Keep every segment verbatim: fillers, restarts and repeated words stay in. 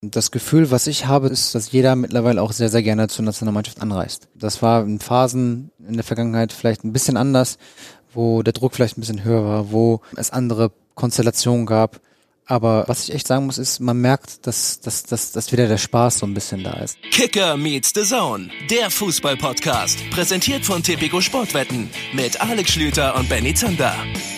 Das Gefühl, was ich habe, ist, dass jeder mittlerweile auch sehr, sehr gerne zur Nationalmannschaft anreist. Das war in Phasen in der Vergangenheit vielleicht ein bisschen anders, wo der Druck vielleicht ein bisschen höher war, wo es andere Konstellationen gab. Aber was ich echt sagen muss, ist, man merkt, dass, dass, dass, dass wieder der Spaß so ein bisschen da ist. Kicker meets the Zone, der Fußball-Podcast. Präsentiert von Tipico Sportwetten mit Alex Schlüter und Benny Zander.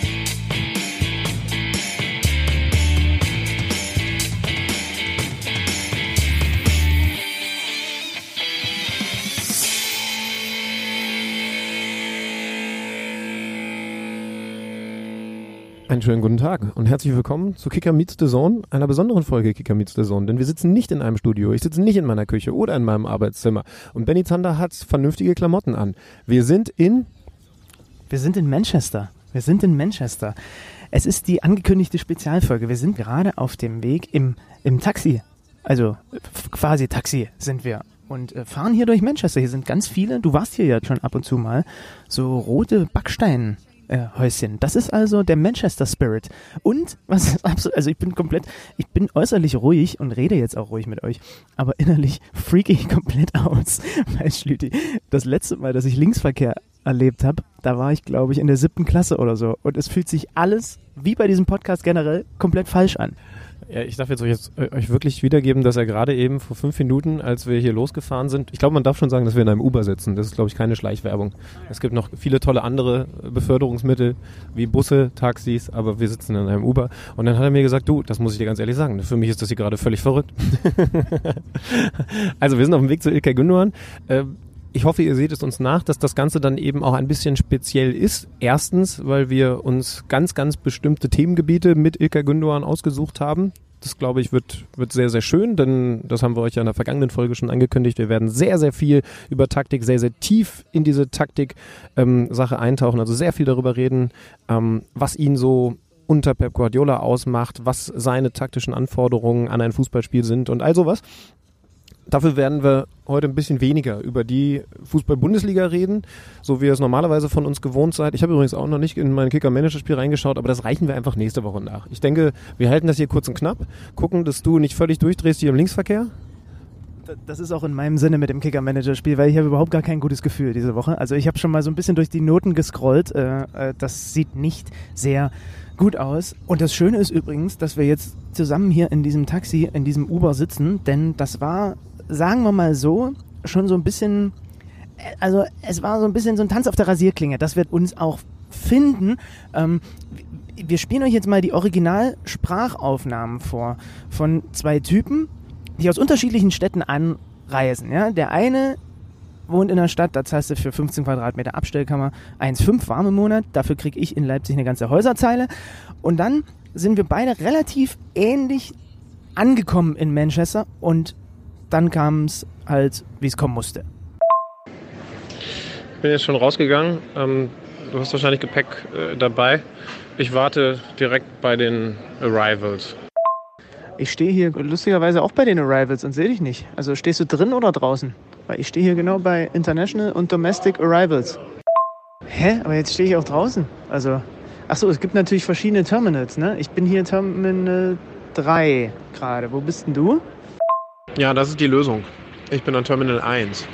Einen schönen guten Tag und herzlich willkommen zu Kicker meets the Zone, einer besonderen Folge Kicker meets the Zone, denn wir sitzen nicht in einem Studio, ich sitze nicht in meiner Küche oder in meinem Arbeitszimmer und Benny Zander hat vernünftige Klamotten an. Wir sind in... Wir sind in Manchester. Wir sind in Manchester. Es ist die angekündigte Spezialfolge. Wir sind gerade auf dem Weg im, im Taxi, also quasi Taxi sind wir. Und äh, fahren hier durch Manchester. Hier sind ganz viele, du warst hier ja schon ab und zu mal, so rote Backsteine. Äh, Häuschen. Das ist also der Manchester Spirit. Und, was ist absolut, also ich bin komplett, ich bin äußerlich ruhig und rede jetzt auch ruhig mit euch, aber innerlich freake ich komplett aus. Weil, Schlüti, das letzte Mal, dass ich Linksverkehr erlebt habe, da war ich, glaube ich, in der siebten Klasse oder so. Und es fühlt sich alles, wie bei diesem Podcast generell, komplett falsch an. Ja, ich darf jetzt euch, jetzt äh, euch wirklich wiedergeben, dass er gerade eben vor fünf Minuten, als wir hier losgefahren sind, ich glaube, man darf schon sagen, dass wir in einem Uber sitzen. Das ist, glaube ich, keine Schleichwerbung. Es gibt noch viele tolle andere Beförderungsmittel, wie Busse, Taxis, aber wir sitzen in einem Uber. Und dann hat er mir gesagt, du, das muss ich dir ganz ehrlich sagen, für mich ist das hier gerade völlig verrückt. Also wir sind auf dem Weg zu İlkay Gündoğan. Äh, Ich hoffe, ihr seht es uns nach, dass das Ganze dann eben auch ein bisschen speziell ist. Erstens, weil wir uns ganz, ganz bestimmte Themengebiete mit İlkay Gündoğan ausgesucht haben. Das, glaube ich, wird, wird sehr, sehr schön, denn das haben wir euch ja in der vergangenen Folge schon angekündigt. Wir werden sehr, sehr viel über Taktik, sehr, sehr tief in diese Taktik-Sache ähm, eintauchen, also sehr viel darüber reden, ähm, was ihn so unter Pep Guardiola ausmacht, was seine taktischen Anforderungen an ein Fußballspiel sind und all sowas. Dafür werden wir heute ein bisschen weniger über die Fußball-Bundesliga reden, so wie ihr es normalerweise von uns gewohnt seid. Ich habe übrigens auch noch nicht in mein Kicker-Manager-Spiel reingeschaut, aber das reichen wir einfach nächste Woche nach. Ich denke, wir halten das hier kurz und knapp, gucken, dass du nicht völlig durchdrehst hier im Linksverkehr. Das ist auch in meinem Sinne mit dem Kicker-Manager-Spiel, weil ich habe überhaupt gar kein gutes Gefühl diese Woche. Also ich habe schon mal so ein bisschen durch die Noten gescrollt. Äh, das sieht nicht sehr gut aus. Und das Schöne ist übrigens, dass wir jetzt zusammen hier in diesem Taxi, in diesem Uber sitzen, denn das war, sagen wir mal so, schon so ein bisschen, also es war so ein bisschen so ein Tanz auf der Rasierklinge. Das wird uns auch finden. Ähm, wir spielen euch jetzt mal die Original-Sprachaufnahmen vor von zwei Typen, die aus unterschiedlichen Städten anreisen. Ja? Der eine wohnt in einer Stadt, da zahlst du für fünfzehn Quadratmeter Abstellkammer eins Komma fünf warm im Monat. Dafür kriege ich in Leipzig eine ganze Häuserzeile. Und dann sind wir beide relativ ähnlich angekommen in Manchester und dann kam es halt, wie es kommen musste. Ich bin jetzt schon rausgegangen. Ähm, du hast wahrscheinlich Gepäck äh, dabei. Ich warte direkt bei den Arrivals. Ich stehe hier lustigerweise auch bei den Arrivals und sehe dich nicht. Also stehst du drin oder draußen? Weil ich stehe hier genau bei International und Domestic Arrivals. Hä? Aber jetzt stehe ich auch draußen. Also, ach so, es gibt natürlich verschiedene Terminals, ne? Ich bin hier Terminal drei gerade. Wo bist denn du? Ja, das ist die Lösung. Ich bin an Terminal eins.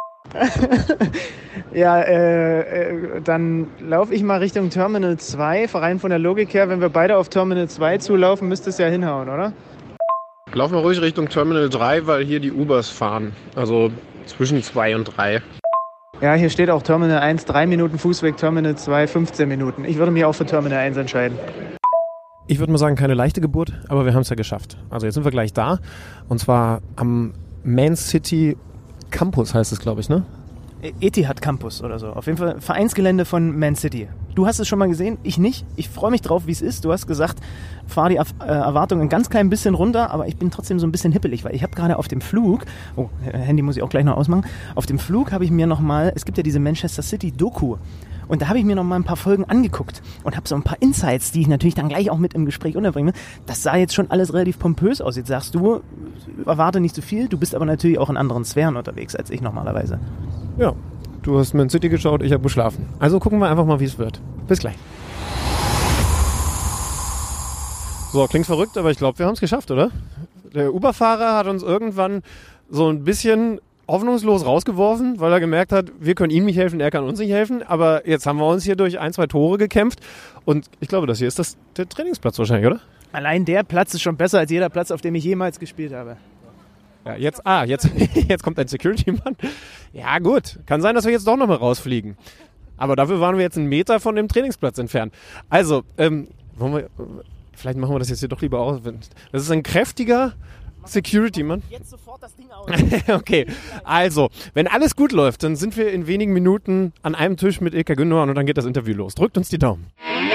Ja, äh, äh, dann laufe ich mal Richtung Terminal zwei. Rein von der Logik her, wenn wir beide auf Terminal zwei zulaufen, müsste es ja hinhauen, oder? Lauf mal ruhig Richtung Terminal drei, weil hier die Ubers fahren. Also zwischen zwei und drei. Ja, hier steht auch Terminal eins, drei Minuten Fußweg, Terminal zwei, fünfzehn Minuten. Ich würde mich auch für Terminal eins entscheiden. Ich würde mal sagen, keine leichte Geburt, aber wir haben es ja geschafft. Also jetzt sind wir gleich da. Und zwar am Man City Campus heißt es, glaube ich, ne? Etihad Campus oder so. Auf jeden Fall Vereinsgelände von Man City. Du hast es schon mal gesehen, ich nicht. Ich freue mich drauf, wie es ist. Du hast gesagt, fahr die Erf- äh, Erwartungen ein ganz klein bisschen runter, aber ich bin trotzdem so ein bisschen hippelig, weil ich habe gerade auf dem Flug, oh, Handy muss ich auch gleich noch ausmachen, auf dem Flug habe ich mir nochmal, es gibt ja diese Manchester City Doku, und da habe ich mir noch mal ein paar Folgen angeguckt und habe so ein paar Insights, die ich natürlich dann gleich auch mit im Gespräch unterbringe. Das sah jetzt schon alles relativ pompös aus. Jetzt sagst du, erwarte nicht zu viel, du bist aber natürlich auch in anderen Sphären unterwegs als ich normalerweise. Ja, du hast Man City geschaut, ich habe geschlafen. Also gucken wir einfach mal, wie es wird. Bis gleich. So, klingt verrückt, aber ich glaube, wir haben es geschafft, oder? Der Uber-Fahrer hat uns irgendwann so ein bisschen hoffnungslos rausgeworfen, weil er gemerkt hat, wir können ihm nicht helfen, er kann uns nicht helfen, aber jetzt haben wir uns hier durch ein, zwei Tore gekämpft und ich glaube, das hier ist das, der Trainingsplatz wahrscheinlich, oder? Allein der Platz ist schon besser als jeder Platz, auf dem ich jemals gespielt habe. Ja, jetzt, ah, jetzt, jetzt kommt ein Security-Mann. Ja gut, kann sein, dass wir jetzt doch nochmal rausfliegen. Aber dafür waren wir jetzt einen Meter von dem Trainingsplatz entfernt. Also, ähm, wollen wir, vielleicht machen wir das jetzt hier doch lieber aus. Das ist ein kräftiger Security-Mann. Jetzt sofort das Ding aus. Okay, also, wenn alles gut läuft, dann sind wir in wenigen Minuten an einem Tisch mit Ilkay Gündoğan und dann geht das Interview los. Drückt uns die Daumen.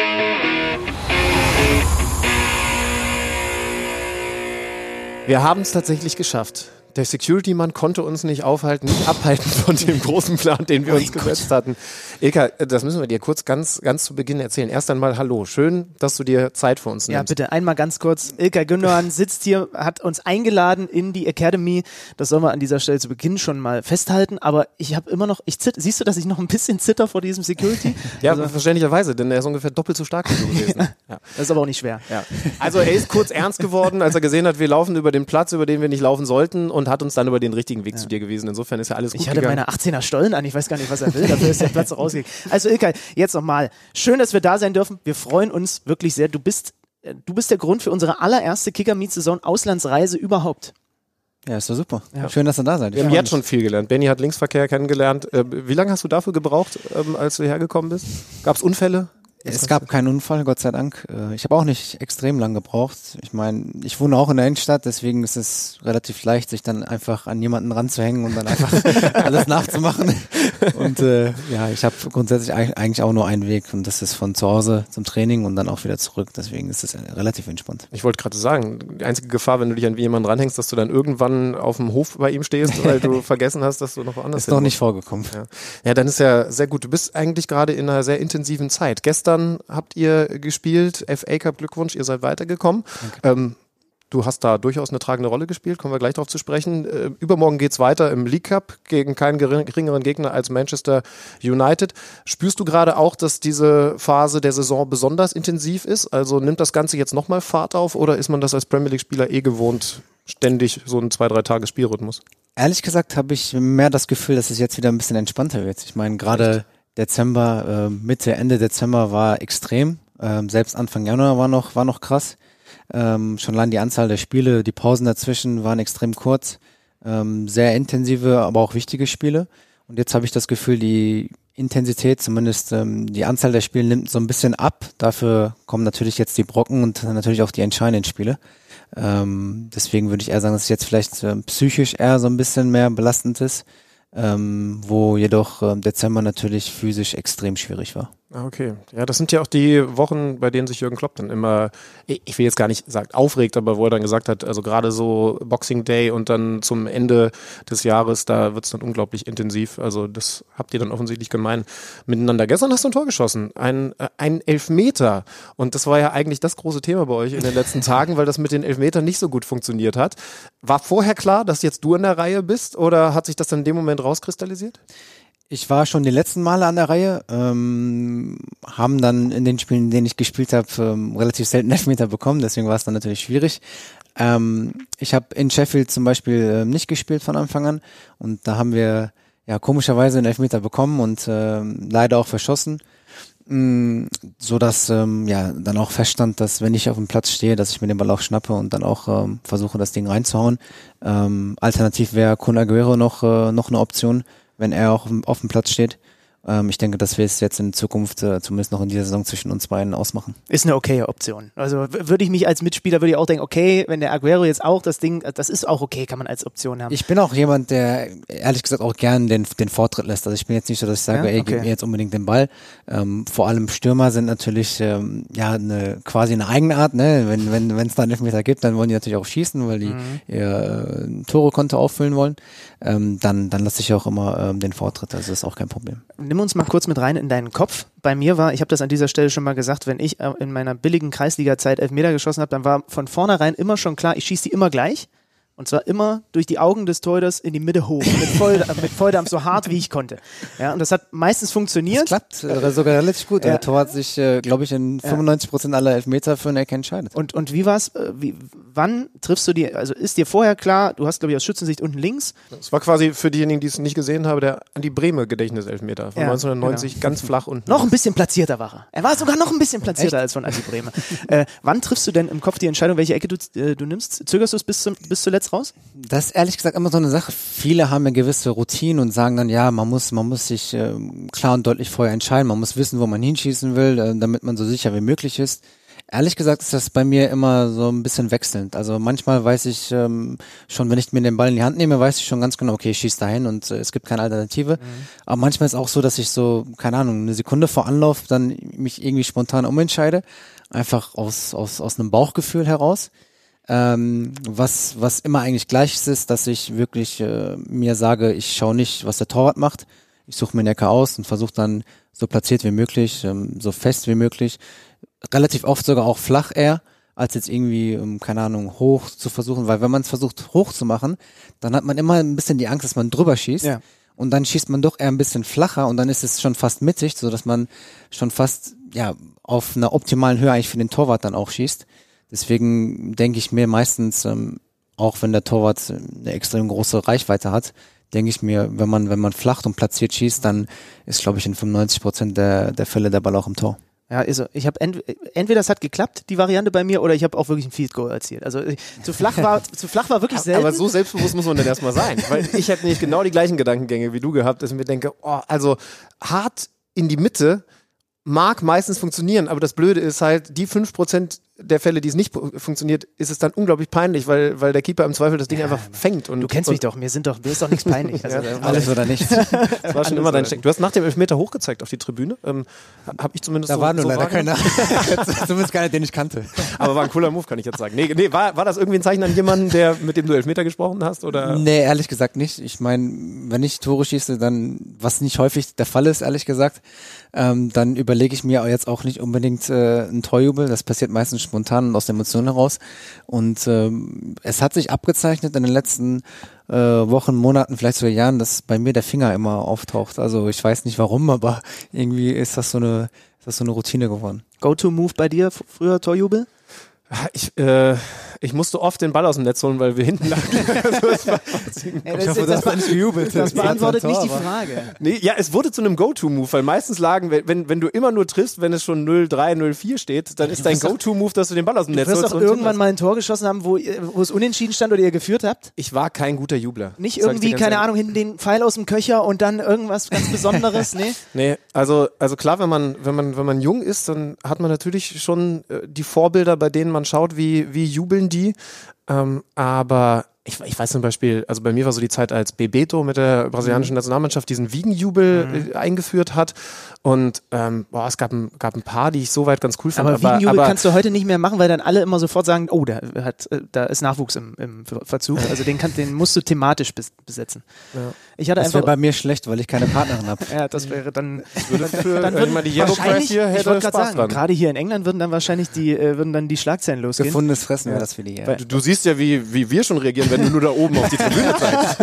Wir haben es tatsächlich geschafft. Der Security-Mann konnte uns nicht aufhalten, nicht abhalten von dem großen Plan, den wir uns gesetzt hatten. Ilkay, das müssen wir dir kurz ganz, ganz zu Beginn erzählen. Erst einmal hallo, schön, dass du dir Zeit für uns nimmst. Ja, bitte, einmal ganz kurz. Ilkay Gündoğan sitzt hier, hat uns eingeladen in die Academy. Das sollen wir an dieser Stelle zu Beginn schon mal festhalten. Aber ich habe immer noch, ich zitter, siehst du, dass ich noch ein bisschen zitter vor diesem Security? Ja, also, verständlicherweise, denn er ist ungefähr doppelt so stark wie du gewesen. Ja. Das ist aber auch nicht schwer. Ja. Also er ist kurz ernst geworden, als er gesehen hat, wir laufen über den Platz, über den wir nicht laufen sollten und hat uns dann über den richtigen Weg ja. zu dir gewiesen. Insofern ist ja alles gut Ich hatte gegangen. meine achtzehner Stollen an, ich weiß gar nicht, was er will, dafür ist der Platz rausgegangen. Also Ilkay, jetzt nochmal, schön, dass wir da sein dürfen, wir freuen uns wirklich sehr, du bist, du bist der Grund für unsere allererste Kicker-Meet-Saison Auslandsreise überhaupt. Ja, ist doch super. Ja. Schön, dass ihr da seid. Wir haben jetzt schon viel gelernt. Benny hat Linksverkehr kennengelernt. Wie lange hast du dafür gebraucht, als du hergekommen bist? Gab es Unfälle? Es gab keinen Unfall, Gott sei Dank. Ich habe auch nicht extrem lang gebraucht. Ich meine, ich wohne auch in der Innenstadt, deswegen ist es relativ leicht, sich dann einfach an jemanden ranzuhängen und dann einfach alles nachzumachen. Und äh, ja, ich habe grundsätzlich eigentlich auch nur einen Weg und das ist von zu Hause zum Training und dann auch wieder zurück. Deswegen ist es relativ entspannt. Ich wollte gerade sagen, die einzige Gefahr, wenn du dich an jemanden ranhängst, dass du dann irgendwann auf dem Hof bei ihm stehst, weil du vergessen hast, dass du noch woanders bist. Ist noch nicht vorgekommen. Ja. ja, dann ist ja sehr gut. Du bist eigentlich gerade in einer sehr intensiven Zeit. Gestern habt ihr gespielt, F A Cup, Glückwunsch, ihr seid weitergekommen. Ähm, du hast da durchaus eine tragende Rolle gespielt, kommen wir gleich darauf zu sprechen. Äh, übermorgen geht's weiter im League Cup gegen keinen geringeren Gegner als Manchester United. Spürst du gerade auch, dass diese Phase der Saison besonders intensiv ist? Also nimmt das Ganze jetzt nochmal Fahrt auf oder ist man das als Premier League-Spieler eh gewohnt, ständig so einen zwei, drei Tage Spielrhythmus? Ehrlich gesagt habe ich mehr das Gefühl, dass es jetzt wieder ein bisschen entspannter wird. Ich meine, gerade Dezember, äh, Mitte, Ende Dezember war extrem. Ähm, selbst Anfang Januar war noch, war noch krass. Ähm, schon allein die Anzahl der Spiele, die Pausen dazwischen waren extrem kurz. Ähm, sehr intensive, aber auch wichtige Spiele. Und jetzt habe ich das Gefühl, die Intensität, zumindest ähm, die Anzahl der Spiele nimmt so ein bisschen ab. Dafür kommen natürlich jetzt die Brocken und natürlich auch die entscheidenden Spiele. Ähm, deswegen würde ich eher sagen, dass es jetzt vielleicht äh, psychisch eher so ein bisschen mehr belastend ist. Ähm, wo jedoch äh, Dezember natürlich physisch extrem schwierig war. Okay, ja, das sind ja auch die Wochen, bei denen sich Jürgen Klopp dann immer, ich will jetzt gar nicht sagen aufregt, aber wo er dann gesagt hat, also gerade so Boxing Day und dann zum Ende des Jahres, da wird es dann unglaublich intensiv. Also das habt ihr dann offensichtlich gemein miteinander. Gestern hast du ein Tor geschossen, ein, äh, ein Elfmeter und das war ja eigentlich das große Thema bei euch in den letzten Tagen, weil das mit den Elfmetern nicht so gut funktioniert hat. War vorher klar, dass jetzt du in der Reihe bist oder hat sich das dann in dem Moment rauskristallisiert? Ich war schon die letzten Male an der Reihe, ähm, haben dann in den Spielen, in denen ich gespielt habe, ähm, relativ selten Elfmeter bekommen, deswegen war es dann natürlich schwierig. Ähm, ich habe in Sheffield zum Beispiel äh, nicht gespielt von Anfang an und da haben wir ja komischerweise einen Elfmeter bekommen und äh, leider auch verschossen, mh, so dass ähm, ja dann auch feststand, dass wenn ich auf dem Platz stehe, dass ich mir den Ball auch schnappe und dann auch ähm, versuche, das Ding reinzuhauen. Ähm, alternativ wäre Kun Aguero noch äh, noch eine Option, wenn er auch auf dem Platz steht. Ähm, ich denke, dass wir es jetzt in Zukunft, äh, zumindest noch in dieser Saison, zwischen uns beiden ausmachen. Ist eine okaye Option. Also w- würde ich mich als Mitspieler, würde ich auch denken, okay, wenn der Aguero jetzt auch das Ding, das ist auch okay, kann man als Option haben. Ich bin auch jemand, der ehrlich gesagt auch gern den, den Vortritt lässt. Also ich bin jetzt nicht so, dass ich sage, Ja? ey, Okay. gib mir jetzt unbedingt den Ball. Ähm, vor allem Stürmer sind natürlich ähm, ja eine quasi eine Eigenart. Ne? Wenn wenn wenn es da einen Elfmeter gibt, dann wollen die natürlich auch schießen, weil die Mhm. ihr äh, Tore-Konto auffüllen wollen. Ähm, dann dann lasse ich auch immer ähm, den Vortritt. Also das ist auch kein Problem. Nimm uns mal kurz mit rein in deinen Kopf. Bei mir war, ich habe das an dieser Stelle schon mal gesagt, wenn ich äh, in meiner billigen Kreisliga-Zeit Elfmeter geschossen habe, dann war von vornherein immer schon klar, ich schieße die immer gleich. Und zwar immer durch die Augen des Torhüters in die Mitte hoch, mit, Voll, mit Volldampf, so hart wie ich konnte. Ja, und das hat meistens funktioniert. Das klappt äh, sogar relativ gut. Ja. Der Tor hat sich, äh, glaube ich, in fünfundneunzig Prozent aller Elfmeter für eine Ecke entscheidet. Und, und wie war's, äh, wie, wann triffst du die, also ist dir vorher klar, du hast, glaube ich, aus Schützensicht unten links. Das war quasi für diejenigen, die es nicht gesehen haben, der Andi Brehme Gedächtniselfmeter von ja, neunzehnhundertneunzig, genau. Ganz flach unten. Noch ein bisschen platzierter war er. Er war sogar noch ein bisschen platzierter Echt? als von Andi Brehme. äh, wann triffst du denn im Kopf die Entscheidung, welche Ecke du, äh, du nimmst? Zögerst du es bis, zum, bis zuletzt raus? Das ist ehrlich gesagt immer so eine Sache. Viele haben eine gewisse Routine und sagen dann, ja, man muss, man muss sich äh, klar und deutlich vorher entscheiden. Man muss wissen, wo man hinschießen will, äh, damit man so sicher wie möglich ist. Ehrlich gesagt ist das bei mir immer so ein bisschen wechselnd. Also manchmal weiß ich ähm, schon, wenn ich mir den Ball in die Hand nehme, weiß ich schon ganz genau, okay, ich schieße dahin und äh, es gibt keine Alternative. Mhm. Aber manchmal ist es auch so, dass ich so, keine Ahnung, eine Sekunde vor Anlauf dann mich irgendwie spontan umentscheide. Einfach aus, aus, aus einem Bauchgefühl heraus. Ähm, was, was immer eigentlich gleich ist, dass ich wirklich äh, mir sage, ich schaue nicht, was der Torwart macht. Ich suche mir eine Ecke aus und versuche dann so platziert wie möglich, ähm, so fest wie möglich. Relativ oft sogar auch flach eher, als jetzt irgendwie, um, keine Ahnung, hoch zu versuchen. Weil wenn man es versucht hoch zu machen, dann hat man immer ein bisschen die Angst, dass man drüber schießt. Ja. Und dann schießt man doch eher ein bisschen flacher und dann ist es schon fast mittig, so dass man schon fast ja auf einer optimalen Höhe eigentlich für den Torwart dann auch schießt. Deswegen denke ich mir meistens, ähm, auch wenn der Torwart eine extrem große Reichweite hat, denke ich mir, wenn man wenn man flach und platziert schießt, dann ist, glaube ich, in fünfundneunzig Prozent der der Fälle der Ball auch im Tor. Ja, also ich habe ent entweder das hat geklappt, die Variante bei mir, oder ich habe auch wirklich ein Field Goal erzielt. Also zu flach war zu flach war wirklich selten. Aber so selbstbewusst muss man dann erstmal sein, weil ich hätte nicht genau die gleichen Gedankengänge wie du gehabt, dass ich mir denke, oh, also hart in die Mitte mag meistens funktionieren, aber das Blöde ist halt, die fünf Prozent der Fälle, die es nicht funktioniert, ist es dann unglaublich peinlich, weil, weil der Keeper im Zweifel das Ding ja, einfach fängt. Und, du kennst und mich doch, mir sind doch, mir ist doch nichts peinlich. Also, ja, alles oder nichts. Das war schon immer dein Steck. Du hast nach dem Elfmeter hochgezeigt auf die Tribüne. Ähm, hab ich zumindest da so, war nur so leider keiner. Zumindest keiner, den ich kannte. Aber war ein cooler Move, kann ich jetzt sagen. Nee, nee, war, war das irgendwie ein Zeichen an jemanden, der, mit dem du Elfmeter gesprochen hast? Oder? Nee, ehrlich gesagt nicht. Ich meine, wenn ich Tore schieße, dann, was nicht häufig der Fall ist, ehrlich gesagt, ähm, dann überlege ich mir jetzt auch nicht unbedingt äh, einen Torjubel. Das passiert meistens spontan und aus der Emotion heraus. Und ähm, es hat sich abgezeichnet in den letzten äh, Wochen, Monaten, vielleicht sogar Jahren, dass bei mir der Finger immer auftaucht. Also ich weiß nicht warum, aber irgendwie ist das so eine, ist das so eine Routine geworden. Go-to-Move bei dir, früher Torjubel? Ich, äh, ich musste oft den Ball aus dem Netz holen, weil wir hinten lagen. Also das war, Ey, ich hoffe, das, das, das, nicht gejubelt. Das beantwortet nicht die Frage. Nee, ja, es wurde zu einem Go-To-Move, weil meistens lagen, wenn, wenn du immer nur triffst, wenn es schon null drei, null vier steht, dann ist dein Go-To-Move, dass du den Ball aus dem Netz holst. Du wirst doch irgendwann mal ein Tor geschossen haben, wo, wo es unentschieden stand oder ihr geführt habt? Ich war kein guter Jubler. Nicht irgendwie, keine ehrlich. Ahnung, hinten den Pfeil aus dem Köcher und dann irgendwas ganz Besonderes, nee? Nee, also, also klar, wenn man, wenn man, wenn man jung ist, dann hat man natürlich schon äh, die Vorbilder, bei denen man schaut, wie, wie jubeln die. Ähm, aber ich, ich weiß zum Beispiel, also bei mir war so die Zeit, als Bebeto mit der brasilianischen Nationalmannschaft diesen Wiegenjubel mhm. äh, eingeführt hat. Und ähm, boah, es gab ein, gab ein paar, die ich soweit ganz cool fand. Aber, aber Wiegenjubel aber, kannst du heute nicht mehr machen, weil dann alle immer sofort sagen, oh, da, hat, da ist Nachwuchs im, im Verzug. Also den, kann, den musst du thematisch bes besetzen. Ja. Ich hatte das wäre bei mir schlecht, weil ich keine Partnerin habe. Ja, das wäre dann... Das würde für, dann würden, mal die Yellow Press hier hätte ich wollte Spaß gerade sagen, dran. Gerade hier in England würden dann wahrscheinlich die, äh, würden dann die Schlagzeilen losgehen. Gefundenes Fressen ja. wäre das für die hier. Du, du siehst ja, wie, wie wir schon reagieren, wenn du nur da oben auf die Tribüne zeigst.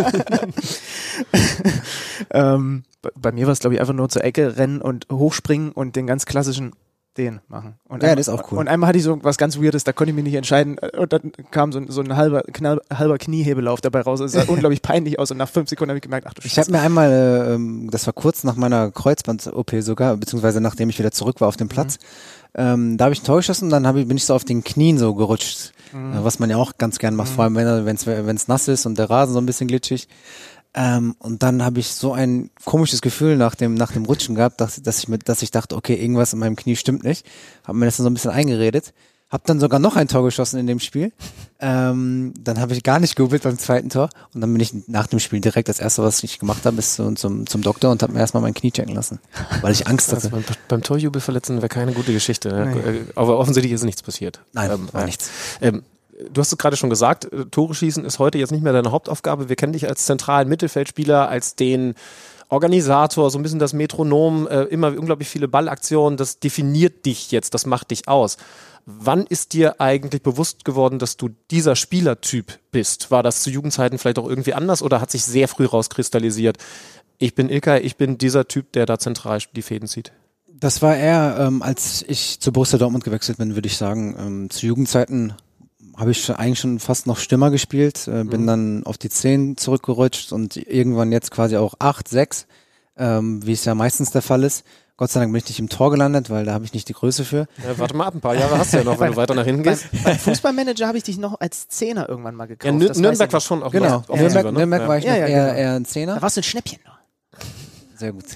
ähm, bei, bei mir war es, glaube ich, einfach nur zur Ecke rennen und hochspringen und den ganz klassischen den machen. Und ja, einmal, das ist auch cool. Und einmal hatte ich so was ganz Weirdes, da konnte ich mich nicht entscheiden und dann kam so ein, so ein halber, knall, halber Kniehebelauf dabei raus. Es sah unglaublich peinlich aus und nach fünf Sekunden habe ich gemerkt, ach du Scheiße. Ich habe mir einmal, ähm, das war kurz nach meiner Kreuzband-O P sogar, beziehungsweise nachdem ich wieder zurück war auf dem Platz, mhm. ähm, da habe ich ein Tor geschossen und dann hab ich, bin ich so auf den Knien so gerutscht, mhm. äh, was man ja auch ganz gern macht, mhm. vor allem wenn es wenn es nass ist und der Rasen so ein bisschen glitschig. Ähm, und dann habe ich so ein komisches Gefühl nach dem nach dem Rutschen gehabt, dass, dass ich mit, dass ich dachte, okay, irgendwas in meinem Knie stimmt nicht. Habe mir das dann so ein bisschen eingeredet. Hab dann sogar noch ein Tor geschossen in dem Spiel. Ähm, dann habe ich gar nicht gejubelt beim zweiten Tor. Und dann bin ich nach dem Spiel direkt, das erste, was ich gemacht habe, ist zum, zum, zum Doktor und habe mir erstmal mein Knie checken lassen, weil ich Angst hatte. Also beim, beim Torjubel verletzen wäre keine gute Geschichte. Nee. Aber offensichtlich ist nichts passiert. Nein, ähm, war nichts. Ähm, Du hast es gerade schon gesagt, Tore schießen ist heute jetzt nicht mehr deine Hauptaufgabe. Wir kennen dich als zentralen Mittelfeldspieler, als den Organisator, so ein bisschen das Metronom, äh, immer unglaublich viele Ballaktionen, das definiert dich jetzt, das macht dich aus. Wann ist dir eigentlich bewusst geworden, dass du dieser Spielertyp bist? War das zu Jugendzeiten vielleicht auch irgendwie anders oder hat sich sehr früh rauskristallisiert? Ich bin Ilkay, ich bin dieser Typ, der da zentral die Fäden zieht. Das war eher, ähm, als ich zu Borussia Dortmund gewechselt bin, würde ich sagen. Ähm, zu Jugendzeiten habe ich schon, eigentlich schon fast noch Stürmer gespielt, äh, bin mhm. dann auf die zehn zurückgerutscht und irgendwann jetzt quasi auch acht, sechs, ähm, wie es ja meistens der Fall ist. Gott sei Dank bin ich nicht im Tor gelandet, weil da habe ich nicht die Größe für. Ja, warte mal ab, ein paar Jahre hast du ja noch, wenn du weiter nach hinten gehst. Beim, beim Fußballmanager habe ich dich noch als Zehner irgendwann mal gekauft. Ja, N- Nürnberg war schon auch genau. noch Nürnberg, ne? Nürnberg ja. war ich ja, noch ja, eher, genau. eher ein Zehner. Da warst du ein Schnäppchen noch. Sehr gut.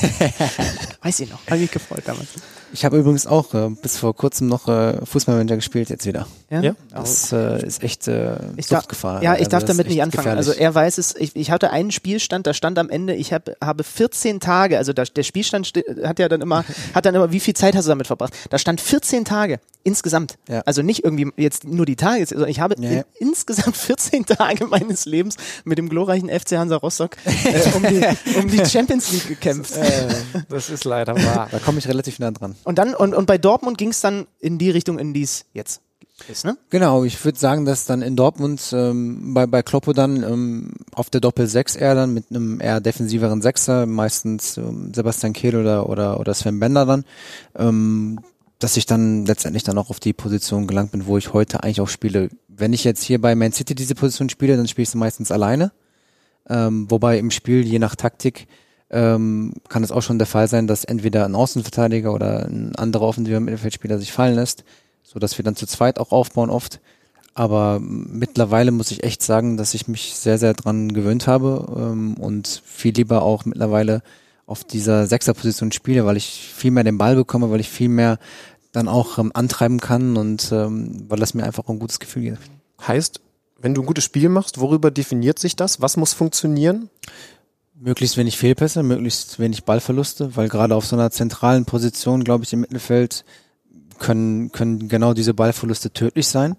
Weiß ich noch. Habe mich gefreut damals. Ich habe übrigens auch äh, bis vor kurzem noch äh, Fußballmanager gespielt, jetzt wieder. Ja? Ja. Das äh, ist echt äh, Ich darf, Suchtgefahr. ja, ich Also darf das ist damit echt nicht anfangen. gefährlich. Also er weiß es, ich, ich hatte einen Spielstand, da stand am Ende, ich hab, habe vierzehn Tage, also da, der Spielstand sti- hat ja dann immer, hat dann immer, wie viel Zeit hast du damit verbracht? Da stand vierzehn Tage insgesamt. Ja. Also nicht irgendwie jetzt nur die Tage, sondern ich habe Ja, in, ja. insgesamt vierzehn Tage meines Lebens mit dem glorreichen F C Hansa Rostock äh, um, die, um die Champions League gekämpft. Das ist leider wahr. Da komme ich relativ nah dran. Und dann, und, und bei Dortmund ging es dann in die Richtung, in die es jetzt ist, ne? Genau, ich würde sagen, dass dann in Dortmund ähm, bei, bei Kloppo dann ähm, auf der Doppel sechs eher dann mit einem eher defensiveren Sechser, meistens ähm, Sebastian Kehl oder, oder, oder Sven Bender dann, ähm, dass ich dann letztendlich dann auch auf die Position gelangt bin, wo ich heute eigentlich auch spiele. Wenn ich jetzt hier bei Man City diese Position spiele, dann spiele ich sie meistens alleine. Ähm, wobei im Spiel, je nach Taktik, ähm, kann es auch schon der Fall sein, dass entweder ein Außenverteidiger oder ein anderer offensiver Mittelfeldspieler sich fallen lässt, so dass wir dann zu zweit auch aufbauen oft. Aber mittlerweile muss ich echt sagen, dass ich mich sehr, sehr dran gewöhnt habe ähm, und viel lieber auch mittlerweile auf dieser Sechserposition spiele, weil ich viel mehr den Ball bekomme, weil ich viel mehr dann auch ähm, antreiben kann und ähm, weil das mir einfach ein gutes Gefühl gibt. Heißt, wenn du ein gutes Spiel machst, worüber definiert sich das? Was muss funktionieren? Möglichst wenig Fehlpässe, möglichst wenig Ballverluste, weil gerade auf so einer zentralen Position, glaube ich, im Mittelfeld können können genau diese Ballverluste tödlich sein.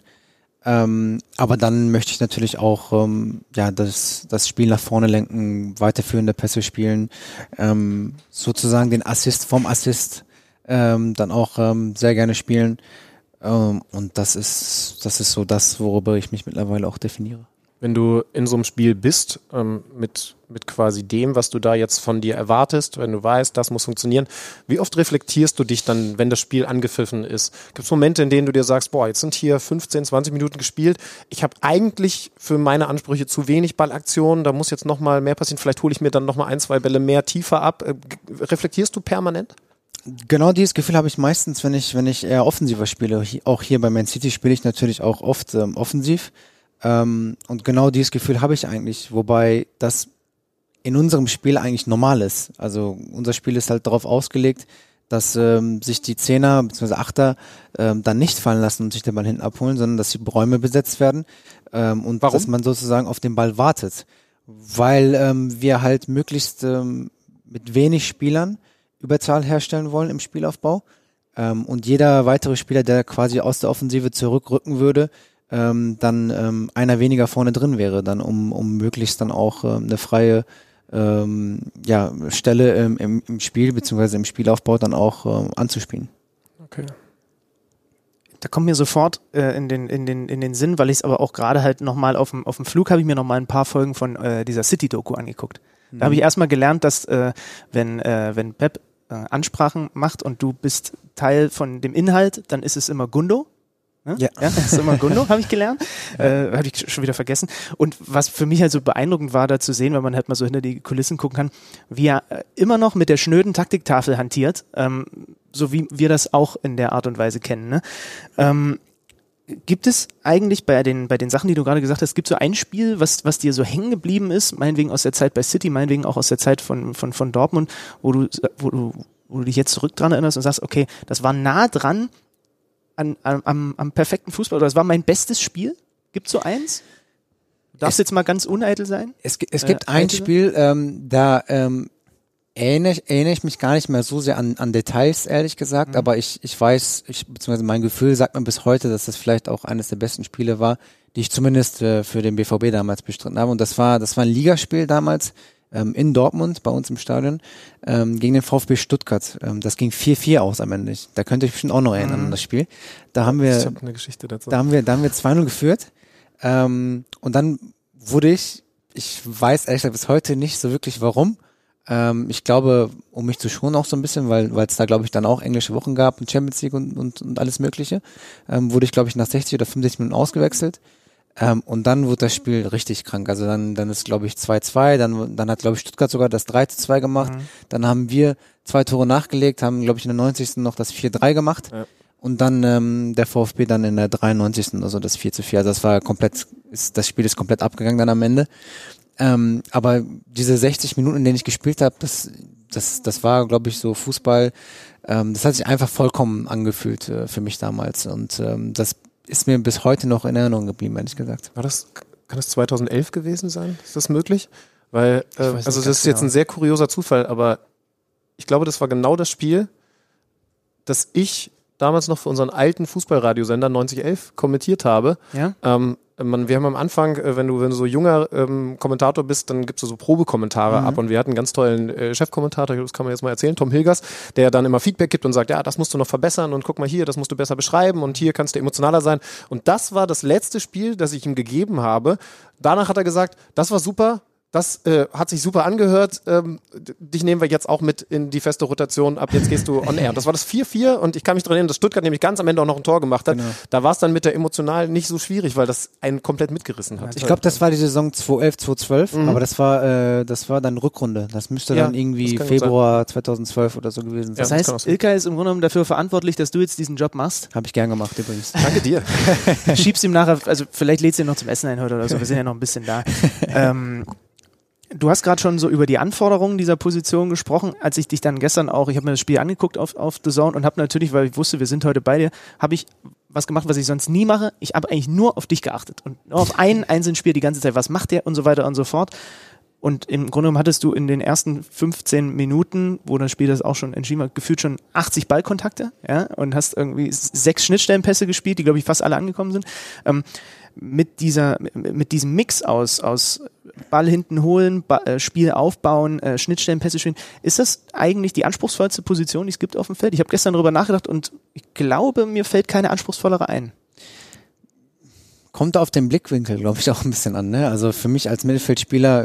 Ähm, aber dann möchte ich natürlich auch ähm, ja das das Spiel nach vorne lenken, weiterführende Pässe spielen, ähm, sozusagen den Assist vom Assist ähm, dann auch ähm, sehr gerne spielen. Ähm, und das ist das ist so das, worüber ich mich mittlerweile auch definiere. Wenn du in so einem Spiel bist, ähm, mit, mit quasi dem, was du da jetzt von dir erwartest, wenn du weißt, das muss funktionieren, wie oft reflektierst du dich dann, wenn das Spiel angepfiffen ist? Gibt es Momente, in denen du dir sagst, boah, jetzt sind hier fünfzehn, zwanzig Minuten gespielt, ich habe eigentlich für meine Ansprüche zu wenig Ballaktionen, da muss jetzt nochmal mehr passieren, vielleicht hole ich mir dann nochmal ein, zwei Bälle mehr tiefer ab. Äh, reflektierst du permanent? Genau dieses Gefühl habe ich meistens, wenn ich wenn ich eher offensiver spiele. Hier, auch hier bei Man City spiele ich natürlich auch oft ähm, offensiv. Ähm, und genau dieses Gefühl habe ich eigentlich, wobei das in unserem Spiel eigentlich normal ist. Also unser Spiel ist halt darauf ausgelegt, dass ähm, sich die Zehner bzw. Achter ähm, dann nicht fallen lassen und sich den Ball hinten abholen, sondern dass die Räume besetzt werden ähm, und Warum? dass man sozusagen auf den Ball wartet. Weil ähm, wir halt möglichst ähm, mit wenig Spielern Überzahl herstellen wollen im Spielaufbau. Ähm, und jeder weitere Spieler, der quasi aus der Offensive zurückrücken würde, ähm, dann ähm, einer weniger vorne drin wäre, dann um, um möglichst dann auch ähm, eine freie ähm, ja, Stelle ähm, im, im Spiel beziehungsweise im Spielaufbau dann auch ähm, anzuspielen. Okay. Da kommt mir sofort äh, in, den, in, den, in den Sinn, weil ich es aber auch gerade halt nochmal auf dem, auf dem Flug habe ich mir nochmal ein paar Folgen von äh, dieser City-Doku angeguckt. Da Mhm. habe ich erstmal gelernt, dass äh, wenn, äh, wenn Pep äh, Ansprachen macht und du bist Teil von dem Inhalt, dann ist es immer Gundo. Ne? Ja. ja, das ist immer Gundo, habe ich gelernt. Äh, habe ich schon wieder vergessen. Und was für mich halt so beeindruckend war, da zu sehen, wenn man halt mal so hinter die Kulissen gucken kann, wie er äh, immer noch mit der schnöden Taktiktafel hantiert, ähm, so wie wir das auch in der Art und Weise kennen. Ne? Ähm, gibt es eigentlich bei den, bei den Sachen, die du gerade gesagt hast, gibt es so ein Spiel, was, was dir so hängen geblieben ist, meinetwegen aus der Zeit bei City, meinetwegen auch aus der Zeit von, von, von Dortmund, wo du, wo du, wo du dich jetzt zurück dran erinnerst und sagst, okay, das war nah dran An, am, am perfekten Fußball, oder das war mein bestes Spiel? Gibt's so eins? Du darfst Es- jetzt mal ganz uneitel sein? Es, gi- es Äh, gibt ein Eitel? Spiel, ähm, da ähm, erinnere, ich- erinnere ich mich gar nicht mehr so sehr an, an Details, ehrlich gesagt, Mhm. aber ich, ich weiß, ich, beziehungsweise mein Gefühl sagt mir bis heute, dass das vielleicht auch eines der besten Spiele war, die ich zumindest äh, für den B V B damals bestritten habe. Und das war, das war ein Ligaspiel damals ähm, in Dortmund, bei uns im Stadion, ähm, gegen den VfB Stuttgart. Ähm, das ging vier vier aus am Ende. Da könnt ihr euch bestimmt auch noch erinnern mhm. an das Spiel. Da haben wir, ich hab eine Geschichte dazu. Da haben wir, da haben wir zwei null geführt. Ähm, und dann wurde ich, ich weiß ehrlich gesagt bis heute nicht so wirklich warum. Ähm, ich glaube, um mich zu schonen auch so ein bisschen, weil weil es da, glaube ich, dann auch englische Wochen gab und Champions League und, und, und alles Mögliche, ähm, wurde ich, glaube ich, nach sechzig oder fünfundsechzig Minuten ausgewechselt. Ähm, und dann wurde das Spiel richtig krank. Also dann dann ist, glaube ich, zwei zwei, dann dann hat, glaube ich, Stuttgart sogar das drei zu zwei gemacht. Mhm. Dann haben wir zwei Tore nachgelegt, haben, glaube ich, in der neunzigsten noch das vier drei gemacht. Ja. Und dann ähm, der VfB dann in der dreiundneunzigsten also das vier zu vier. Also das war komplett, ist, das Spiel ist komplett abgegangen dann am Ende. Ähm, aber diese sechzig Minuten, in denen ich gespielt habe, das, das, das war, glaube ich, so Fußball. Ähm, das hat sich einfach vollkommen angefühlt äh, für mich damals. Und ähm, das ist mir bis heute noch in Erinnerung geblieben, ehrlich gesagt. War das, kann das zweitausendelf gewesen sein? Ist das möglich? Weil, äh, also das ist jetzt ein sehr kurioser Zufall, aber ich glaube, das war genau das Spiel, das ich damals noch für unseren alten Fußballradiosender neunzig elf kommentiert habe. Ja? Ähm, man, wir haben am Anfang, wenn du, wenn du so junger ähm, Kommentator bist, dann gibst du so Probekommentare mhm. ab und wir hatten einen ganz tollen äh, Chefkommentator, das kann man jetzt mal erzählen, Tom Hilgers, der dann immer Feedback gibt und sagt, ja, das musst du noch verbessern und guck mal hier, das musst du besser beschreiben und hier kannst du emotionaler sein. Und das war das letzte Spiel, das ich ihm gegeben habe. Danach hat er gesagt, das war super, das äh, hat sich super angehört. Ähm, dich nehmen wir jetzt auch mit in die feste Rotation. Ab jetzt gehst du on air. Das war das vier vier und ich kann mich daran erinnern, dass Stuttgart nämlich ganz am Ende auch noch ein Tor gemacht hat. Genau. Da war es dann mit der emotional nicht so schwierig, weil das einen komplett mitgerissen hat. Ich glaube, das war die Saison zwanzig elf, zwanzig zwölf, mhm. aber das war äh, das war dann Rückrunde. Das müsste ja, dann irgendwie Februar zweitausendzwölf oder so gewesen sein. Das heißt, das Ilkay ist im Grunde genommen dafür verantwortlich, dass du jetzt diesen Job machst? Habe ich gern gemacht übrigens. Danke dir. Schiebst ihm nachher, also vielleicht lädst du ihn noch zum Essen ein heute oder so. Wir sind ja noch ein bisschen da. ähm, Du hast gerade schon so über die Anforderungen dieser Position gesprochen, als ich dich dann gestern auch, ich habe mir das Spiel angeguckt auf, auf The Zone und habe natürlich, weil ich wusste, wir sind heute bei dir, habe ich was gemacht, was ich sonst nie mache. Ich habe eigentlich nur auf dich geachtet und nur auf einen einzelnen Spiel die ganze Zeit, was macht der und so weiter und so fort. Und im Grunde genommen hattest du in den ersten fünfzehn Minuten, wo das Spiel das auch schon entschieden war, gefühlt schon achtzig Ballkontakte, ja, und hast irgendwie sechs Schnittstellenpässe gespielt, die, glaube ich, fast alle angekommen sind. Ähm, mit dieser, mit diesem Mix aus, aus Ball hinten holen, ba- äh, Spiel aufbauen, äh, Schnittstellenpässe spielen, ist das eigentlich die anspruchsvollste Position, die es gibt auf dem Feld? Ich habe gestern darüber nachgedacht und ich glaube, mir fällt keine anspruchsvollere ein. Kommt auf den Blickwinkel, glaube ich, auch ein bisschen an, ne? Also für mich als Mittelfeldspieler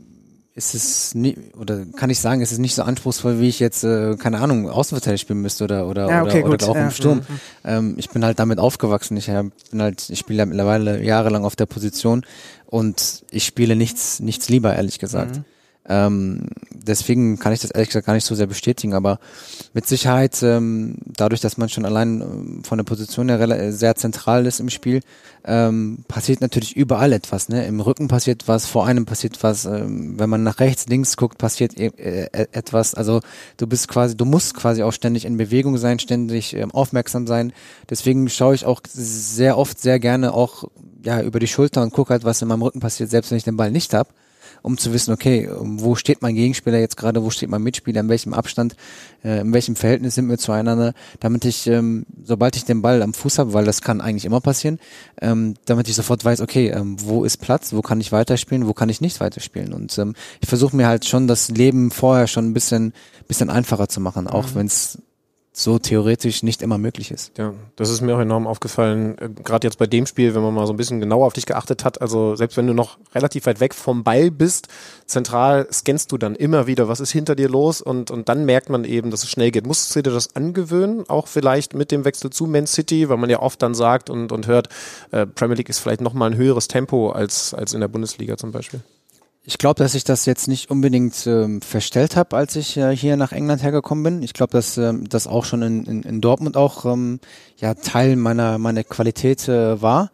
ist es nie, oder kann ich sagen, ist es nicht so anspruchsvoll, wie ich jetzt, äh, keine Ahnung, Außenverteidiger spielen müsste oder oder ja, okay, oder, oder auch ja. im Sturm. Mhm. Ähm, ich bin halt damit aufgewachsen. Ich hab, bin halt, ich spiele halt mittlerweile jahrelang auf der Position und ich spiele nichts, nichts lieber, ehrlich gesagt. Mhm. Ähm, deswegen kann ich das ehrlich gesagt gar nicht so sehr bestätigen, aber mit Sicherheit, ähm, dadurch, dass man schon allein ähm, von der Position her rela- sehr zentral ist im Spiel, ähm, passiert natürlich überall etwas, ne? Im Rücken passiert was, vor einem passiert was, ähm, wenn man nach rechts, links guckt, passiert e- äh, etwas, also du bist quasi, du musst quasi auch ständig in Bewegung sein, ständig ähm, aufmerksam sein, deswegen schaue ich auch sehr oft, sehr gerne auch ja über die Schulter und gucke halt, was in meinem Rücken passiert, selbst wenn ich den Ball nicht habe, um zu wissen, okay, wo steht mein Gegenspieler jetzt gerade, wo steht mein Mitspieler, in welchem Abstand, äh, in welchem Verhältnis sind wir zueinander, damit ich, ähm, sobald ich den Ball am Fuß habe, weil das kann eigentlich immer passieren, ähm, damit ich sofort weiß, okay, ähm, wo ist Platz, wo kann ich weiterspielen, wo kann ich nicht weiterspielen und ähm, ich versuche mir halt schon das Leben vorher schon ein bisschen, bisschen einfacher zu machen, auch mhm. wenn es so theoretisch nicht immer möglich ist. Ja, das ist mir auch enorm aufgefallen, äh, gerade jetzt bei dem Spiel, wenn man mal so ein bisschen genauer auf dich geachtet hat, also selbst wenn du noch relativ weit weg vom Ball bist, zentral scannst du dann immer wieder, was ist hinter dir los und und dann merkt man eben, dass es schnell geht. Musstest du dir das angewöhnen, auch vielleicht mit dem Wechsel zu Man City, weil man ja oft dann sagt und und hört, äh, Premier League ist vielleicht nochmal ein höheres Tempo als als in der Bundesliga zum Beispiel? Ich glaube, dass ich das jetzt nicht unbedingt ähm, verstellt habe, als ich äh, hier nach England hergekommen bin. Ich glaube, dass ähm, das auch schon in, in, in Dortmund auch ähm, ja Teil meiner meiner Qualität äh, war.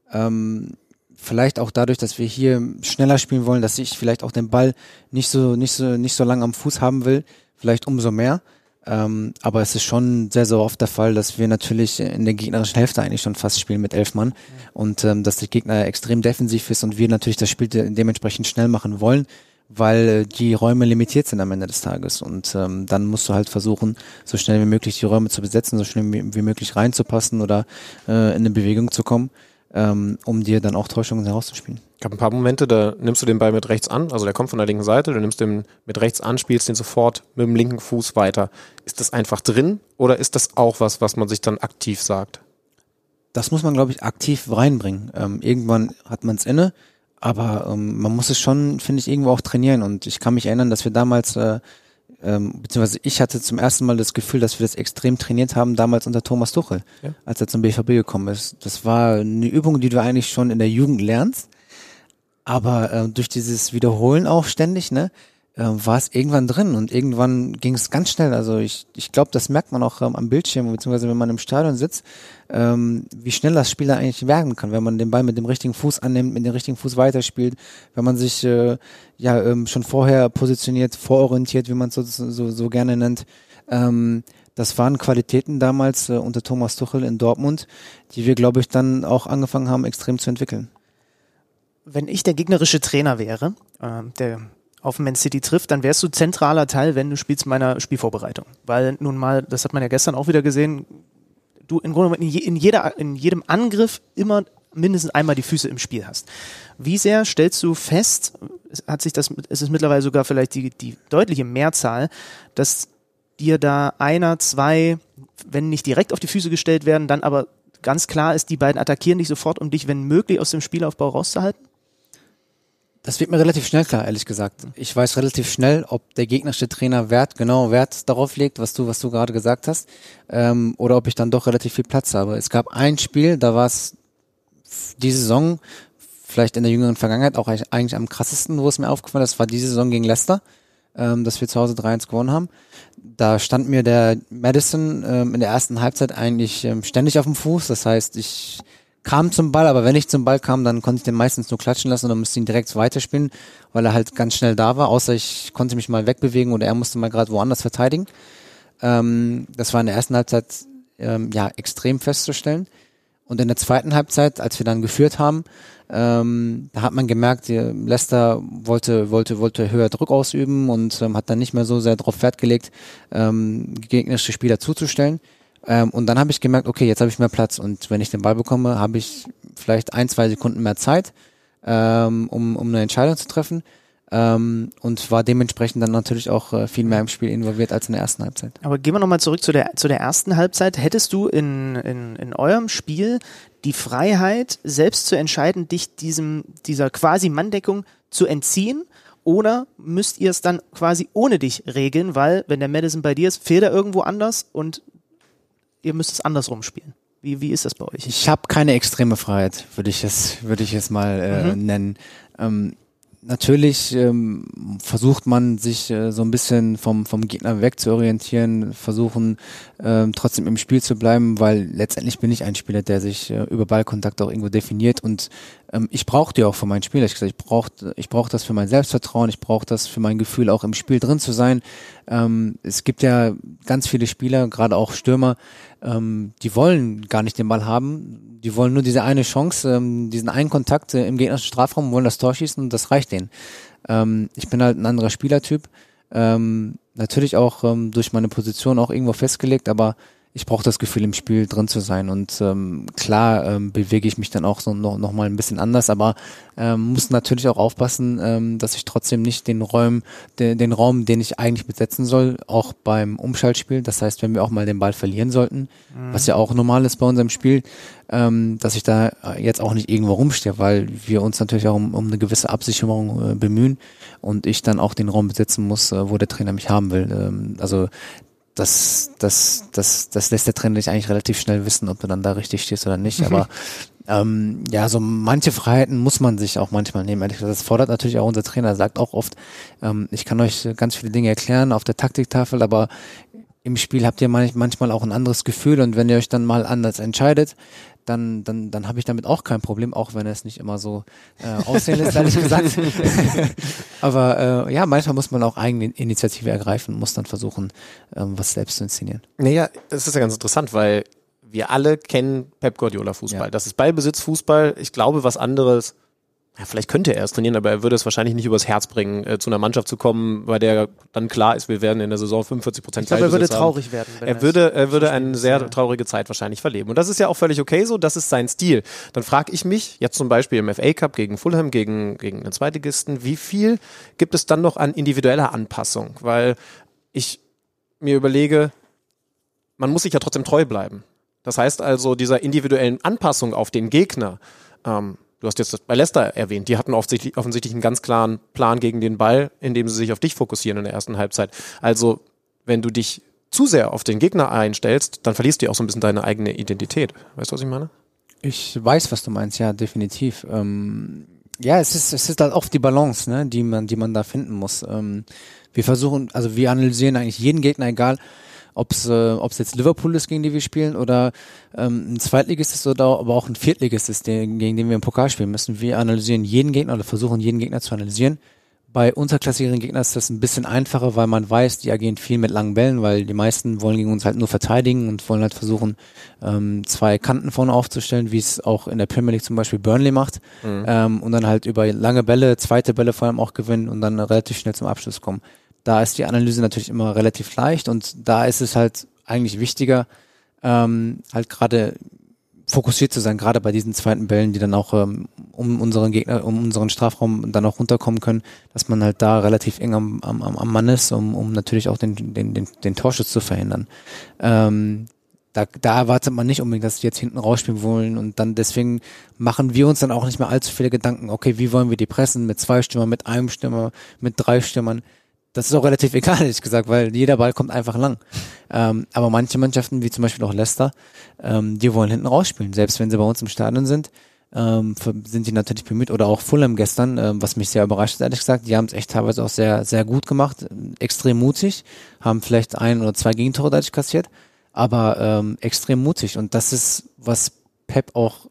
Ähm, vielleicht auch dadurch, dass wir hier schneller spielen wollen, dass ich vielleicht auch den Ball nicht so nicht so nicht so lange am Fuß haben will, vielleicht umso mehr. Ähm, aber es ist schon sehr, sehr oft der Fall, dass wir natürlich in der gegnerischen Hälfte eigentlich schon fast spielen mit elf Mann ja. und ähm, dass der Gegner extrem defensiv ist und wir natürlich das Spiel de- dementsprechend schnell machen wollen, weil äh, die Räume limitiert sind am Ende des Tages und ähm, dann musst du halt versuchen, so schnell wie möglich die Räume zu besetzen, so schnell wie, wie möglich reinzupassen oder äh, in eine Bewegung zu kommen. ähm, um dir dann auch Täuschungen herauszuspielen. Ich habe ein paar Momente, da nimmst du den Ball mit rechts an, also der kommt von der linken Seite, du nimmst den mit rechts an, spielst den sofort mit dem linken Fuß weiter. Ist das einfach drin oder ist das auch was, was man sich dann aktiv sagt? Das muss man, glaube ich, aktiv reinbringen. Ähm, irgendwann hat man es inne, aber ähm, man muss es schon, finde ich, irgendwo auch trainieren. Und ich kann mich erinnern, dass wir damals, äh, ähm, beziehungsweise ich hatte zum ersten Mal das Gefühl, dass wir das extrem trainiert haben, damals unter Thomas Tuchel, ja. als er zum B V B gekommen ist. Das war eine Übung, die du eigentlich schon in der Jugend lernst. Aber äh, durch dieses Wiederholen auch ständig, ne, äh, war es irgendwann drin und irgendwann ging es ganz schnell. Also ich ich glaube, das merkt man auch ähm, am Bildschirm, beziehungsweise wenn man im Stadion sitzt, ähm, wie schnell das Spiel da eigentlich werden kann, wenn man den Ball mit dem richtigen Fuß annimmt, mit dem richtigen Fuß weiterspielt, wenn man sich äh, ja ähm, schon vorher positioniert, vororientiert, wie man es so, so, so gerne nennt. Ähm, das waren Qualitäten damals äh, unter Thomas Tuchel in Dortmund, die wir, glaube ich, dann auch angefangen haben, extrem zu entwickeln. Wenn ich der gegnerische Trainer wäre, äh, der auf Man City trifft, dann wärst du zentraler Teil, wenn du spielst, meiner Spielvorbereitung. Weil nun mal, das hat man ja gestern auch wieder gesehen, du im Grunde in, je, in, jeder, in jedem Angriff immer mindestens einmal die Füße im Spiel hast. Wie sehr stellst du fest, hat sich das, es ist mittlerweile sogar vielleicht die, die deutliche Mehrzahl, dass dir da einer, zwei, wenn nicht direkt auf die Füße gestellt werden, dann aber ganz klar ist, die beiden attackieren dich sofort, um dich, wenn möglich, aus dem Spielaufbau rauszuhalten? Das wird mir relativ schnell klar, ehrlich gesagt. Ich weiß relativ schnell, ob der gegnerische Trainer Wert, genau Wert darauf legt, was du, was du gerade gesagt hast, ähm, oder ob ich dann doch relativ viel Platz habe. Es gab ein Spiel, da war es die Saison, vielleicht in der jüngeren Vergangenheit, auch eigentlich am krassesten, wo es mir aufgefallen ist, das war diese Saison gegen Leicester, ähm, dass wir zu Hause drei eins gewonnen haben. Da stand mir der Maddison ähm, in der ersten Halbzeit eigentlich ähm, ständig auf dem Fuß. Das heißt, ich kam zum Ball, aber wenn ich zum Ball kam, dann konnte ich den meistens nur klatschen lassen und dann musste ich ihn direkt weiterspielen, weil er halt ganz schnell da war, außer ich konnte mich mal wegbewegen oder er musste mal gerade woanders verteidigen. Ähm, das war in der ersten Halbzeit ähm, ja extrem festzustellen. Und in der zweiten Halbzeit, als wir dann geführt haben, ähm, da hat man gemerkt, Leicester wollte wollte wollte höher Druck ausüben und ähm, hat dann nicht mehr so sehr darauf Wert gelegt, ähm, gegnerische Spieler zuzustellen. Ähm, und dann habe ich gemerkt, okay, jetzt habe ich mehr Platz und wenn ich den Ball bekomme, habe ich vielleicht ein, zwei Sekunden mehr Zeit, ähm, um, um eine Entscheidung zu treffen. Ähm, und war dementsprechend dann natürlich auch äh, viel mehr im Spiel involviert als in der ersten Halbzeit. Aber gehen wir nochmal zurück zu der, zu der ersten Halbzeit. Hättest du in, in, in eurem Spiel die Freiheit, selbst zu entscheiden, dich diesem, dieser quasi Manndeckung zu entziehen? Oder müsst ihr es dann quasi ohne dich regeln, weil, wenn der Maddison bei dir ist, fehlt er irgendwo anders und ihr müsst es andersrum spielen? Wie, wie ist das bei euch? Ich habe keine extreme Freiheit, würde ich es, würde ich es mal äh, mhm. nennen. Ähm, Natürlich ähm, versucht man sich äh, so ein bisschen vom vom Gegner weg zu orientieren, versuchen ähm, trotzdem im Spiel zu bleiben, weil letztendlich bin ich ein Spieler, der sich äh, über Ballkontakt auch irgendwo definiert und ähm, ich brauche die auch für mein Spiel. Ich gesagt, ich brauche ich brauche das für mein Selbstvertrauen, ich brauche das für mein Gefühl, auch im Spiel drin zu sein. Ähm, es gibt ja ganz viele Spieler, gerade auch Stürmer, ähm, die wollen gar nicht den Ball haben, die wollen nur diese eine Chance, ähm, diesen einen Kontakt äh, im gegnerischen Strafraum, wollen das Tor schießen und das reicht denen. Ähm, ich bin halt ein anderer Spielertyp, ähm, natürlich auch ähm, durch meine Position auch irgendwo festgelegt, aber ich brauche das Gefühl, im Spiel drin zu sein und ähm, klar ähm, bewege ich mich dann auch so noch, noch mal ein bisschen anders, aber ähm, muss natürlich auch aufpassen, ähm, dass ich trotzdem nicht den Raum, de, den Raum, den ich eigentlich besetzen soll, auch beim Umschaltspiel, das heißt, wenn wir auch mal den Ball verlieren sollten, mhm. was ja auch normal ist bei unserem Spiel, ähm, dass ich da jetzt auch nicht irgendwo rumstehe, weil wir uns natürlich auch um, um eine gewisse Absicherung äh, bemühen und ich dann auch den Raum besetzen muss, äh, wo der Trainer mich haben will. Ähm, also Das, das, das, das lässt der Trainer dich eigentlich relativ schnell wissen, ob du dann da richtig stehst oder nicht. Aber ähm, ja, so manche Freiheiten muss man sich auch manchmal nehmen. Ehrlich gesagt, das fordert natürlich auch unser Trainer. Er sagt auch oft, ähm, ich kann euch ganz viele Dinge erklären auf der Taktiktafel, aber im Spiel habt ihr manchmal auch ein anderes Gefühl und wenn ihr euch dann mal anders entscheidet, dann dann dann habe ich damit auch kein Problem, auch wenn es nicht immer so äh, aussehen lässt, ehrlich gesagt. Aber äh, ja, manchmal muss man auch eigene Initiative ergreifen, muss dann versuchen, ähm, was selbst zu inszenieren. Naja, das ist ja ganz interessant, weil wir alle kennen Pep Guardiola Fußball. Ja. Das ist Ballbesitz Fußball. Ich glaube, was anderes ja, vielleicht könnte er es trainieren, aber er würde es wahrscheinlich nicht übers Herz bringen, äh, zu einer Mannschaft zu kommen, bei der dann klar ist, wir werden in der Saison fünfundvierzig Prozent Zeit. Ich glaube, er würde haben. traurig werden. Wenn er würde, er würde so eine sehr ja. traurige Zeit wahrscheinlich verleben. Und das ist ja auch völlig okay so, das ist sein Stil. Dann frage ich mich, jetzt zum Beispiel im F A Cup gegen Fulham, gegen, gegen einen Zweitligisten, wie viel gibt es dann noch an individueller Anpassung? Weil ich mir überlege, man muss sich ja trotzdem treu bleiben. Das heißt also, dieser individuellen Anpassung auf den Gegner, ähm, du hast jetzt bei Leicester erwähnt, die hatten offensichtlich, offensichtlich einen ganz klaren Plan gegen den Ball, indem sie sich auf dich fokussieren in der ersten Halbzeit. Also, wenn du dich zu sehr auf den Gegner einstellst, dann verlierst du auch so ein bisschen deine eigene Identität. Weißt du, was ich meine? Ich weiß, was du meinst, ja, definitiv. Ähm, ja, es ist, es ist halt oft die Balance, ne, die man, die man da finden muss. Ähm, wir versuchen, also wir analysieren eigentlich jeden Gegner, egal, ob es äh, ob's jetzt Liverpool ist, gegen die wir spielen, oder ähm, ein Zweitligist ist oder aber auch ein Viertligist ist, den, gegen den wir im Pokal spielen müssen. Wir analysieren jeden Gegner oder versuchen jeden Gegner zu analysieren. Bei unterklassigeren Gegnern ist das ein bisschen einfacher, weil man weiß, die agieren viel mit langen Bällen, weil die meisten wollen gegen uns halt nur verteidigen und wollen halt versuchen, ähm, zwei Kanten vorne aufzustellen, wie es auch in der Premier League zum Beispiel Burnley macht, mhm. ähm, und dann halt über lange Bälle, zweite Bälle vor allem auch gewinnen und dann relativ schnell zum Abschluss kommen. Da ist die Analyse natürlich immer relativ leicht und da ist es halt eigentlich wichtiger, ähm, halt gerade fokussiert zu sein, gerade bei diesen zweiten Bällen, die dann auch ähm, um unseren Gegner, um unseren Strafraum dann auch runterkommen können, dass man halt da relativ eng am, am, am Mann ist, um, um natürlich auch den, den, den, den Torschuss zu verhindern. Ähm, da, da erwartet man nicht unbedingt, dass sie jetzt hinten rausspielen wollen und dann deswegen machen wir uns dann auch nicht mehr allzu viele Gedanken, okay, wie wollen wir die pressen, mit zwei Stürmern, mit einem Stürmer, mit drei Stürmern. Das ist auch relativ egal, ehrlich gesagt, weil jeder Ball kommt einfach lang. Ähm, aber manche Mannschaften, wie zum Beispiel auch Leicester, ähm, die wollen hinten rausspielen. Selbst wenn sie bei uns im Stadion sind, ähm, sind die natürlich bemüht. Oder auch Fulham gestern, ähm, was mich sehr überrascht hat, ehrlich gesagt. Die haben es echt teilweise auch sehr, sehr gut gemacht. Extrem mutig. Haben vielleicht ein oder zwei Gegentore dadurch kassiert. Aber ähm, extrem mutig. Und das ist, was Pep auch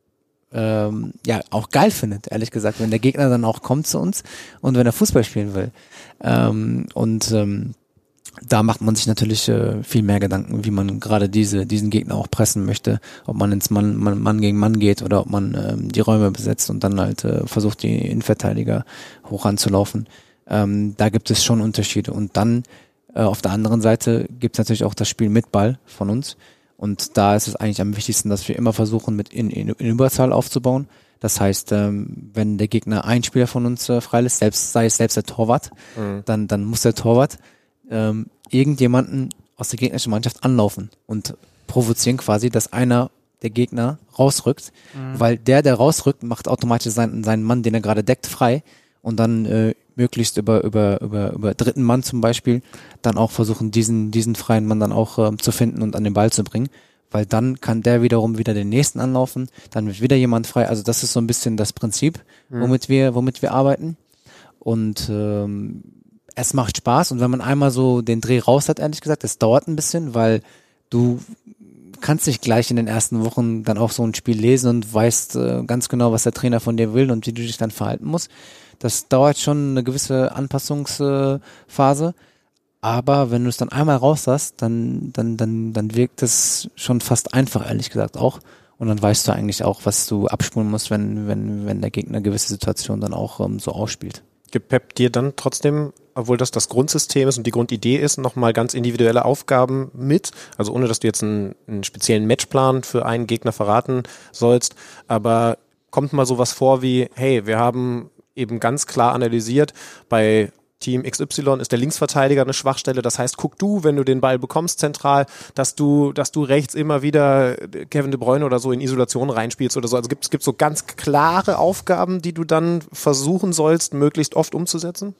ähm, ja auch geil findet, ehrlich gesagt, wenn der Gegner dann auch kommt zu uns und wenn er Fußball spielen will. Ähm, und ähm, da macht man sich natürlich äh, viel mehr Gedanken, wie man gerade diese diesen Gegner auch pressen möchte, ob man ins Mann, Mann, Mann gegen Mann geht oder ob man ähm, die Räume besetzt und dann halt äh, versucht, die Innenverteidiger hoch anzulaufen. Ähm, da gibt es schon Unterschiede. Und dann äh, auf der anderen Seite gibt es natürlich auch das Spiel mit Ball von uns. Und da ist es eigentlich am wichtigsten, dass wir immer versuchen, mit in, in, in Überzahl aufzubauen. Das heißt, ähm, wenn der Gegner einen Spieler von uns äh, freilässt, selbst, sei es selbst der Torwart, mhm. dann, dann muss der Torwart ähm, irgendjemanden aus der gegnerischen Mannschaft anlaufen und provozieren quasi, dass einer der Gegner rausrückt, mhm. weil der, der rausrückt, macht automatisch seinen, seinen Mann, den er gerade deckt, frei und dann äh, möglichst über, über, über, über dritten Mann zum Beispiel dann auch versuchen, diesen, diesen freien Mann dann auch ähm, zu finden und an den Ball zu bringen. Weil dann kann der wiederum wieder den nächsten anlaufen, dann wird wieder jemand frei. Also das ist so ein bisschen das Prinzip, mhm. womit wir, womit wir arbeiten. Und ähm, es macht Spaß. Und wenn man einmal so den Dreh raus hat, ehrlich gesagt, das dauert ein bisschen, weil du kannst nicht gleich in den ersten Wochen dann auch so ein Spiel lesen und weißt äh, ganz genau, was der Trainer von dir will und wie du dich dann verhalten musst. Das dauert schon eine gewisse Anpassungsphase. Aber wenn du es dann einmal raus hast, dann, dann, dann, dann wirkt es schon fast einfach, ehrlich gesagt auch. Und dann weißt du eigentlich auch, was du abspulen musst, wenn, wenn, wenn der Gegner gewisse Situationen dann auch ähm, so ausspielt. Gibt Pep dir dann trotzdem, obwohl das das Grundsystem ist und die Grundidee ist, nochmal ganz individuelle Aufgaben mit? Also ohne, dass du jetzt einen, einen speziellen Matchplan für einen Gegner verraten sollst. Aber kommt mal sowas vor wie, hey, wir haben eben ganz klar analysiert, bei Team X Y ist der Linksverteidiger eine Schwachstelle. Das heißt, guck du, wenn du den Ball bekommst zentral, dass du, dass du rechts immer wieder Kevin De Bruyne oder so in Isolation reinspielst oder so. Also gibt es gibt so ganz klare Aufgaben, die du dann versuchen sollst, möglichst oft umzusetzen?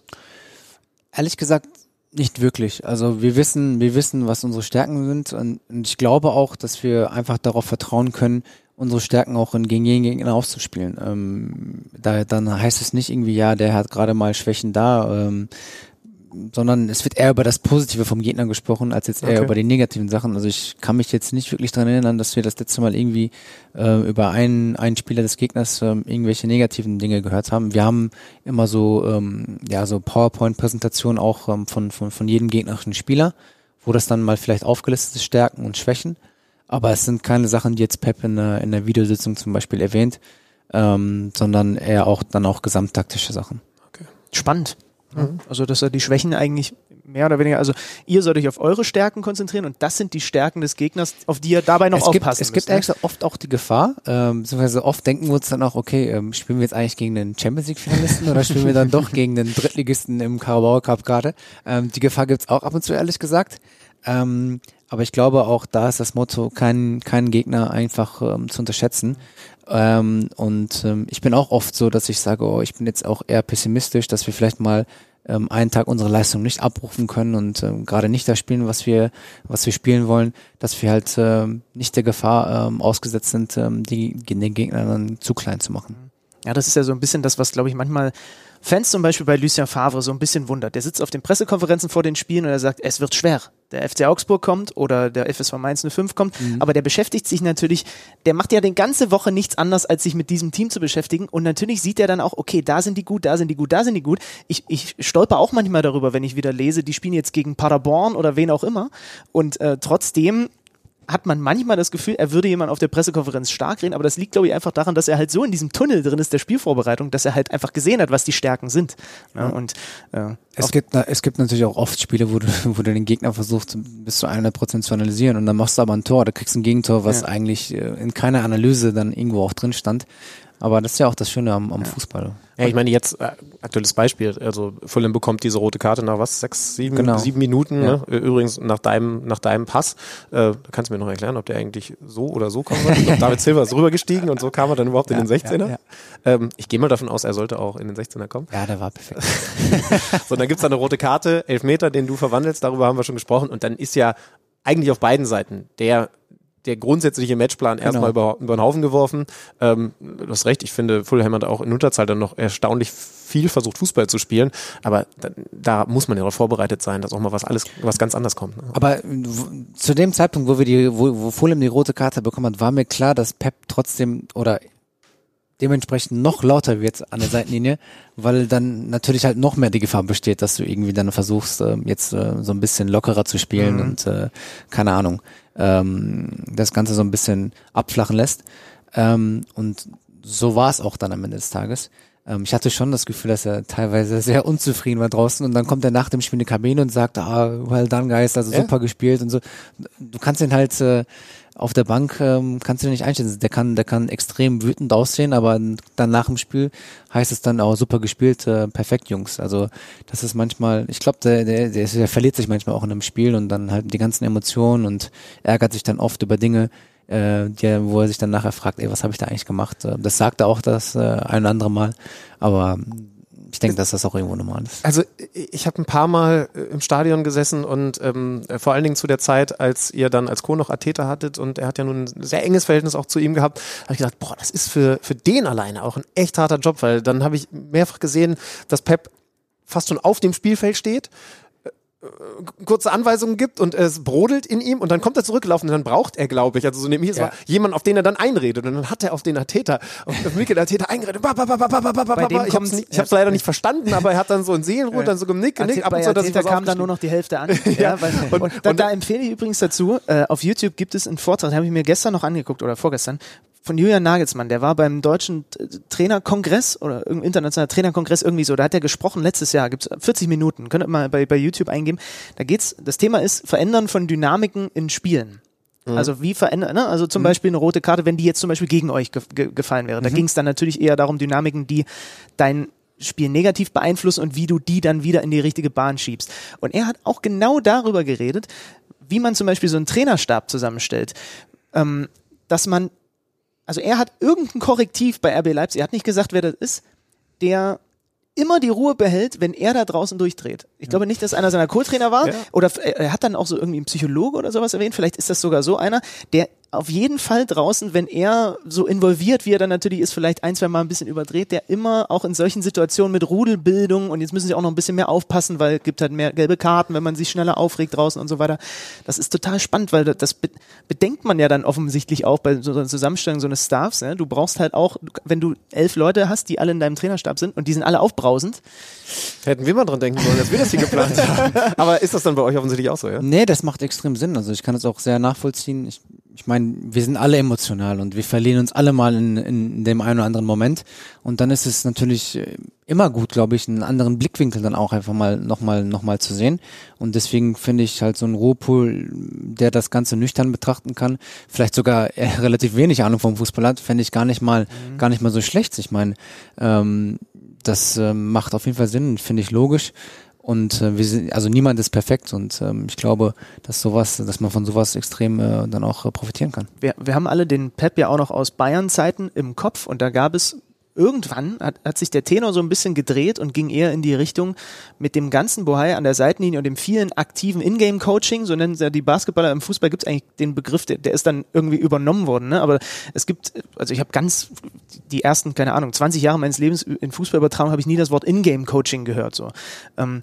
Ehrlich gesagt nicht wirklich. Also wir wissen, wir wissen, was unsere Stärken sind und, und ich glaube auch, dass wir einfach darauf vertrauen können, unsere Stärken auch in, gegen jeden Gegner auszuspielen. Ähm, da, dann heißt es nicht irgendwie, ja, der hat gerade mal Schwächen da, ähm, sondern es wird eher über das Positive vom Gegner gesprochen, als jetzt eher okay. über die negativen Sachen. Also ich kann mich jetzt nicht wirklich daran erinnern, dass wir das letzte Mal irgendwie äh, über einen, einen Spieler des Gegners ähm, irgendwelche negativen Dinge gehört haben. Wir haben immer so, ähm, ja, so PowerPoint-Präsentationen auch ähm, von, von, von jedem gegnerischen Spieler, wo das dann mal vielleicht aufgelistet ist, Stärken und Schwächen. Aber es sind keine Sachen, die jetzt Pep in der, in der Videositzung zum Beispiel erwähnt. ähm, sondern eher auch dann auch gesamttaktische Sachen. Okay. Spannend. Mhm. Also, dass er die Schwächen eigentlich mehr oder weniger, also ihr sollt euch auf eure Stärken konzentrieren und das sind die Stärken des Gegners, auf die ihr dabei noch es aufpassen gibt, Es gibt müsst, eigentlich oft auch die Gefahr, ähm, beziehungsweise oft denken wir uns dann auch, okay, ähm, spielen wir jetzt eigentlich gegen den Champions League-Finalisten oder spielen wir dann doch gegen den Drittligisten im Carabao Cup gerade? Ähm, die Gefahr gibt's auch ab und zu, ehrlich gesagt. Ähm, aber ich glaube auch, da ist das Motto, keinen keinen Gegner einfach ähm, zu unterschätzen. Ähm, und ähm, ich bin auch oft so, dass ich sage, oh, ich bin jetzt auch eher pessimistisch, dass wir vielleicht mal ähm, einen Tag unsere Leistung nicht abrufen können und ähm, gerade nicht das spielen, was wir was wir spielen wollen, dass wir halt ähm, nicht der Gefahr ähm, ausgesetzt sind, ähm, die, den Gegner dann zu klein zu machen. Ja, das ist ja so ein bisschen das, was, glaube ich, manchmal Fans zum Beispiel bei Lucien Favre so ein bisschen wundert. Der sitzt auf den Pressekonferenzen vor den Spielen und er sagt, es wird schwer. Der F C Augsburg kommt oder der F S V Mainz null fünf kommt, mhm. aber der beschäftigt sich natürlich, der macht ja die ganze Woche nichts anderes, als sich mit diesem Team zu beschäftigen und natürlich sieht er dann auch, okay, da sind die gut, da sind die gut, da sind die gut. Ich, ich stolper auch manchmal darüber, wenn ich wieder lese, die spielen jetzt gegen Paderborn oder wen auch immer und äh, trotzdem hat man manchmal das Gefühl, er würde jemand auf der Pressekonferenz stark reden, aber das liegt, glaube ich, einfach daran, dass er halt so in diesem Tunnel drin ist, der Spielvorbereitung, dass er halt einfach gesehen hat, was die Stärken sind. Ja, und äh, es gibt es gibt natürlich auch oft Spiele, wo du, wo du den Gegner versuchst, bis zu hundert Prozent zu analysieren und dann machst du aber ein Tor, da kriegst du ein Gegentor, was ja. eigentlich in keiner Analyse dann irgendwo auch drin stand. Aber das ist ja auch das Schöne am, am ja. Fußball. Ja, ich meine jetzt, äh, aktuelles Beispiel, also Fulham bekommt diese rote Karte nach was, sechs, sieben, genau. sieben Minuten, ja. ne? Übrigens nach deinem, nach deinem Pass, äh, kannst du mir noch erklären, ob der eigentlich so oder so kommen wird? David Silva ist rübergestiegen und so kam er dann überhaupt ja, in den sechzehner. Ja, ja. Ähm, ich gehe mal davon aus, er sollte auch in den sechzehner kommen. Ja, der war perfekt. So, dann gibt's da eine rote Karte, Elfmeter, den du verwandelst, darüber haben wir schon gesprochen und dann ist ja eigentlich auf beiden Seiten der der grundsätzliche Matchplan genau. erstmal über, über den Haufen geworfen. Ähm, du hast recht, ich finde, Fulham hat auch in Unterzahl dann noch erstaunlich viel versucht, Fußball zu spielen, aber da, da muss man ja darauf vorbereitet sein, dass auch mal was alles, was ganz anders kommt. Ne? Aber w- zu dem Zeitpunkt, wo wir die, wo, wo Fulham die rote Karte bekommen hat, war mir klar, dass Pep trotzdem oder dementsprechend noch lauter wird an der Seitenlinie, weil dann natürlich halt noch mehr die Gefahr besteht, dass du irgendwie dann versuchst, äh, jetzt äh, so ein bisschen lockerer zu spielen mhm. und äh, keine Ahnung, ähm, das Ganze so ein bisschen abflachen lässt. Ähm, und so war es auch dann am Ende des Tages. Ähm, ich hatte schon das Gefühl, dass er teilweise sehr unzufrieden war draußen und dann kommt er nach dem Spiel in die Kabine und sagt, ah, well done guys, also ja. super gespielt und so. Du kannst ihn halt äh, auf der Bank ähm, kannst du den nicht einschätzen. Der kann, der kann extrem wütend aussehen, aber dann nach dem Spiel heißt es dann auch super gespielt, äh, perfekt, Jungs. Also das ist manchmal, ich glaube, der, der, der, der verliert sich manchmal auch in einem Spiel und dann halt die ganzen Emotionen und ärgert sich dann oft über Dinge, äh, die, wo er sich dann nachher fragt, ey, was habe ich da eigentlich gemacht? Das sagt er auch das äh, ein oder andere Mal, aber ich denke, dass das auch irgendwo normal ist. Also ich habe ein paar Mal im Stadion gesessen und ähm, vor allen Dingen zu der Zeit, als ihr dann als Co. noch Arteta hattet und er hat ja nun ein sehr enges Verhältnis auch zu ihm gehabt, habe ich gedacht, boah, das ist für für den alleine auch ein echt harter Job, weil dann habe ich mehrfach gesehen, dass Pep fast schon auf dem Spielfeld steht, kurze Anweisungen gibt und es brodelt in ihm und dann kommt er zurückgelaufen und dann braucht er, glaube ich, also so nehme ich es ja. mal, jemanden, auf den er dann einredet und dann hat er auf den Arteta, auf Mikel Arteta eingeredet. Ba, ba, ba, ba, ba, ba, ba, ba. Ich habe es ja. leider nicht verstanden, aber er hat dann so in Seelenruhe, ja. dann so genickt, genickt. Aber so, Arteta kam dann nur noch die Hälfte an. ja. Ja, weil, und, und, da, und da empfehle ich übrigens dazu, äh, auf YouTube gibt es einen Vortrag, den habe ich mir gestern noch angeguckt oder vorgestern, von Julian Nagelsmann, der war beim deutschen Trainerkongress oder irgendein internationaler Trainerkongress irgendwie so, da hat er gesprochen letztes Jahr, gibt's vierzig Minuten, könnt ihr mal bei, bei YouTube eingeben, da geht's, das Thema ist Verändern von Dynamiken in Spielen. Mhm. Also wie verändern, ne? Also zum mhm. Beispiel eine rote Karte, wenn die jetzt zum Beispiel gegen euch ge- ge- gefallen wäre, da mhm. ging's dann natürlich eher darum, Dynamiken, die dein Spiel negativ beeinflussen und wie du die dann wieder in die richtige Bahn schiebst. Und er hat auch genau darüber geredet, wie man zum Beispiel so einen Trainerstab zusammenstellt, ähm, dass man Also er hat irgendein Korrektiv bei R B Leipzig, er hat nicht gesagt, wer das ist, der immer die Ruhe behält, wenn er da draußen durchdreht. Ich ja. glaube nicht, dass einer seiner Co-Trainer war ja. oder er hat dann auch so irgendwie einen Psychologe oder sowas erwähnt, vielleicht ist das sogar so einer, der auf jeden Fall draußen, wenn er so involviert, wie er dann natürlich ist, vielleicht ein, zwei Mal ein bisschen überdreht, der immer auch in solchen Situationen mit Rudelbildung und jetzt müssen sie auch noch ein bisschen mehr aufpassen, weil es gibt halt mehr gelbe Karten, wenn man sich schneller aufregt draußen und so weiter. Das ist total spannend, weil das bedenkt man ja dann offensichtlich auch bei so einer Zusammenstellung so eines Staffs. Ne? Du brauchst halt auch, wenn du elf Leute hast, die alle in deinem Trainerstab sind und die sind alle aufbrausend. Hätten wir mal dran denken sollen, dass wir das hier geplant haben. Aber ist das dann bei euch offensichtlich auch so, ja? Nee, das macht extrem Sinn. Also ich kann das auch sehr nachvollziehen. Ich ich meine, wir sind alle emotional und wir verlieren uns alle mal in, in dem einen oder anderen Moment und dann ist es natürlich immer gut, glaube ich, einen anderen Blickwinkel dann auch einfach mal nochmal noch mal zu sehen und deswegen finde ich halt so einen Ruhepool, der das Ganze nüchtern betrachten kann, vielleicht sogar äh, relativ wenig Ahnung vom Fußball hat, fände ich gar nicht mal mhm. gar nicht mal so schlecht. Ich meine, ähm, das äh, macht auf jeden Fall Sinn, finde ich logisch. Und äh, wir sind, also niemand ist perfekt und ähm, ich glaube, dass sowas, dass man von sowas extrem äh, dann auch äh, profitieren kann. Wir, wir haben alle den Pep ja auch noch aus Bayern-Zeiten im Kopf und da gab es irgendwann, hat, hat sich der Tenor so ein bisschen gedreht und ging eher in die Richtung mit dem ganzen Bohai an der Seitenlinie und dem vielen aktiven Ingame-Coaching, so nennen sie ja die Basketballer. Im Fußball gibt es eigentlich den Begriff, der, der ist dann irgendwie übernommen worden, ne? Aber es gibt, also ich habe ganz die ersten, keine Ahnung, zwanzig Jahre meines Lebens in Fußball übertragen, habe ich nie das Wort Ingame-Coaching gehört, so. Ähm,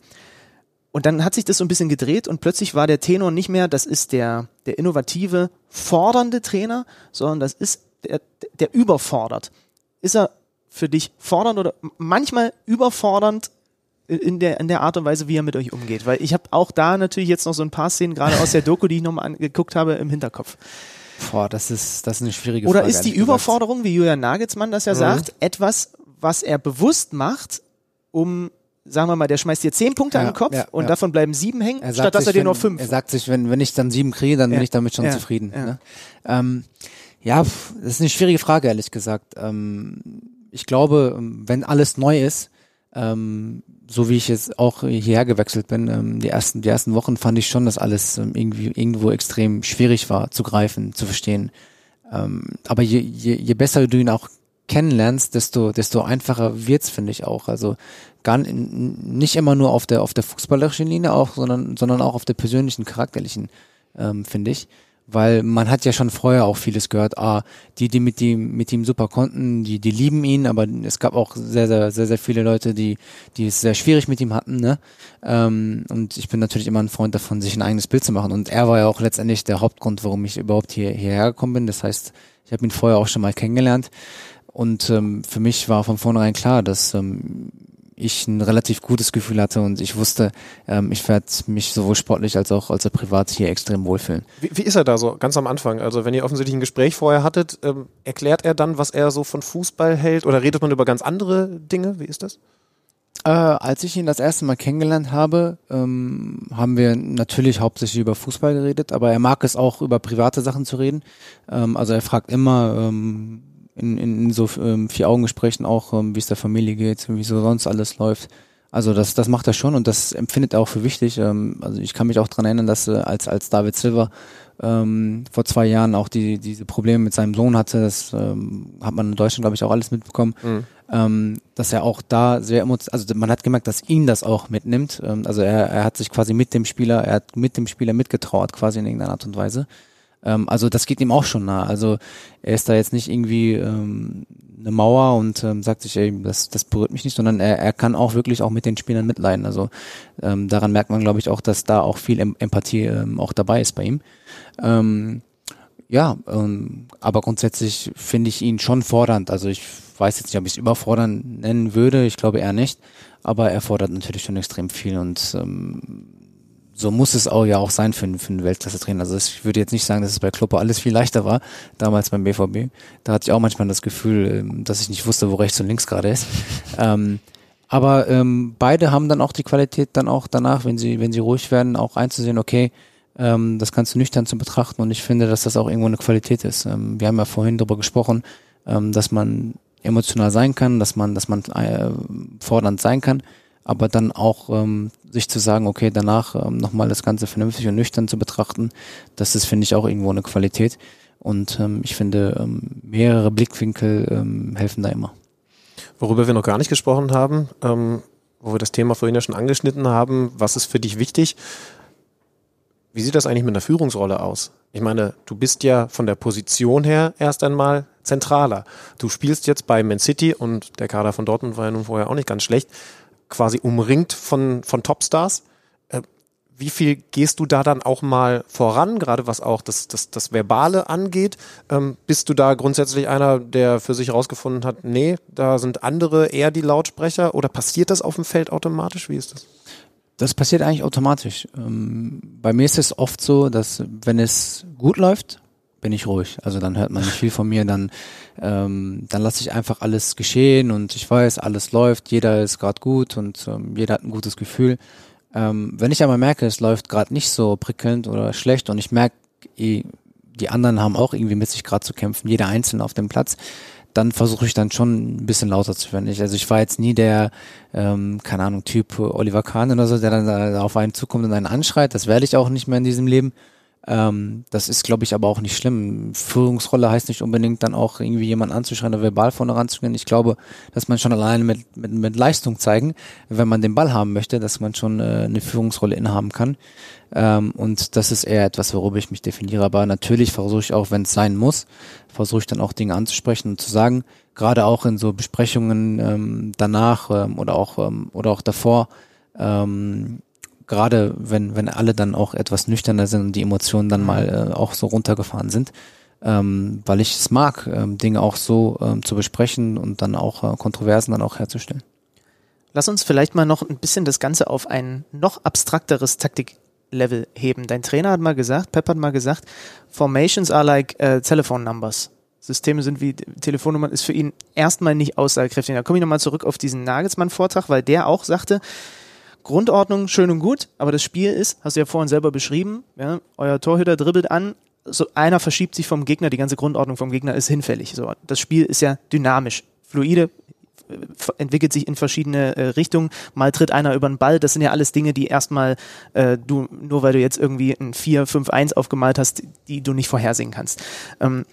Und dann hat sich das so ein bisschen gedreht und plötzlich war der Tenor nicht mehr, das ist der, der innovative, fordernde Trainer, sondern das ist der, der überfordert. Ist er für dich fordernd oder manchmal überfordernd in der, in der Art und Weise, wie er mit euch umgeht? Weil ich habe auch da natürlich jetzt noch so ein paar Szenen, gerade aus der Doku, die ich nochmal angeguckt habe, im Hinterkopf. Boah, das ist, das ist eine schwierige Oder Frage. ist die Überforderung, wie Julian Nagelsmann das ja Mhm. sagt, etwas, was er bewusst macht, um sagen wir mal, der schmeißt dir zehn Punkte Ja, an den Kopf ja, und ja. davon bleiben sieben hängen, Er sagt statt dass sich, er dir wenn, nur fünf. Er sagt sich, wenn, wenn ich dann sieben kriege, dann Ja. bin ich damit schon Ja. zufrieden. Ja. Ne? Ähm, ja, pf, das ist eine schwierige Frage, ehrlich gesagt. Ähm, ich glaube, wenn alles neu ist, ähm, so wie ich jetzt auch hierher gewechselt bin, ähm, die ersten, die ersten Wochen fand ich schon, dass alles ähm, irgendwie irgendwo extrem schwierig war zu greifen, zu verstehen. Ähm, aber je, je, je besser du ihn auch kennenlernst, desto, desto einfacher wird's, finde ich auch. Also gar n- nicht immer nur auf der, auf der fußballerischen Linie auch, sondern, sondern auch auf der persönlichen, charakterlichen, ähm, finde ich. Weil man hat ja schon vorher auch vieles gehört, ah, die, die mit ihm, mit ihm super konnten, die, die lieben ihn, aber es gab auch sehr, sehr, sehr, sehr viele Leute, die, die es sehr schwierig mit ihm hatten, ne? Ähm, und ich bin natürlich immer ein Freund davon, sich ein eigenes Bild zu machen. Und er war ja auch letztendlich der Hauptgrund, warum ich überhaupt hier, hierher gekommen bin. Das heißt, ich habe ihn vorher auch schon mal kennengelernt. Und ähm, für mich war von vornherein klar, dass ähm, ich ein relativ gutes Gefühl hatte und ich wusste, ähm, ich werde mich sowohl sportlich als auch als auch privat hier extrem wohlfühlen. Wie, wie ist er da so, ganz am Anfang? Also wenn ihr offensichtlich ein Gespräch vorher hattet, ähm, erklärt er dann, was er so von Fußball hält oder redet man über ganz andere Dinge? Wie ist das? Äh, als ich ihn das erste Mal kennengelernt habe, ähm, haben wir natürlich hauptsächlich über Fußball geredet, aber er mag es auch, über private Sachen zu reden. Ähm, also er fragt immer ähm, in, in, in so ähm, Vier-Augen-Gesprächen auch, ähm, wie es der Familie geht, wie so sonst alles läuft. Also das, das macht er schon und das empfindet er auch für wichtig. Ähm, also ich kann mich auch dran erinnern, dass äh, als, als David Silva ähm, vor zwei Jahren auch die, diese Probleme mit seinem Sohn hatte, das ähm, hat man in Deutschland, glaube ich, auch alles mitbekommen, Mhm. ähm, dass er auch da sehr emotional, also man hat gemerkt, dass ihn das auch mitnimmt. Ähm, also er, er hat sich quasi mit dem Spieler, er hat mit dem Spieler mitgetrauert, quasi in irgendeiner Art und Weise. Ähm, also das geht ihm auch schon nah. Also er ist da jetzt nicht irgendwie ähm, eine Mauer und ähm, sagt sich, ey, das, das berührt mich nicht, sondern er, er kann auch wirklich auch mit den Spielern mitleiden. Also ähm, daran merkt man, glaube ich, auch, dass da auch viel em- Empathie ähm, auch dabei ist bei ihm. Ähm, ja, ähm, aber grundsätzlich finde ich ihn schon fordernd. Also ich weiß jetzt nicht, ob ich es überfordernd nennen würde. Ich glaube eher nicht. Aber er fordert natürlich schon extrem viel und ähm, so muss es auch ja auch sein für, einen- für einen Weltklasse-Trainer. Also ich würde jetzt nicht sagen, dass es bei Kloppo alles viel leichter war, damals beim B V B. Da hatte ich auch manchmal das Gefühl, ähm, dass ich nicht wusste, wo rechts und links gerade ist. ähm, aber ähm, beide haben dann auch die Qualität, dann auch danach, wenn sie, wenn sie ruhig werden, auch einzusehen, okay, ähm, das kannst du nüchtern zu betrachten und ich finde, dass das auch irgendwo eine Qualität ist. Ähm, wir haben ja vorhin darüber gesprochen, ähm, dass man emotional sein kann, dass man, dass man äh, fordernd sein kann, aber dann auch ähm, sich zu sagen, okay, danach ähm, nochmal das Ganze vernünftig und nüchtern zu betrachten, das ist, finde ich, auch irgendwo eine Qualität. Und ähm, ich finde, ähm, mehrere Blickwinkel ähm, helfen da immer. Worüber wir noch gar nicht gesprochen haben, ähm, wo wir das Thema vorhin ja schon angeschnitten haben, was ist für dich wichtig? Wie sieht das eigentlich mit einer Führungsrolle aus? Ich meine, du bist ja von der Position her erst einmal zentraler. Du spielst jetzt bei Man City und der Kader von Dortmund war ja nun vorher auch nicht ganz schlecht, quasi umringt von, von Topstars. Äh, wie viel gehst du da dann auch mal voran, gerade was auch das, das, das Verbale angeht? Ähm, bist du da grundsätzlich einer, der für sich herausgefunden hat, nee, da sind andere eher die Lautsprecher oder passiert das auf dem Feld automatisch? Wie ist das? Das passiert eigentlich automatisch. Ähm, bei mir ist es oft so, dass wenn es gut läuft, bin ich ruhig. Also dann hört man nicht viel von mir, dann ähm, dann lasse ich einfach alles geschehen und ich weiß, alles läuft, jeder ist gerade gut und ähm, jeder hat ein gutes Gefühl. Ähm, wenn ich aber merke, es läuft gerade nicht so prickelnd oder schlecht und ich merke, eh, die anderen haben auch irgendwie mit sich gerade zu kämpfen, jeder Einzelne auf dem Platz, dann versuche ich dann schon ein bisschen lauter zu werden. Ich, also ich war jetzt nie der, ähm, keine Ahnung, Typ Oliver Kahn oder so, der dann da auf einen zukommt und einen anschreit. Das werde ich auch nicht mehr in diesem Leben. Ähm, das ist, glaube ich, aber auch nicht schlimm. Führungsrolle heißt nicht unbedingt dann auch irgendwie jemanden anzuschreien oder verbal vorne ranzugehen. Ich glaube, dass man schon alleine mit, mit, mit Leistung zeigen, wenn man den Ball haben möchte, dass man schon äh, eine Führungsrolle innehaben kann. Ähm, und das ist eher etwas, worüber ich mich definiere. Aber natürlich versuche ich auch, wenn es sein muss, versuche ich dann auch Dinge anzusprechen und zu sagen, gerade auch in so Besprechungen ähm, danach ähm, oder auch ähm, oder auch davor, ähm, gerade wenn wenn alle dann auch etwas nüchterner sind und die Emotionen dann mal äh, auch so runtergefahren sind, ähm, weil ich es mag, ähm, Dinge auch so ähm, zu besprechen und dann auch äh, Kontroversen dann auch herzustellen. Lass uns vielleicht mal noch ein bisschen das Ganze auf ein noch abstrakteres Taktiklevel heben. Dein Trainer hat mal gesagt, Pep hat mal gesagt, Formations are like uh, telephone numbers. Systeme sind wie Telefonnummern, ist für ihn erstmal nicht aussagekräftig. Da komme ich nochmal zurück auf diesen Nagelsmann-Vortrag, weil der auch sagte, Grundordnung schön und gut, aber das Spiel ist, hast du ja vorhin selber beschrieben, ja, euer Torhüter dribbelt an, so einer verschiebt sich vom Gegner, die ganze Grundordnung vom Gegner ist hinfällig. So, das Spiel ist ja dynamisch, fluide, entwickelt sich in verschiedene äh, Richtungen, mal tritt einer über den Ball, das sind ja alles Dinge, die erstmal äh, du, nur weil du jetzt irgendwie ein vier fünf eins aufgemalt hast, die du nicht vorhersehen kannst. Ähm,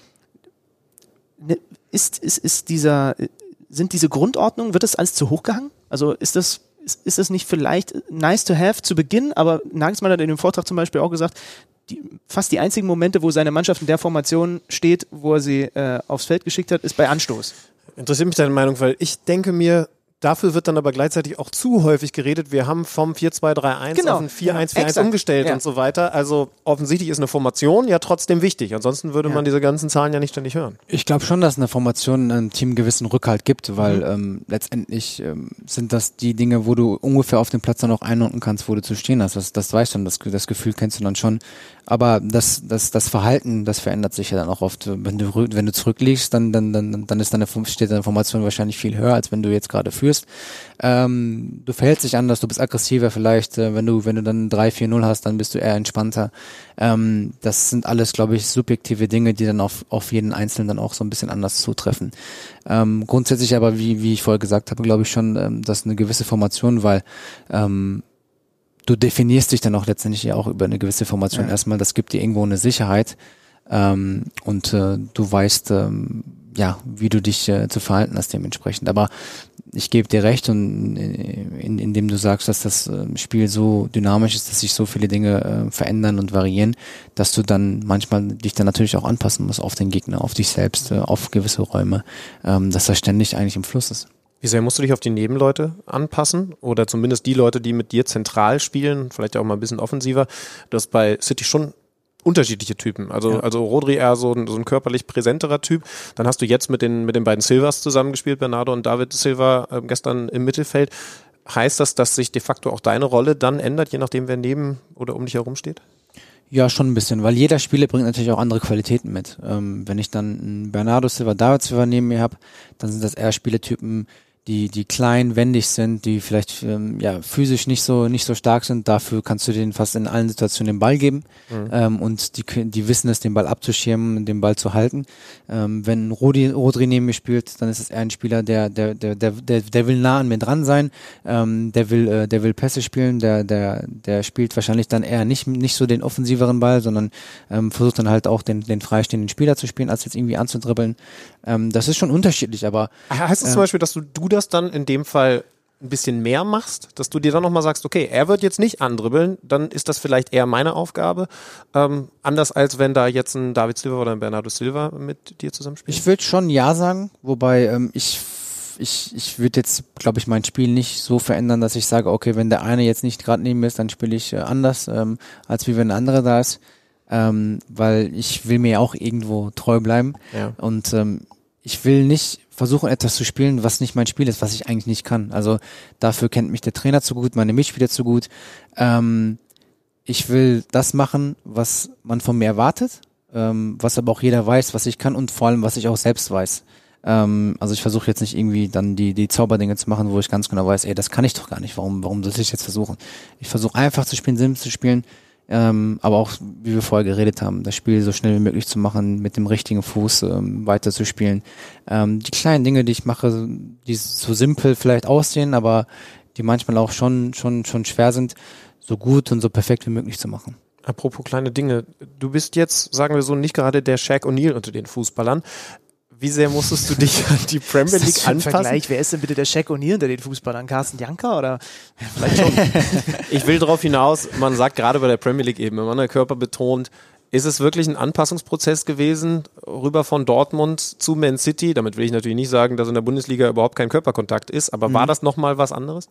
ist, ist, ist dieser, sind diese Grundordnungen, wird das alles zu hoch gehangen? Also ist das Ist, ist es nicht vielleicht nice to have zu Beginn, aber Nagelsmann hat in dem Vortrag zum Beispiel auch gesagt, die, fast die einzigen Momente, wo seine Mannschaft in der Formation steht, wo er sie äh, aufs Feld geschickt hat, ist bei Anstoß. Interessiert mich deine Meinung, weil ich denke mir, dafür wird dann aber gleichzeitig auch zu häufig geredet. Wir haben vom vier zwei drei eins genau. auf ein vier eins vier eins ja, umgestellt ja. und so weiter. Also offensichtlich ist eine Formation ja trotzdem wichtig. Ansonsten würde ja. man diese ganzen Zahlen ja nicht ständig hören. Ich glaube schon, dass eine Formation einem Team einen gewissen Rückhalt gibt, weil mhm. ähm, letztendlich ähm, sind das die Dinge, wo du ungefähr auf dem Platz dann auch einordnen kannst, wo du zu stehen hast. Das, das weißt du dann, das, das Gefühl kennst du dann schon. Aber das, das, das Verhalten, das verändert sich ja dann auch oft. Wenn du, wenn du zurückliegst, dann, dann, dann, dann ist deine, steht deine Formation wahrscheinlich viel höher, als wenn du jetzt gerade führst. Ähm, du verhältst dich anders, du bist aggressiver vielleicht. Äh, wenn du, wenn du dann drei vier null hast, dann bist du eher entspannter. Ähm, das sind alles, glaube ich, subjektive Dinge, die dann auf, auf jeden Einzelnen dann auch so ein bisschen anders zutreffen. Ähm, grundsätzlich aber, wie, wie ich vorher gesagt habe, glaube ich schon, ähm, dass eine gewisse Formation, weil, ähm, du definierst dich dann auch letztendlich ja auch über eine gewisse Formation ja. erstmal, das gibt dir irgendwo eine Sicherheit ähm, und äh, du weißt, ähm, ja, wie du dich äh, zu verhalten hast dementsprechend. Aber ich gebe dir recht und in, indem du sagst, dass das äh, Spiel so dynamisch ist, dass sich so viele Dinge äh, verändern und variieren, dass du dann manchmal dich dann natürlich auch anpassen musst auf den Gegner, auf dich selbst, äh, auf gewisse Räume, ähm, dass das ständig eigentlich im Fluss ist. Wie sehr musst du dich auf die Nebenleute anpassen? Oder zumindest die Leute, die mit dir zentral spielen, vielleicht auch mal ein bisschen offensiver. Du hast bei City schon unterschiedliche Typen. Also, ja. also Rodri eher so ein, so ein körperlich präsenterer Typ. Dann hast du jetzt mit den, mit den beiden Silvas zusammengespielt, Bernardo und David Silva, äh, gestern im Mittelfeld. Heißt das, dass sich de facto auch deine Rolle dann ändert, je nachdem, wer neben oder um dich herum steht? Ja, schon ein bisschen, weil jeder Spieler bringt natürlich auch andere Qualitäten mit. Ähm, wenn ich dann einen Bernardo Silva, David Silva neben mir habe, dann sind das eher Spielertypen, die die klein, wendig sind, die vielleicht ähm, ja physisch nicht so nicht so stark sind. Dafür kannst du denen fast in allen Situationen den Ball geben mhm. ähm, und die die wissen es, den Ball abzuschirmen, den Ball zu halten. Ähm, wenn Rodi, Rodri neben mir spielt, dann ist es eher ein Spieler, der der der der der, der will nah an mir dran sein, ähm, der will äh, der will Pässe spielen, der der der spielt wahrscheinlich dann eher nicht nicht so den offensiveren Ball, sondern ähm, versucht dann halt auch den den freistehenden Spieler zu spielen, als jetzt irgendwie anzudribbeln. Ähm, das ist schon unterschiedlich, aber heißt das äh, zum Beispiel, dass du du das dann in dem Fall ein bisschen mehr machst, dass du dir dann nochmal sagst, okay, er wird jetzt nicht andribbeln, dann ist das vielleicht eher meine Aufgabe, ähm, anders als wenn da jetzt ein David Silva oder ein Bernardo Silva mit dir zusammenspielt? Ich würde schon ja sagen, wobei ähm, ich ich ich würde jetzt, glaube ich, mein Spiel nicht so verändern, dass ich sage, okay, wenn der eine jetzt nicht gerade neben mir ist, dann spiele ich äh, anders, ähm, als wie wenn der andere da ist, ähm, weil ich will mir auch irgendwo treu bleiben ja. und ähm, ich will nicht versuchen, etwas zu spielen, was nicht mein Spiel ist, was ich eigentlich nicht kann. Also dafür kennt mich der Trainer zu gut, meine Mitspieler zu gut. Ähm, ich will das machen, was man von mir erwartet. ähm, was aber auch jeder weiß, was ich kann und vor allem, was ich auch selbst weiß. Ähm, also ich versuche jetzt nicht irgendwie dann die die Zauberdinge zu machen, wo ich ganz genau weiß, ey, das kann ich doch gar nicht, warum warum soll ich jetzt versuchen? Ich versuche einfach zu spielen, simpel zu spielen, ähm, aber auch, wie wir vorher geredet haben, das Spiel so schnell wie möglich zu machen, mit dem richtigen Fuß ähm, weiter zu spielen. Ähm, die kleinen Dinge, die ich mache, die so simpel vielleicht aussehen, aber die manchmal auch schon schon schon schwer sind, so gut und so perfekt wie möglich zu machen. Apropos kleine Dinge, du bist jetzt, sagen wir so, nicht gerade der Shaq O'Neal unter den Fußballern. Wie sehr musstest du dich an die Premier League ist das anpassen? Vergleich? Wer ist denn bitte der Shaq O'Neal unter den Fußballern? Carsten Janker oder? Vielleicht schon. Ich will darauf hinaus, man sagt gerade bei der Premier League eben, wenn man den Körper betont, ist es wirklich ein Anpassungsprozess gewesen, rüber von Dortmund zu Man City? Damit will ich natürlich nicht sagen, dass in der Bundesliga überhaupt kein Körperkontakt ist, aber mhm. war das nochmal was anderes?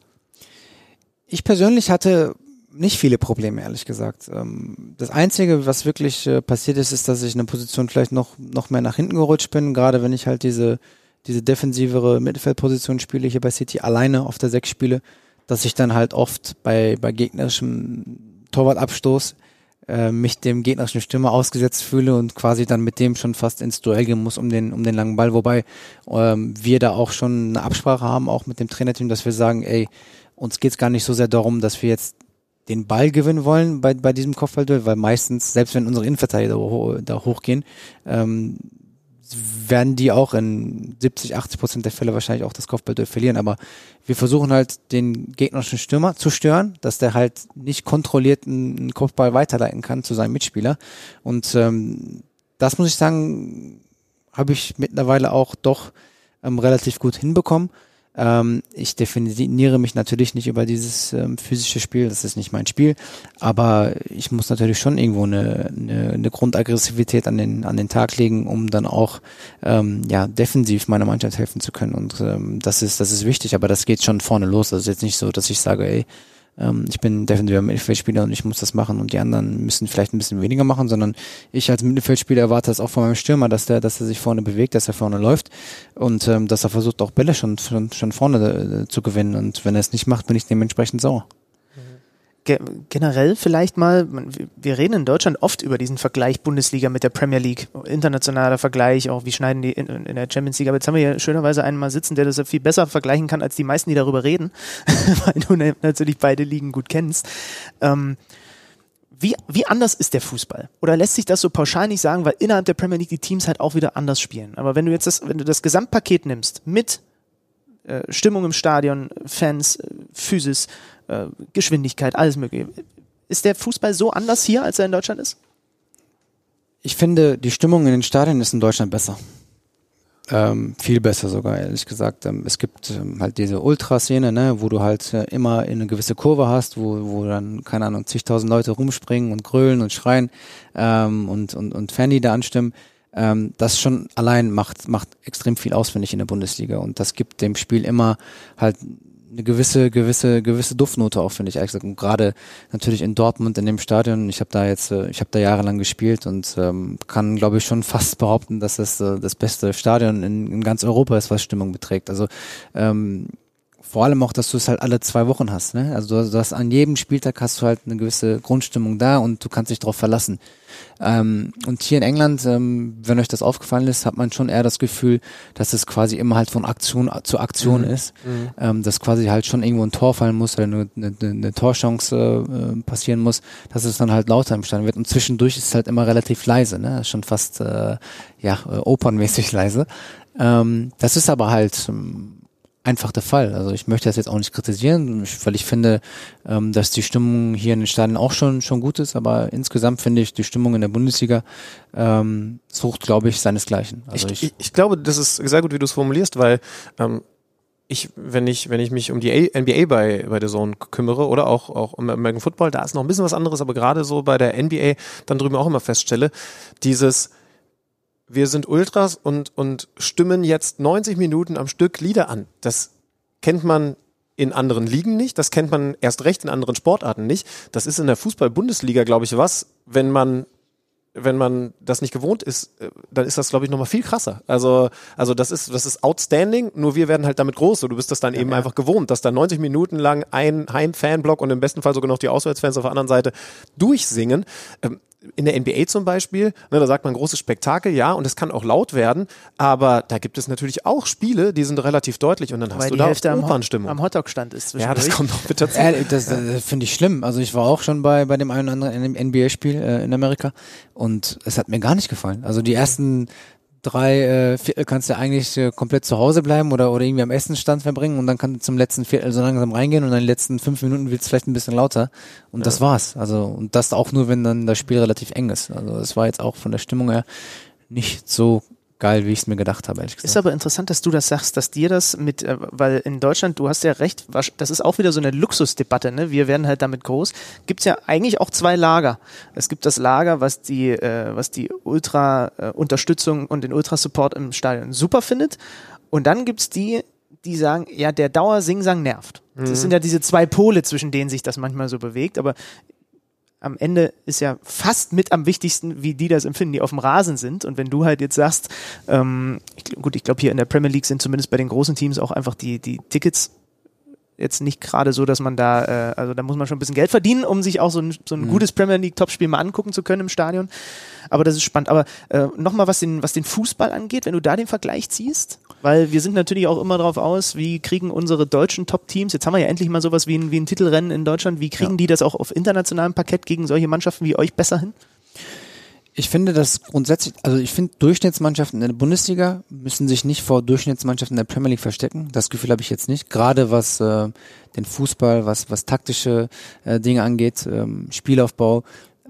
Ich persönlich hatte nicht viele Probleme, ehrlich gesagt. Das Einzige, was wirklich passiert ist, ist, dass ich in einer Position vielleicht noch noch mehr nach hinten gerutscht bin, gerade wenn ich halt diese diese defensivere Mittelfeldposition spiele, hier bei City alleine auf der sechs spiele, dass ich dann halt oft bei bei gegnerischem Torwartabstoß äh, mich dem gegnerischen Stürmer ausgesetzt fühle und quasi dann mit dem schon fast ins Duell gehen muss um den um den langen Ball, wobei ähm, wir da auch schon eine Absprache haben, auch mit dem Trainerteam, dass wir sagen, ey, uns geht's gar nicht so sehr darum, dass wir jetzt den Ball gewinnen wollen bei bei diesem Kopfballduell, weil meistens, selbst wenn unsere Innenverteidiger da, da hochgehen, ähm, werden die auch in siebzig, achtzig Prozent der Fälle wahrscheinlich auch das Kopfballduell verlieren, aber wir versuchen halt den gegnerischen Stürmer zu stören, dass der halt nicht kontrolliert einen Kopfball weiterleiten kann zu seinem Mitspieler und ähm, das muss ich sagen, habe ich mittlerweile auch doch ähm, relativ gut hinbekommen. Ähm, ich definiere mich natürlich nicht über dieses ähm, physische Spiel, das ist nicht mein Spiel, aber ich muss natürlich schon irgendwo eine, eine, eine Grundaggressivität an den an den Tag legen, um dann auch ähm, ja defensiv meiner Mannschaft helfen zu können und ähm, das ist das ist wichtig, aber das geht schon vorne los. Das ist jetzt nicht so, dass ich sage, ey, ähm, ich bin defensiver Mittelfeldspieler und ich muss das machen und die anderen müssen vielleicht ein bisschen weniger machen, sondern ich als Mittelfeldspieler erwarte das auch von meinem Stürmer, dass der, dass er sich vorne bewegt, dass er vorne läuft und ähm, dass er versucht auch Bälle schon schon, schon vorne äh, zu gewinnen und wenn er es nicht macht, bin ich dementsprechend sauer. Ge- generell vielleicht mal, wir reden in Deutschland oft über diesen Vergleich Bundesliga mit der Premier League, internationaler Vergleich, auch wie schneiden die in, in der Champions League, aber jetzt haben wir hier schönerweise einen mal sitzen, der das viel besser vergleichen kann als die meisten, die darüber reden, weil du natürlich beide Ligen gut kennst. Ähm, wie, wie anders ist der Fußball? Oder lässt sich das so pauschal nicht sagen, weil innerhalb der Premier League die Teams halt auch wieder anders spielen. Aber wenn du jetzt das, wenn du das Gesamtpaket nimmst, mit äh, Stimmung im Stadion, Fans, äh, Physis, Geschwindigkeit, alles mögliche. Ist der Fußball so anders hier, als er in Deutschland ist? Ich finde, die Stimmung in den Stadien ist in Deutschland besser. Ähm, viel besser sogar, ehrlich gesagt. Ähm, es gibt ähm, halt diese Ultraszene, ne, wo du halt äh, immer eine gewisse Kurve hast, wo, wo dann, keine Ahnung, zigtausend Leute rumspringen und grölen und schreien ähm, und, und, und Fanlieder anstimmen. Ähm, das schon allein macht, macht extrem viel aus, finde ich, in der Bundesliga. Und das gibt dem Spiel immer halt eine gewisse, gewisse, gewisse Duftnote auch, finde ich ehrlich gesagt. Und gerade natürlich in Dortmund, in dem Stadion, ich habe da jetzt, ich habe da jahrelang gespielt und ähm, kann, glaube ich, schon fast behaupten, dass das äh, das beste Stadion in, in ganz Europa ist, was Stimmung beträgt. Also ähm, vor allem auch, dass du es halt alle zwei Wochen hast, ne? Also du, du hast an jedem Spieltag hast du halt eine gewisse Grundstimmung da und du kannst dich darauf verlassen. Ähm, und hier in England, ähm, wenn euch das aufgefallen ist, hat man schon eher das Gefühl, dass es quasi immer halt von Aktion zu Aktion mhm. ist, mhm. Ähm, dass quasi halt schon irgendwo ein Tor fallen muss oder eine, eine, eine Torchance äh, passieren muss, dass es dann halt lauter im Stadion wird. Und zwischendurch ist es halt immer relativ leise, ne? Schon fast äh, ja äh, opernmäßig leise. Ähm, das ist aber halt ähm, einfach der Fall. Also ich möchte das jetzt auch nicht kritisieren, weil ich finde, ähm, dass die Stimmung hier in den Stadien auch schon schon gut ist, aber insgesamt finde ich die Stimmung in der Bundesliga ähm, sucht, glaube ich, seinesgleichen. Also ich, ich, ich, ich glaube, das ist sehr gut, wie du es formulierst, weil ähm, ich, wenn ich, wenn ich mich um die N B A bei, bei der Zone kümmere oder auch, auch um American Football, da ist noch ein bisschen was anderes, aber gerade so bei der N B A dann drüben auch immer feststelle, dieses wir sind Ultras und, und stimmen jetzt neunzig Minuten am Stück Lieder an. Das kennt man in anderen Ligen nicht, das kennt man erst recht in anderen Sportarten nicht. Das ist in der Fußball-Bundesliga, glaube ich, was, wenn man wenn man das nicht gewohnt ist, dann ist das, glaube ich, nochmal viel krasser. Also, also das ist, das ist outstanding, nur wir werden halt damit groß. So, du bist das dann ja, eben ja. einfach gewohnt, dass da neunzig Minuten lang ein Heim-Fanblock und im besten Fall sogar noch die Auswärtsfans auf der anderen Seite durchsingen. in der N B A zum Beispiel, ne, da sagt man großes Spektakel, ja, und es kann auch laut werden, aber da gibt es natürlich auch Spiele, die sind relativ deutlich und dann hast Weil du die da Hälfte am, Opernstimmung. am Hotdog-Stand ist. Ja, das kommt noch mit dazu. Ja, das das finde ich schlimm. Also ich war auch schon bei bei dem einen oder anderen N B A-Spiel äh, in Amerika und es hat mir gar nicht gefallen. Also die ersten drei äh, Viertel kannst du eigentlich äh, komplett zu Hause bleiben oder oder irgendwie am Essenstand verbringen und dann kannst du zum letzten Viertel so langsam reingehen und dann die letzten fünf Minuten wird es vielleicht ein bisschen lauter und ja. das war's. Also und das auch nur, wenn dann das Spiel relativ eng ist. Also es war jetzt auch von der Stimmung her nicht so geil, wie ich es mir gedacht habe, ehrlich gesagt. Ist aber interessant, dass du das sagst, dass dir das mit, äh, weil in Deutschland, du hast ja recht, das ist auch wieder so eine Luxusdebatte, ne? Wir werden halt damit groß. Gibt's ja eigentlich auch zwei Lager. Es gibt das Lager, was die, äh, was die Ultra-Unterstützung und den Ultra-Support im Stadion super findet. Und dann gibt's die, die sagen, ja, der Dauer-Singsang nervt. Mhm. Das sind ja diese zwei Pole, zwischen denen sich das manchmal so bewegt, aber am Ende ist ja fast mit am wichtigsten, wie die das empfinden, die auf dem Rasen sind. Und wenn du halt jetzt sagst, ähm, ich, gut, ich glaube hier in der Premier League sind zumindest bei den großen Teams auch einfach die, die Tickets jetzt nicht gerade so, dass man da, äh, also da muss man schon ein bisschen Geld verdienen, um sich auch so ein, so ein mhm. gutes Premier League Topspiel mal angucken zu können im Stadion. Aber das ist spannend. Aber äh, nochmal, was den, was den Fußball angeht, wenn du da den Vergleich ziehst, weil wir sind natürlich auch immer drauf aus, wie kriegen unsere deutschen Top-Teams, jetzt haben wir ja endlich mal sowas wie ein, wie ein Titelrennen in Deutschland, wie kriegen ja. die das auch auf internationalem Parkett gegen solche Mannschaften wie euch besser hin? Ich finde das grundsätzlich, also ich finde Durchschnittsmannschaften in der Bundesliga müssen sich nicht vor Durchschnittsmannschaften in der Premier League verstecken. Das Gefühl habe ich jetzt nicht. Gerade was äh, den Fußball, was was taktische äh, Dinge angeht, ähm, Spielaufbau.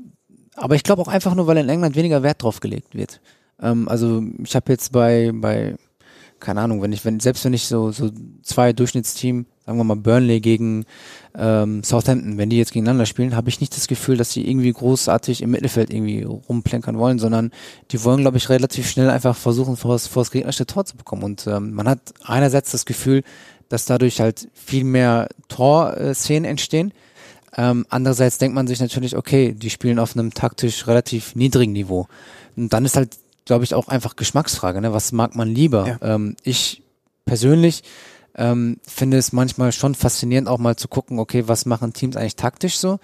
Aber ich glaube auch einfach nur, weil in England weniger Wert drauf gelegt wird. Ähm, also ich habe jetzt bei bei keine Ahnung, wenn ich, wenn, selbst wenn ich so, so zwei Durchschnittsteam, sagen wir mal Burnley gegen ähm, Southampton, wenn die jetzt gegeneinander spielen, habe ich nicht das Gefühl, dass sie irgendwie großartig im Mittelfeld irgendwie rumplänkern wollen, sondern die wollen, glaube ich, relativ schnell einfach versuchen, vor das, vor das gegnerische Tor zu bekommen. Und ähm, man hat einerseits das Gefühl, dass dadurch halt viel mehr Torszenen entstehen. Ähm, andererseits denkt man sich natürlich, okay, die spielen auf einem taktisch relativ niedrigen Niveau. Und dann ist halt, glaube ich, auch einfach Geschmacksfrage, ne? Was mag man lieber? Ja. Ähm, ich persönlich ähm, finde es manchmal schon faszinierend, auch mal zu gucken, okay, was machen Teams eigentlich taktisch so?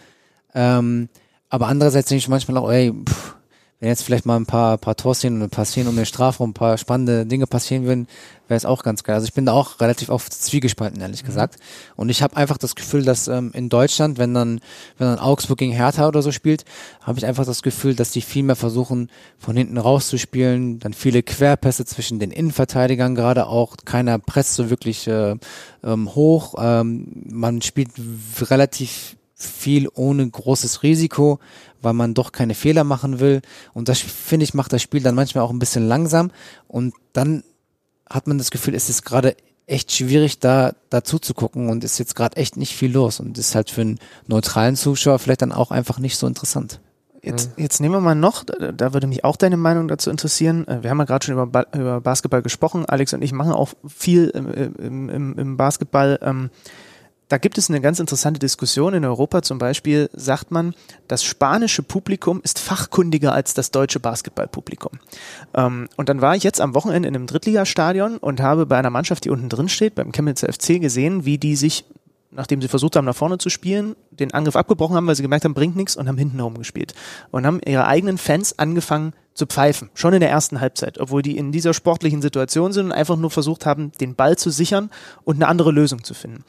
Ähm, aber andererseits denke ich manchmal auch, ey, pff, wenn jetzt vielleicht mal ein paar, paar Torszenen und ein paar Szenen um den Strafraum, ein paar spannende Dinge passieren würden, wäre es auch ganz geil. Also ich bin da auch relativ oft zwiegespalten, ehrlich mhm. gesagt. Und ich habe einfach das Gefühl, dass ähm, in Deutschland, wenn dann, wenn dann Augsburg gegen Hertha oder so spielt, habe ich einfach das Gefühl, dass die viel mehr versuchen, von hinten rauszuspielen, dann viele Querpässe zwischen den Innenverteidigern gerade auch, keiner presst so wirklich äh, ähm, hoch, ähm, man spielt relativ viel ohne großes Risiko, weil man doch keine Fehler machen will. Und das, finde ich, macht das Spiel dann manchmal auch ein bisschen langsam. Und dann hat man das Gefühl, es ist gerade echt schwierig, da dazu zu gucken und ist jetzt gerade echt nicht viel los. Und ist halt für einen neutralen Zuschauer vielleicht dann auch einfach nicht so interessant. Jetzt, jetzt nehmen wir mal noch, da, da würde mich auch deine Meinung dazu interessieren. Wir haben ja gerade schon über, ba- über Basketball gesprochen. Alex und ich machen auch viel im, im, im, im Basketball. Ähm, Da gibt es eine ganz interessante Diskussion. In Europa zum Beispiel sagt man, das spanische Publikum ist fachkundiger als das deutsche Basketballpublikum. Ähm, und dann war ich jetzt am Wochenende in einem Drittligastadion und habe bei einer Mannschaft, die unten drin steht, beim Chemnitzer F C gesehen, wie die sich, nachdem sie versucht haben, nach vorne zu spielen, den Angriff abgebrochen haben, weil sie gemerkt haben, bringt nichts, und haben hinten rumgespielt. Und haben ihre eigenen Fans angefangen zu pfeifen, schon in der ersten Halbzeit, obwohl die in dieser sportlichen Situation sind und einfach nur versucht haben, den Ball zu sichern und eine andere Lösung zu finden.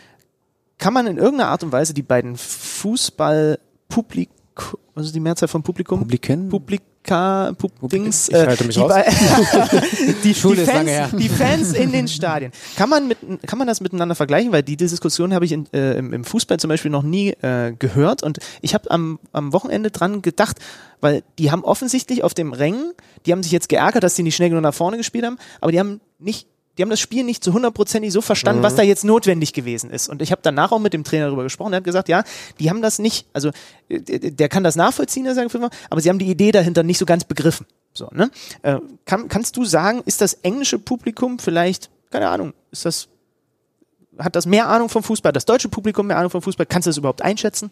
Kann man in irgendeiner Art und Weise die beiden Fußball-Publik, was ist die Mehrzahl von Publikum? Publiken? Publika, Pub Dings, ich halte mich die, raus. die, Schule die, ist lange Fans, her. die Fans in den Stadien. Kann man mit, kann man das miteinander vergleichen? Weil die Diskussion habe ich in, äh, im, im Fußball zum Beispiel noch nie äh, gehört, und ich habe am, am Wochenende dran gedacht, weil die haben offensichtlich auf dem Rängen, die haben sich jetzt geärgert, dass sie nicht schnell genug nach vorne gespielt haben, aber die haben nicht Die haben das Spiel nicht zu hundertprozentig so verstanden, mhm. was da jetzt notwendig gewesen ist. Und ich habe danach auch mit dem Trainer darüber gesprochen. Der hat gesagt, ja, die haben das nicht, also der kann das nachvollziehen, der sagt, aber sie haben die Idee dahinter nicht so ganz begriffen. So, ne? Äh, kann, kannst du sagen, ist das englische Publikum vielleicht, keine Ahnung, ist das, hat das mehr Ahnung vom Fußball, das deutsche Publikum mehr Ahnung vom Fußball? Kannst du das überhaupt einschätzen?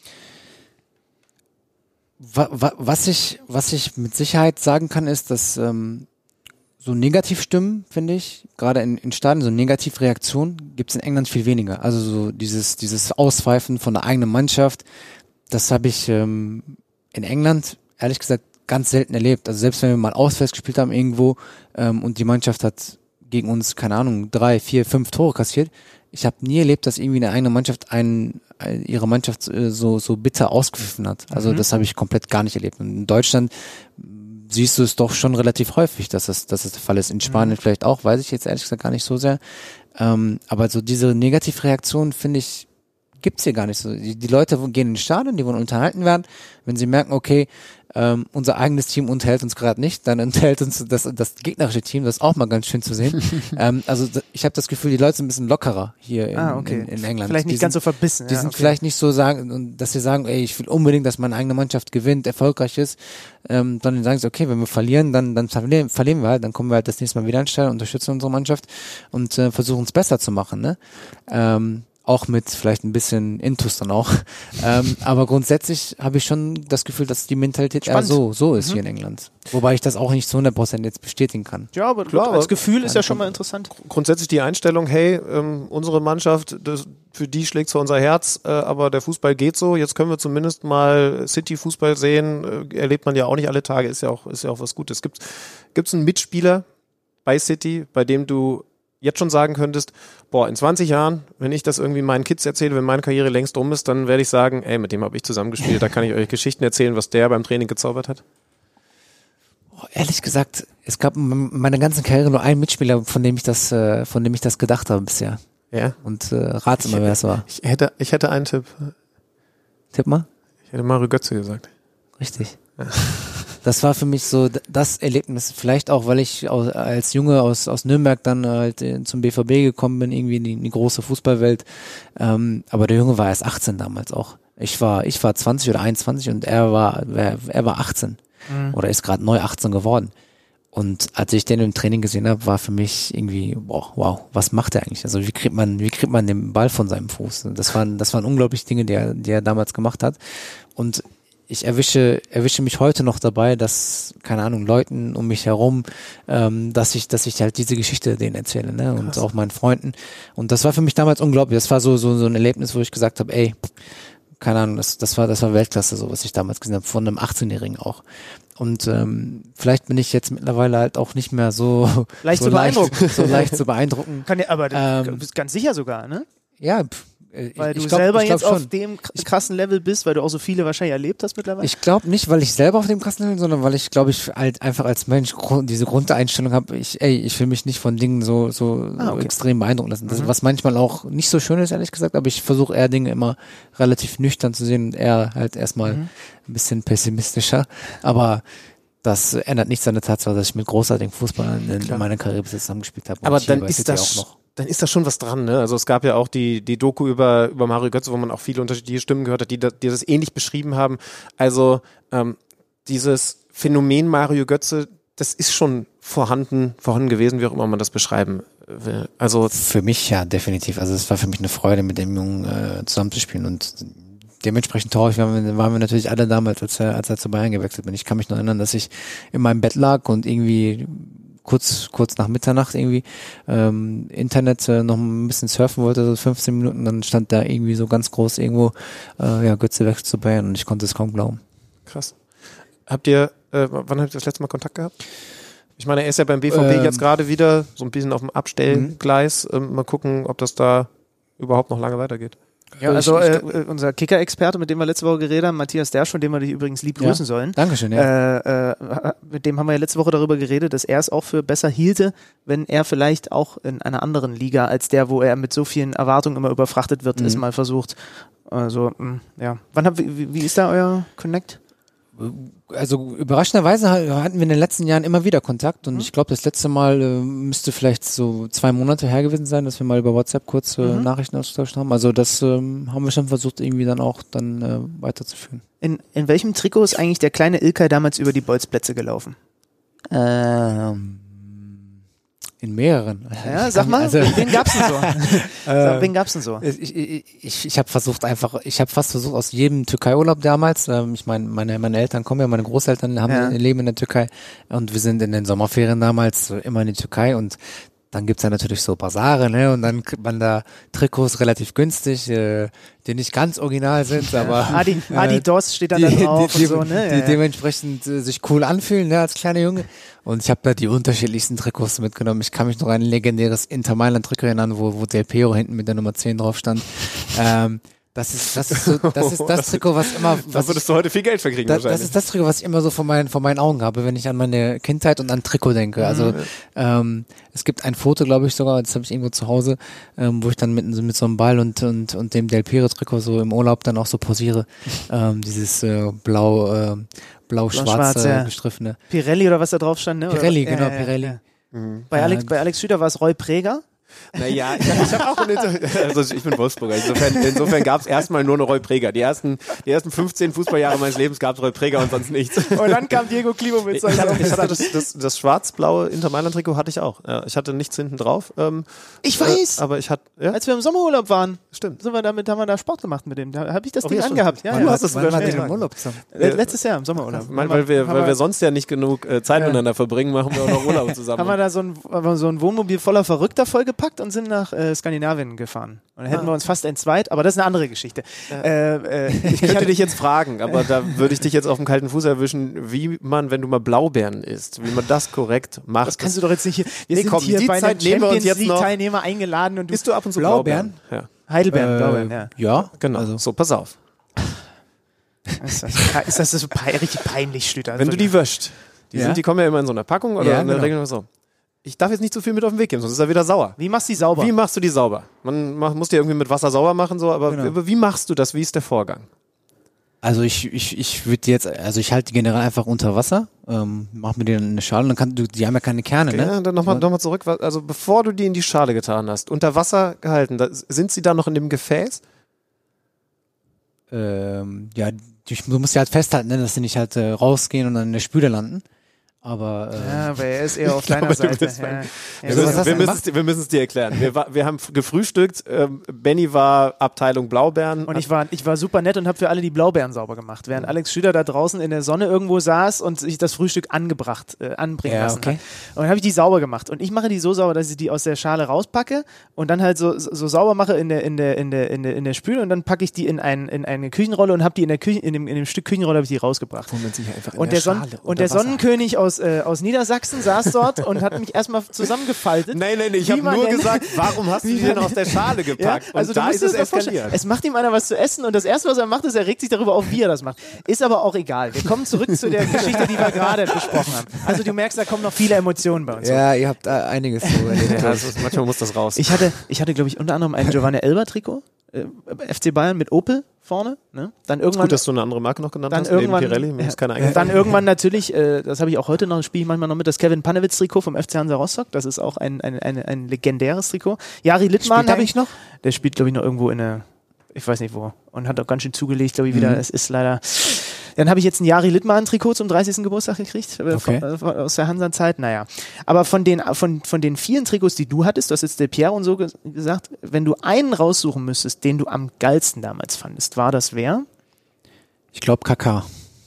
Was ich, was ich mit Sicherheit sagen kann, ist, dass ähm, so Negativstimmen, finde ich, gerade in, in Stadien, so Negativreaktionen gibt es in England viel weniger. Also so dieses dieses Auspfeifen von der eigenen Mannschaft, das habe ich ähm, in England, ehrlich gesagt, ganz selten erlebt. Also selbst wenn wir mal auswärts gespielt haben irgendwo ähm, und die Mannschaft hat gegen uns, keine Ahnung, drei, vier, fünf Tore kassiert, ich habe nie erlebt, dass irgendwie eine eigene Mannschaft einen, ihre Mannschaft äh, so so bitter ausgepfiffen hat. Also mhm. das habe ich komplett gar nicht erlebt. Und in Deutschland siehst du es doch schon relativ häufig, dass das, dass das der Fall ist. In Spanien mhm. vielleicht auch, weiß ich jetzt ehrlich gesagt gar nicht so sehr. Ähm, aber so diese Negativreaktion, finde ich, gibt's hier gar nicht so. Die, die Leute gehen in den Stadion, die wollen unterhalten werden. Wenn sie merken, okay, ähm, unser eigenes Team unterhält uns gerade nicht, dann unterhält uns das, das gegnerische Team, das ist auch mal ganz schön zu sehen. ähm, also ich habe das Gefühl, die Leute sind ein bisschen lockerer hier in, ah, okay. in, in England. Vielleicht nicht die ganz sind, so verbissen. Die ja, sind okay. vielleicht nicht so sagen, dass sie sagen, ey, ich will unbedingt, dass meine eigene Mannschaft gewinnt, erfolgreich ist, ähm, sondern sagen sie, okay, wenn wir verlieren, dann dann verlieren, verlieren wir halt, dann kommen wir halt das nächste Mal wieder anstellen, unterstützen unsere Mannschaft und äh, versuchen es besser zu machen, ne? Ähm, auch mit vielleicht ein bisschen Intus dann auch. ähm, aber grundsätzlich habe ich schon das Gefühl, dass die Mentalität Spannend. eher so, so ist mhm. hier in England. Wobei ich das auch nicht zu hundert Prozent jetzt bestätigen kann. Ja, aber Klar, gut, als aber Gefühl ist ja schon mal interessant. Grundsätzlich die Einstellung, hey, ähm, unsere Mannschaft, das, für die schlägt zwar unser Herz, äh, aber der Fußball geht so. Jetzt können wir zumindest mal City-Fußball sehen. Äh, erlebt man ja auch nicht alle Tage, ist ja auch, ist ja auch was Gutes. Gibt es einen Mitspieler bei City, bei dem du jetzt schon sagen könntest, boah, in zwanzig Jahren, wenn ich das irgendwie meinen Kids erzähle, wenn meine Karriere längst rum ist, dann werde ich sagen, ey, mit dem habe ich zusammengespielt, da kann ich euch Geschichten erzählen, was der beim Training gezaubert hat? Oh, ehrlich gesagt, es gab in meiner ganzen Karriere nur einen Mitspieler, von dem ich das, äh, von dem ich das gedacht habe bisher. Ja. Und äh, rat's immer, wer es war. Ich hätte, ich hätte einen Tipp. Tipp mal. Ich hätte Mario Götze gesagt. Richtig. Ja. Das war für mich so das Erlebnis, vielleicht auch, weil ich aus, als Junge aus, aus Nürnberg dann halt zum B V B gekommen bin, irgendwie in die, in die große Fußballwelt. Ähm, aber der Junge war erst achtzehn damals auch. Ich war, ich war zwanzig oder einundzwanzig und er war, er, er war achtzehn. Mhm. Oder ist gerade neu achtzehn geworden. Und als ich den im Training gesehen habe, war für mich irgendwie, boah, wow, was macht er eigentlich? Also wie kriegt man, wie kriegt man den Ball von seinem Fuß? Das waren, das waren unglaublich Dinge, die er, die er damals gemacht hat. Und ich erwische, erwische mich heute noch dabei, dass, keine Ahnung, Leuten um mich herum, ähm, dass ich, dass ich halt diese Geschichte denen erzähle, ne, und auch meinen Freunden. Und das war für mich damals unglaublich. Das war so, so, so ein Erlebnis, wo ich gesagt habe, ey, keine Ahnung, das, das war, das war Weltklasse, so was ich damals gesehen habe, von einem achtzehnjährigen auch. Und ähm, vielleicht bin ich jetzt mittlerweile halt auch nicht mehr so leicht so zu beeindrucken, leicht, so leicht zu beeindrucken. Kann ja, aber ähm, du bist ganz sicher sogar, ne? Ja. Pff. Weil ich du glaub, selber ich glaub jetzt schon. auf dem krassen Level bist, weil du auch so viele wahrscheinlich erlebt hast mittlerweile? Ich glaube nicht, weil ich selber auf dem krassen Level bin, sondern weil ich, glaube ich, halt einfach als Mensch diese Grundeinstellung habe, ich, ey, ich will mich nicht von Dingen so so, ah, okay. so extrem beeindrucken lassen. Das, mhm. was manchmal auch nicht so schön ist, ehrlich gesagt, aber ich versuche eher Dinge immer relativ nüchtern zu sehen und eher halt erstmal mhm. ein bisschen pessimistischer. Aber das ändert nichts an der Tatsache, dass ich mit großartigen Fußballern in, in meiner Karriere bis jetzt zusammengespielt habe. Aber dann ist das auch noch. Dann ist da schon was dran, ne? Also es gab ja auch die die Doku über über Mario Götze, wo man auch viele unterschiedliche Stimmen gehört hat, die, die das ähnlich beschrieben haben. Also ähm, dieses Phänomen Mario Götze, das ist schon vorhanden, vorhanden gewesen, wie auch immer man das beschreiben will. Also für mich ja definitiv. Also es war für mich eine Freude, mit dem Jungen äh, zusammenzuspielen und dementsprechend traurig waren wir, waren wir natürlich alle damals, als er, als er zu Bayern gewechselt bin. Ich kann mich noch erinnern, dass ich in meinem Bett lag und irgendwie kurz kurz nach Mitternacht irgendwie ähm, Internet äh, noch ein bisschen surfen wollte, so fünfzehn Minuten, dann stand da irgendwie so ganz groß irgendwo, äh, ja, Götze wechselt zu Bayern und ich konnte es kaum glauben. Krass. Habt ihr, äh, wann habt ihr das letzte Mal Kontakt gehabt? Ich meine, er ist ja beim B V B ähm, jetzt gerade wieder so ein bisschen auf dem Abstellgleis. Ähm, mal gucken, ob das da überhaupt noch lange weitergeht. Ja, also äh, unser Kicker-Experte, mit dem wir letzte Woche geredet haben, Matthias Dersch, von dem wir dich übrigens lieb grüßen ja, sollen. Dankeschön, ja. Äh, äh, mit dem haben wir ja letzte Woche darüber geredet, dass er es auch für besser hielte, wenn er vielleicht auch in einer anderen Liga als der, wo er mit so vielen Erwartungen immer überfrachtet wird, mhm. es mal versucht. Also, mh, ja. Wann hab, wie, wie ist da euer Connect? Also überraschenderweise hatten wir in den letzten Jahren immer wieder Kontakt und mhm. ich glaube, das letzte Mal äh, müsste vielleicht so zwei Monate her gewesen sein, dass wir mal über WhatsApp kurz äh, mhm. Nachrichten ausgetauscht haben. Also das ähm, haben wir schon versucht, irgendwie dann auch dann äh, weiterzuführen. In, in welchem Trikot ist eigentlich der kleine Ilkay damals über die Bolzplätze gelaufen? Ähm, in mehreren. Ja, sag mal, also, wen gab's denn so? Sag, wen gab's denn so? Ich, ich, ich, ich habe versucht einfach, ich habe fast versucht aus jedem Türkei-Urlaub damals, ähm, ich meine, meine, meine Eltern kommen ja, meine Großeltern haben ja. leben in der Türkei und wir sind in den Sommerferien damals immer in die Türkei und dann gibt's ja natürlich so Basare, ne? Und dann kriegt man da Trikots relativ günstig, äh, die nicht ganz original sind, aber Adi, äh, Adidas steht dann die, da drauf die, und so, ne? die, Ja, die dementsprechend äh, sich cool anfühlen, ne, als kleiner Junge. Und ich habe da die unterschiedlichsten Trikots mitgenommen. Ich kann mich noch an ein legendäres Inter Mailand Trikot erinnern, wo, wo Del Piero hinten mit der Nummer zehn drauf stand. ähm, Das ist, das ist so, das ist das Trikot, was immer, Da was würdest ich, du heute viel Geld verkriegen da, wahrscheinlich. das ist das Trikot, was ich immer so vor meinen, vor meinen Augen habe, wenn ich an meine Kindheit und an Trikot denke. Also, ähm, es gibt ein Foto, glaube ich sogar, das habe ich irgendwo zu Hause, ähm, wo ich dann mit, mit so einem Ball und, und, und dem Del Piero Trikot so im Urlaub dann auch so posiere. ähm, dieses, äh, blau, äh, blau-schwarze Blau-schwarz, ja. gestriffene. Pirelli oder was da drauf stand, ne? Pirelli, oder? genau, Ja, ja, Pirelli. ja. Bei Alex, bei Alex Schüter war es Roy Preger. Naja, ich habe hab auch eine, also ich bin Wolfsburger, insofern, insofern gab es erstmal nur eine Roy Preger. Die ersten, die ersten fünfzehn Fußballjahre meines Lebens gab es Roy Preger und sonst nichts. Und dann kam Diego Klimo mit Ich seinem hatte, ich hatte das, das, das schwarz-blaue Inter Mailand Trikot hatte ich auch. Ja, ich hatte nichts hinten drauf. Ähm, Ich weiß. Äh, aber ich hatte, ja, Als wir im Sommerurlaub waren, stimmt. sind wir damit, haben wir da Sport gemacht mit dem. Da habe ich das Oh, Ding ja, stimmt. angehabt. Ja, Wann ja. warst du das Wann sogar war schon? denn im Urlaub zusammen? Äh, Letztes Jahr im Sommerurlaub. Weil, weil, wir, weil wir sonst ja nicht genug äh, Zeit miteinander verbringen, machen wir auch noch Urlaub zusammen. haben wir da so ein, so ein Wohnmobil voller Verrückter vollgepackt und sind nach äh, Skandinavien gefahren. Und dann hätten Ah. wir uns fast entzweit, aber das ist eine andere Geschichte. Äh, äh, Ich könnte dich jetzt fragen, aber da würde ich dich jetzt auf dem kalten Fuß erwischen, wie man, wenn du mal Blaubeeren isst, wie man das korrekt macht. das kannst du doch jetzt nicht hier. Wir Nee, sind komm, hier die bei einem Zeit nehmen wir uns Champions jetzt League noch. Teilnehmer eingeladen und du Isst du ab und zu Blaubeeren? Blaubeeren? Ja, Heidelbeeren, Äh, Blaubeeren, ja. Ja, genau. Also, So, pass auf. Ist das, ist das so pein, richtig peinlich, Schlüter? Wenn du die wäscht, die, Ja. sind, die kommen ja immer in so einer Packung oder Ja, in der genau. Regel so. Ich darf jetzt nicht zu viel mit auf den Weg geben, sonst ist er wieder sauer. Wie machst du die sauber? Wie machst du die sauber? Man mach, muss die irgendwie mit Wasser sauber machen, so, aber Genau. wie machst du das? Wie ist der Vorgang? Also ich, ich, ich würde jetzt, also ich halte die generell einfach unter Wasser, ähm, mach mir die dann in eine Schale und dann kann du, die haben ja keine Kerne, ne? Ja, dann nochmal noch mal zurück. Also bevor du die in die Schale getan hast, unter Wasser gehalten, da, sind sie da noch in dem Gefäß? Ähm, ja, die, du musst sie halt festhalten, ne, dass sie nicht halt äh, rausgehen und dann in der Spüle landen. Aber äh, Ja, aber er ist eher auf glaube, deiner du Seite. bist Ja. beim- Ja, Wir so, was müssen, hast wir du müssen, gemacht? es, wir müssen es dir erklären. Wir, war, wir haben gefrühstückt, ähm, Benny war Abteilung Blaubeeren. Und ich war, ich war super nett und habe für alle die Blaubeeren sauber gemacht, während Alex Schüler da draußen in der Sonne irgendwo saß und sich das Frühstück angebracht, äh, anbringen Ja, lassen okay. hat. Und dann habe ich die sauber gemacht. Und ich mache die so sauber, dass ich die aus der Schale rauspacke und dann halt so, so sauber mache in der, in der, in der, in der, in der Spüle und dann packe ich die in, ein, in eine Küchenrolle und habe die in der Küche, in dem, in dem Stück Küchenrolle habe ich die rausgebracht. Und der, Son und der Sonnenkönig aus, äh, aus Niedersachsen saß dort und hat mich erstmal zusammengefaltet. Nein, nein, ich Wie habe man nur denn- gesagt, warum hast du wie die denn man- aus der Schale Ja, gepackt? also und du da musst ist dir es das mal vorstellen. eskaliert. Es macht ihm einer was zu essen und das Erste, was er macht, ist, er regt sich darüber auf, wie er das macht. Ist aber auch egal. Wir kommen zurück zu der Geschichte, die wir gerade besprochen haben. Also du merkst, da kommen noch viele Emotionen bei uns. hoch. ja, ihr habt äh, einiges so erlebt. Ja, das ist, manchmal muss das raus. Ich hatte, ich hatte, glaube ich, unter anderem ein Giovanni Elber-Trikot, äh, F C Bayern mit Opel vorne. Ne? Dann irgendwann, Gut, dass du eine andere Marke noch genannt dann hast, neben irgendwann, Pirelli. Mir ist keine äh, eingefallen. dann irgendwann natürlich, äh, das habe ich auch heute noch, spiele ich manchmal noch mit, das Kevin Panewitz-Trikot vom F C Hansa Rostock. Das ist auch ein, ein, ein, ein legendäres Trikot. Jari Littmann Spielt er habe ich eigentlich noch. Der spielt, glaube ich, noch irgendwo in der, ich weiß nicht wo. Und hat auch ganz schön zugelegt, glaube ich, wieder. Es ist leider. Dann habe ich jetzt ein Jari Littmann-Trikot zum dreißigsten Geburtstag gekriegt, äh, Okay. von, äh, aus der Hansa-Zeit. Naja. Aber von den, von, von den vielen Trikots, die du hattest, du hast jetzt der Pierre und so ge gesagt, wenn du einen raussuchen müsstest, den du am geilsten damals fandest, war das wer? Ich glaube K K.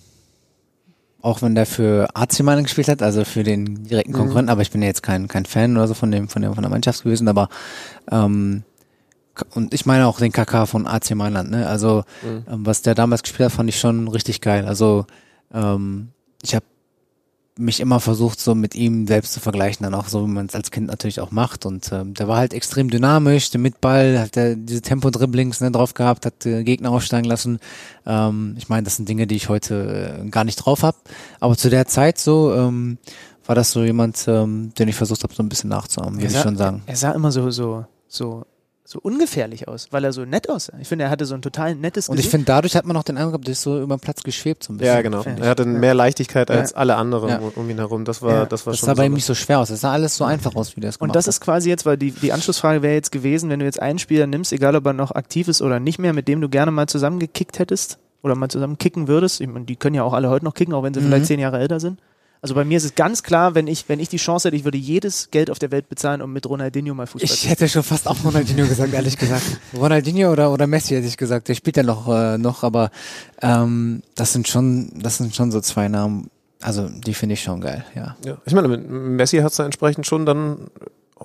Auch wenn der für A C Mailand gespielt hat, also für den direkten Konkurrenten, aber ich bin ja jetzt kein kein Fan oder so von dem von der von der Mannschaft gewesen, aber ähm, K- und ich meine auch den K K von A C Mailand, ne? Also ähm, was der damals gespielt hat, fand ich schon richtig geil. Also ähm, ich habe mich immer versucht, so mit ihm selbst zu vergleichen, dann auch so, wie man es als Kind natürlich auch macht. Und ähm, der war halt extrem dynamisch, der mit Ball, hat der diese Tempo-Dribblings ne, drauf gehabt, hat äh, Gegner aussteigen lassen. Ähm, ich meine, das sind Dinge, die ich heute äh, gar nicht drauf habe. Aber zu der Zeit so ähm, war das so jemand, ähm, den ich versucht habe, so ein bisschen nachzuahmen, würde ich schon sagen. Er sah immer so, so, so, so ungefährlich aus, weil er so nett aussah. Ich finde, er hatte so ein total nettes Und ich Gesicht. finde, dadurch hat man auch den Eindruck gehabt, der ist so über den Platz geschwebt so ein bisschen. Ja, genau. Finde ich. Er hatte mehr Leichtigkeit als Ja. alle anderen Ja. um, um ihn herum. Das war, Ja. das war Das schon sah bei ihm besonders. nicht so schwer aus. Es sah alles so einfach aus, wie der es gemacht Und das hat. ist quasi jetzt, weil die, die Anschlussfrage wäre jetzt gewesen, wenn du jetzt einen Spieler nimmst, egal ob er noch aktiv ist oder nicht mehr, mit dem du gerne mal zusammengekickt hättest oder mal zusammen kicken würdest. Ich meine, die können ja auch alle heute noch kicken, auch wenn sie Mhm. vielleicht zehn Jahre älter sind. Also bei mir ist es ganz klar, wenn ich, wenn ich die Chance hätte, ich würde jedes Geld auf der Welt bezahlen, um mit Ronaldinho mal Fußball zu Ich spielen. hätte schon fast auch Ronaldinho gesagt, ehrlich gesagt. Ronaldinho oder, oder Messi hätte ich gesagt. Der spielt ja noch, äh, noch aber ähm, das sind schon, das sind schon so zwei Namen. Also die finde ich schon geil, ja. Ja. Ich meine, mit Messi hat es da entsprechend schon dann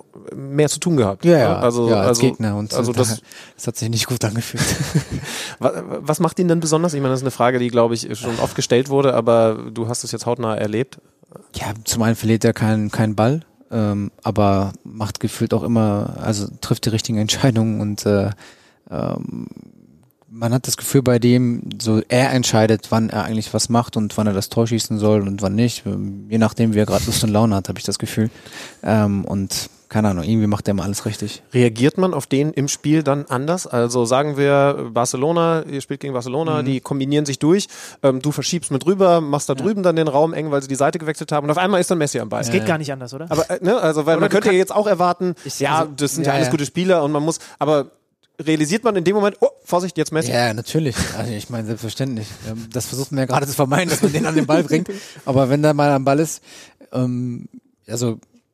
mehr zu tun gehabt. Ja, ja, also, ja, als also, Gegner. Und also das, das, das hat sich nicht gut angefühlt. was, was macht ihn denn besonders? Ich meine, das ist eine Frage, die, glaube ich, schon oft gestellt wurde, aber du hast es jetzt hautnah erlebt. Ja, zum einen verliert er keinen keinen Ball, ähm, aber macht gefühlt auch immer, also trifft die richtigen Entscheidungen und äh, ähm, man hat das Gefühl bei dem, so er entscheidet, wann er eigentlich was macht und wann er das Tor schießen soll und wann nicht. Je nachdem, wie er gerade Lust und Laune hat, habe ich das Gefühl. Ähm, und keine Ahnung, irgendwie macht er immer alles richtig. Reagiert man auf den im Spiel dann anders? Also sagen wir Barcelona, ihr spielt gegen Barcelona, mhm. die kombinieren sich durch, ähm, du verschiebst mit rüber, machst da ja. drüben dann den Raum eng, weil sie die Seite gewechselt haben und auf einmal ist dann Messi am Ball. Das geht gar nicht anders, oder? Aber, äh, ne, also weil oder man könnte ja jetzt auch erwarten, ich, ja, also, das sind ja, ja alles ja. gute Spieler und man muss, aber realisiert man in dem Moment, oh, Vorsicht, jetzt Messi. Ja, natürlich. Also ich meine, selbstverständlich. Das versucht man ja gerade zu vermeiden, dass man den an den Ball bringt. Aber wenn der mal am Ball ist, ähm, also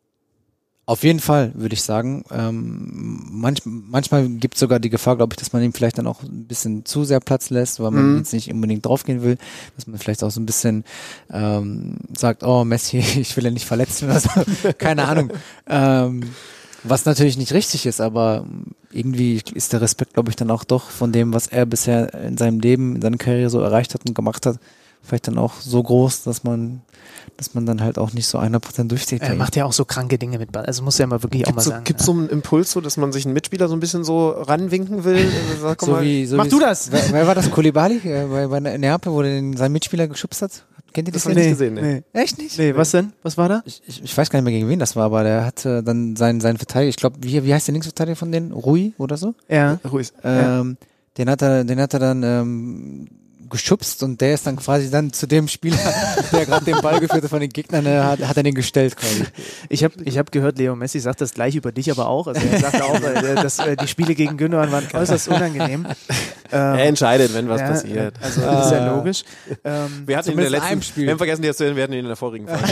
auf jeden Fall, würde ich sagen. Ähm, manch, manchmal gibt es sogar die Gefahr, glaube ich, dass man ihm vielleicht dann auch ein bisschen zu sehr Platz lässt, weil man mhm. jetzt nicht unbedingt draufgehen will. Dass man vielleicht auch so ein bisschen ähm, sagt, oh Messi, ich will ja nicht verletzen oder so. Keine Ahnung. Ähm, Was natürlich nicht richtig ist, aber irgendwie ist der Respekt, glaube ich, dann auch doch von dem, was er bisher in seinem Leben, in seiner Karriere so erreicht hat und gemacht hat, vielleicht dann auch so groß, dass man dass man dann halt auch nicht so hundert Prozent durchzieht. Er macht ja auch so kranke Dinge mit Ball, also muss ja mal wirklich gibt's auch mal so, sagen. Gibt es ja. so einen Impuls, so, dass man sich einen Mitspieler so ein bisschen so ranwinken will? Sag so mal, wie, so mach du das! Wer, wer war das? Koulibaly äh, bei, bei Neapel, wo der den, seinen Mitspieler geschubst hat? Kennt ihr das? Das habe ich nicht gesehen. Nee. Nee. Echt nicht? Nee, was denn? Was war da? Ich, ich, ich weiß gar nicht mehr, gegen wen das war, aber der hatte dann seinen, seinen Verteidiger, ich glaube, wie, wie heißt der Linksverteidiger von denen? Rui oder so? Ja. Ruhig. Ähm, ja. Den hat er, den hat er dann ähm, geschubst und der ist dann quasi dann zu dem Spieler, der gerade den Ball geführt hat von den Gegnern, äh, hat, hat er den gestellt quasi. Ich habe ich hab gehört, Leo Messi sagt das gleich über dich aber auch. Also er sagte auch, äh, dass äh, die Spiele gegen Gündogan waren äußerst unangenehm. Ähm, er entscheidet, wenn was ja, passiert. Also das ist ja logisch. Ähm, wir hatten ihn in der letzten, wir haben vergessen, die erzählen, wir hatten ihn in der vorigen Folge.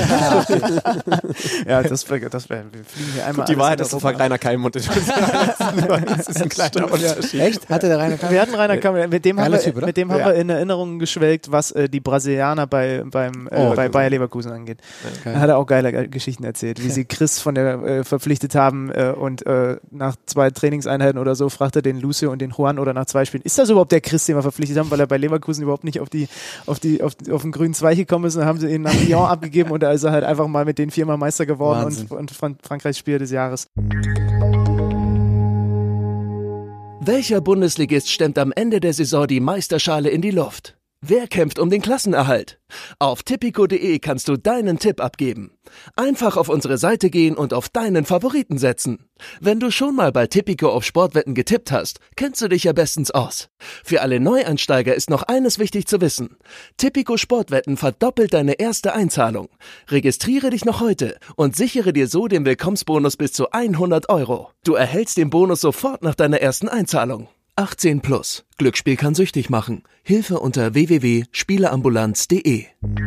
ja, das wäre, das wäre, wir fliegen hier einmal. Gut, die Wahrheit ist, das war Rainer Keim und das ist ein kleiner Unterschied. Echt? Hatte der Rainer Keim? Wir hatten Rainer Keim, mit dem, haben wir, typ, mit dem haben ja. wir in Erinnerung geschwelgt, was äh, die Brasilianer bei, beim, äh, oh, bei Bayer Leverkusen angeht. Okay. Da hat er auch geile äh, Geschichten erzählt, wie sie Chris von der äh, verpflichtet haben äh, und äh, nach zwei Trainingseinheiten oder so fragte den Lucio und den Juan oder nach zwei Spielen, ist das überhaupt der Chris, den wir verpflichtet haben, weil er bei Leverkusen überhaupt nicht auf die auf die auf, auf den grünen Zweig gekommen ist, und dann haben sie ihn nach Lyon abgegeben und da ist er halt einfach mal mit den viermal Meister geworden und, und Fran- Frankreichs Spieler des Jahres. Welcher Bundesligist stemmt am Ende der Saison die Meisterschale in die Luft? Wer kämpft um den Klassenerhalt? Auf tipico punkt de kannst du deinen Tipp abgeben. Einfach auf unsere Seite gehen und auf deinen Favoriten setzen. Wenn du schon mal bei Tipico auf Sportwetten getippt hast, kennst du dich ja bestens aus. Für alle Neueinsteiger ist noch eines wichtig zu wissen. Tipico Sportwetten verdoppelt deine erste Einzahlung. Registriere dich noch heute und sichere dir so den Willkommensbonus bis zu hundert Euro. Du erhältst den Bonus sofort nach deiner ersten Einzahlung. achtzehn plus. Glücksspiel kann süchtig machen. Hilfe unter w w w punkt spieleambulanz punkt de.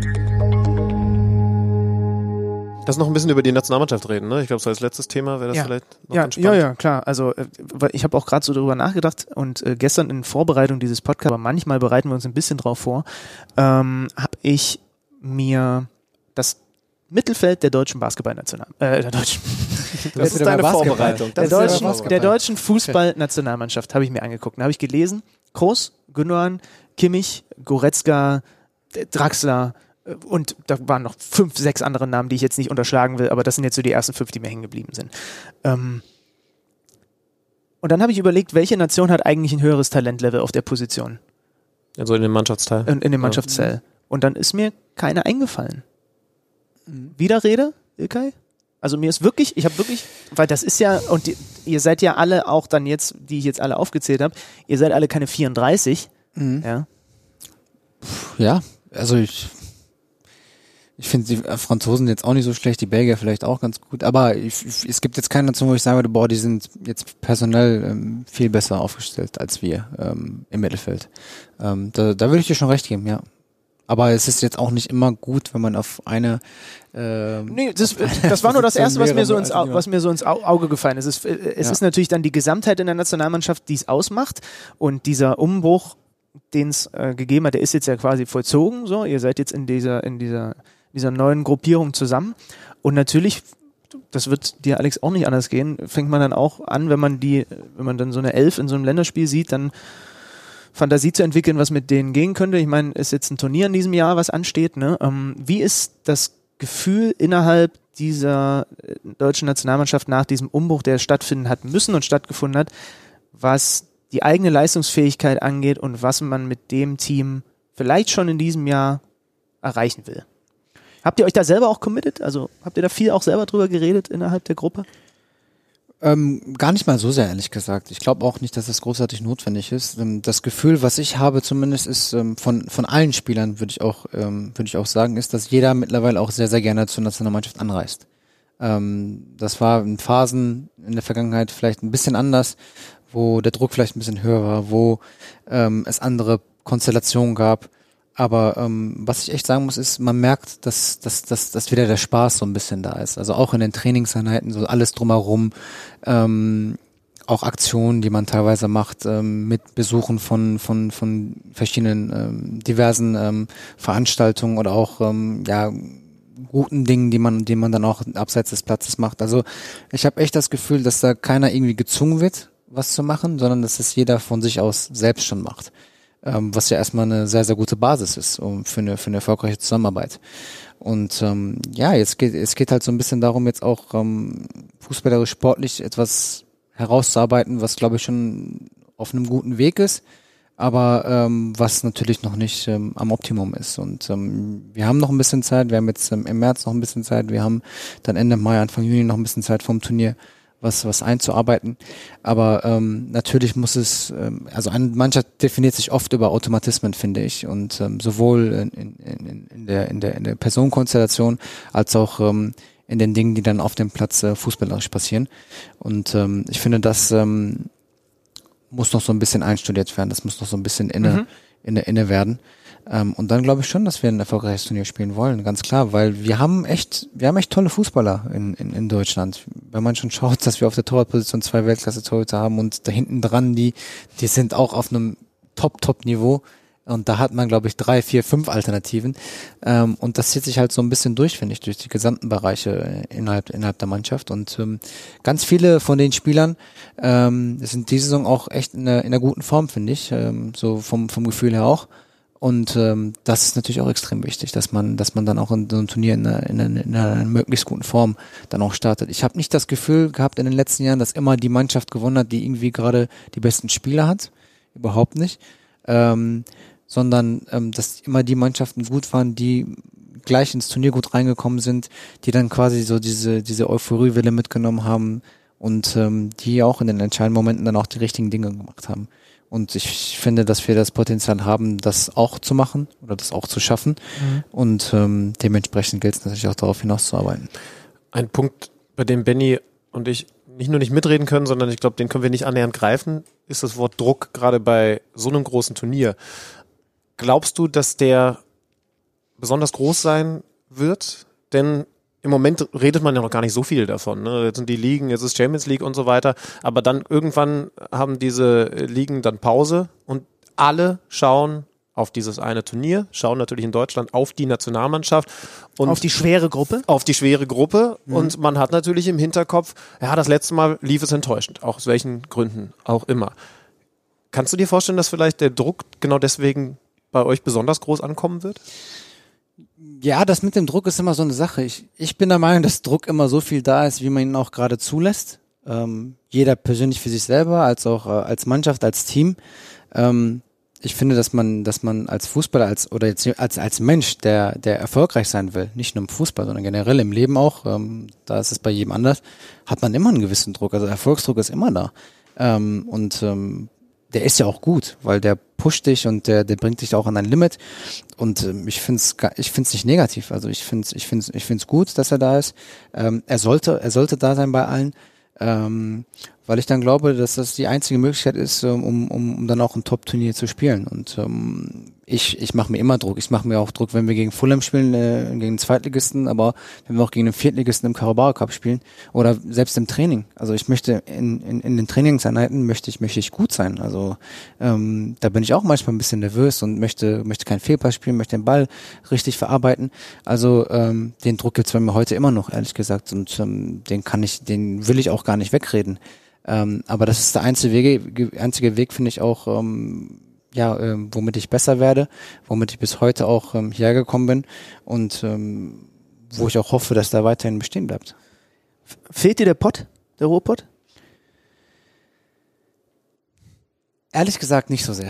Lass noch ein bisschen über die Nationalmannschaft reden, ne? Ich glaube, so als letztes Thema wäre das ja. vielleicht noch ja, ganz spannend. Ja, ja, klar. Also äh, ich habe auch gerade so darüber nachgedacht und äh, gestern in Vorbereitung dieses Podcasts, aber manchmal bereiten wir uns ein bisschen drauf vor, ähm, habe ich mir das Mittelfeld der deutschen Basketballnational, äh, der deutschen, das ist deine Vorbereitung. Der deutschen, der deutschen Fußballnationalmannschaft habe ich mir angeguckt. Da habe ich gelesen: Kroos, Gündogan, Kimmich, Goretzka, Draxler. Und da waren noch fünf, sechs andere Namen, die ich jetzt nicht unterschlagen will, aber das sind jetzt so die ersten fünf, die mir hängen geblieben sind. Ähm und dann habe ich überlegt, welche Nation hat eigentlich ein höheres Talentlevel auf der Position? Also in dem Mannschaftsteil. In, in dem Mannschaftsteil. Ja. Und dann ist mir keine eingefallen. Mhm. Widerrede, Ilkay? Also mir ist wirklich, ich habe wirklich, weil das ist ja, und die, ihr seid ja alle auch dann jetzt, die ich jetzt alle aufgezählt habe, ihr seid alle keine vierunddreißig. Mhm. Ja. Ja, also ich Ich finde die Franzosen jetzt auch nicht so schlecht, die Belgier vielleicht auch ganz gut, aber ich, ich, es gibt jetzt keine Nation, wo ich sagen würde, boah, die sind jetzt personell ähm, viel besser aufgestellt als wir ähm, im Mittelfeld. Ähm, da, da würde ich dir schon recht geben, ja. Aber es ist jetzt auch nicht immer gut, wenn man auf eine ähm, Nee, das, das war nur das Erste, was mir so ins, Au- was mir so ins Auge gefallen ist. Es, ist, es ja. ist natürlich dann die Gesamtheit in der Nationalmannschaft, die es ausmacht, und dieser Umbruch, den es äh, gegeben hat, der ist jetzt ja quasi vollzogen, so. Ihr seid jetzt in dieser, in dieser dieser neuen Gruppierung zusammen. Und natürlich das wird dir, Alex, auch nicht anders gehen. Fängt man dann auch an, wenn man die, wenn man dann so eine Elf in so einem Länderspiel sieht, dann Fantasie zu entwickeln, was mit denen gehen könnte. Ich meine, ist jetzt ein Turnier in diesem Jahr, was ansteht, ne? Ähm, wie ist das Gefühl innerhalb dieser deutschen Nationalmannschaft nach diesem Umbruch, der stattfinden hat müssen und stattgefunden hat, was die eigene Leistungsfähigkeit angeht und was man mit dem Team vielleicht schon in diesem Jahr erreichen will? Habt ihr euch da selber auch committed? Also habt ihr da viel auch selber drüber geredet innerhalb der Gruppe? Ähm, gar nicht mal so sehr, ehrlich gesagt. Ich glaube auch nicht, dass das großartig notwendig ist. Ähm, das Gefühl, was ich habe zumindest, ist ähm, von von allen Spielern, würde ich auch ähm, würde ich auch sagen, ist, dass jeder mittlerweile auch sehr, sehr gerne zur Nationalmannschaft anreist. Ähm, das war in Phasen in der Vergangenheit vielleicht ein bisschen anders, wo der Druck vielleicht ein bisschen höher war, wo ähm, es andere Konstellationen gab. Aber ähm, was ich echt sagen muss, ist, man merkt, dass, dass, dass, dass wieder der Spaß so ein bisschen da ist. Also auch in den Trainingseinheiten, so alles drumherum, ähm, auch Aktionen, die man teilweise macht, ähm, mit Besuchen von von von verschiedenen ähm, diversen ähm, Veranstaltungen oder auch ähm, ja guten Dingen, die man, die man dann auch abseits des Platzes macht. Also ich habe echt das Gefühl, dass da keiner irgendwie gezwungen wird, was zu machen, sondern dass es jeder von sich aus selbst schon macht. Ähm, was ja erstmal eine sehr, sehr gute Basis ist um, für eine für eine erfolgreiche Zusammenarbeit. Und ähm, ja, jetzt geht es geht halt so ein bisschen darum, jetzt auch ähm, fußballerisch sportlich etwas herauszuarbeiten, was glaube ich schon auf einem guten Weg ist, aber ähm, was natürlich noch nicht ähm, am Optimum ist. Und ähm, wir haben noch ein bisschen Zeit, wir haben jetzt ähm, im März noch ein bisschen Zeit, wir haben dann Ende Mai, Anfang Juni noch ein bisschen Zeit vom Turnier, was was einzuarbeiten. Aber ähm, natürlich muss es, ähm, also eine Mannschaft definiert sich oft über Automatismen, finde ich, und ähm, sowohl in, in, in, in der in der in der Personenkonstellation als auch ähm, in den Dingen, die dann auf dem Platz äh, fußballerisch passieren. Und ähm, ich finde, das ähm, muss noch so ein bisschen einstudiert werden, das muss noch so ein bisschen inne mhm. inne inne werden. Ähm, und dann glaube ich schon, dass wir ein erfolgreiches Turnier spielen wollen, ganz klar, weil wir haben echt, wir haben echt tolle Fußballer in, in, in Deutschland. Wenn man schon schaut, dass wir auf der Torwartposition zwei Weltklasse-Torhüter haben und da hinten dran, die, die sind auch auf einem Top-Top-Niveau. Und da hat man, glaube ich, drei, vier, fünf Alternativen. Ähm, und das zieht sich halt so ein bisschen durch, finde ich, durch die gesamten Bereiche innerhalb innerhalb der Mannschaft. Und ähm, ganz viele von den Spielern ähm, sind diese Saison auch echt in einer, in einer guten Form, finde ich, ähm, so vom vom Gefühl her auch. Und ähm, das ist natürlich auch extrem wichtig, dass man dass man dann auch in so einem Turnier in einer, in einer, in einer möglichst guten Form dann auch startet. Ich habe nicht das Gefühl gehabt in den letzten Jahren, dass immer die Mannschaft gewonnen hat, die irgendwie gerade die besten Spieler hat. Überhaupt nicht. Ähm, sondern ähm, dass immer die Mannschaften gut waren, die gleich ins Turnier gut reingekommen sind, die dann quasi so diese diese Euphoriewelle mitgenommen haben und ähm, die auch in den entscheidenden Momenten dann auch die richtigen Dinge gemacht haben. Und ich finde, dass wir das Potenzial haben, das auch zu machen oder das auch zu schaffen. Mhm. Und ähm, dementsprechend gilt es natürlich auch darauf hinauszuarbeiten. Ein Punkt, bei dem Benny und ich nicht nur nicht mitreden können, sondern ich glaube, den können wir nicht annähernd greifen, ist das Wort Druck, gerade bei so einem großen Turnier. Glaubst du, dass der besonders groß sein wird? Denn im Moment redet man ja noch gar nicht so viel davon. Ne? Jetzt sind die Ligen, jetzt ist Champions League und so weiter. Aber dann irgendwann haben diese Ligen dann Pause und alle schauen auf dieses eine Turnier, schauen natürlich in Deutschland auf die Nationalmannschaft. Und auf die schwere Gruppe? Auf die schwere Gruppe. Mhm. Und man hat natürlich im Hinterkopf, ja, das letzte Mal lief es enttäuschend. Auch aus welchen Gründen auch immer. Kannst du dir vorstellen, dass vielleicht der Druck genau deswegen bei euch besonders groß ankommen wird? Ja, das mit dem Druck ist immer so eine Sache. Ich, ich bin der Meinung, dass Druck immer so viel da ist, wie man ihn auch gerade zulässt. Ähm, jeder persönlich für sich selber, als auch äh, als Mannschaft, als Team. Ähm, ich finde, dass man, dass man als Fußballer, als oder jetzt als als Mensch, der der erfolgreich sein will, nicht nur im Fußball, sondern generell im Leben auch, ähm, da ist es bei jedem anders, hat man immer einen gewissen Druck. Also Erfolgsdruck ist immer da. Ähm, und ähm, der ist ja auch gut, weil der pusht dich und der, der bringt dich auch an ein Limit. Und ähm, ich finde es ich find's nicht negativ. Also ich finde es ich find's, ich find's gut, dass er da ist. Ähm, er sollte er sollte da sein bei allen, ähm, weil ich dann glaube, dass das die einzige Möglichkeit ist, um, um, um dann auch ein Top-Turnier zu spielen. Und ähm, ich, ich mache mir immer Druck. Ich mache mir auch Druck, wenn wir gegen Fulham spielen, äh, gegen den Zweitligisten, aber wenn wir auch gegen den Viertligisten im Carabao Cup spielen oder selbst im Training. Also ich möchte in, in, in den Trainingseinheiten möchte ich, möchte ich gut sein. Also ähm, da bin ich auch manchmal ein bisschen nervös und möchte, möchte keinen Fehlpass spielen, möchte den Ball richtig verarbeiten. Also ähm, den Druck gibt's bei mir heute immer noch, ehrlich gesagt. Und ähm, den kann ich, den will ich auch gar nicht wegreden. Ähm, aber das ist der einzige Wege, einzige Weg, finde ich auch, ähm, ja, ähm, womit ich besser werde, womit ich bis heute auch ähm, hierher gekommen bin und ähm, wo ich auch hoffe, dass da weiterhin bestehen bleibt. Fehlt dir der Pott, der Ruhrpott? Ehrlich gesagt nicht so sehr.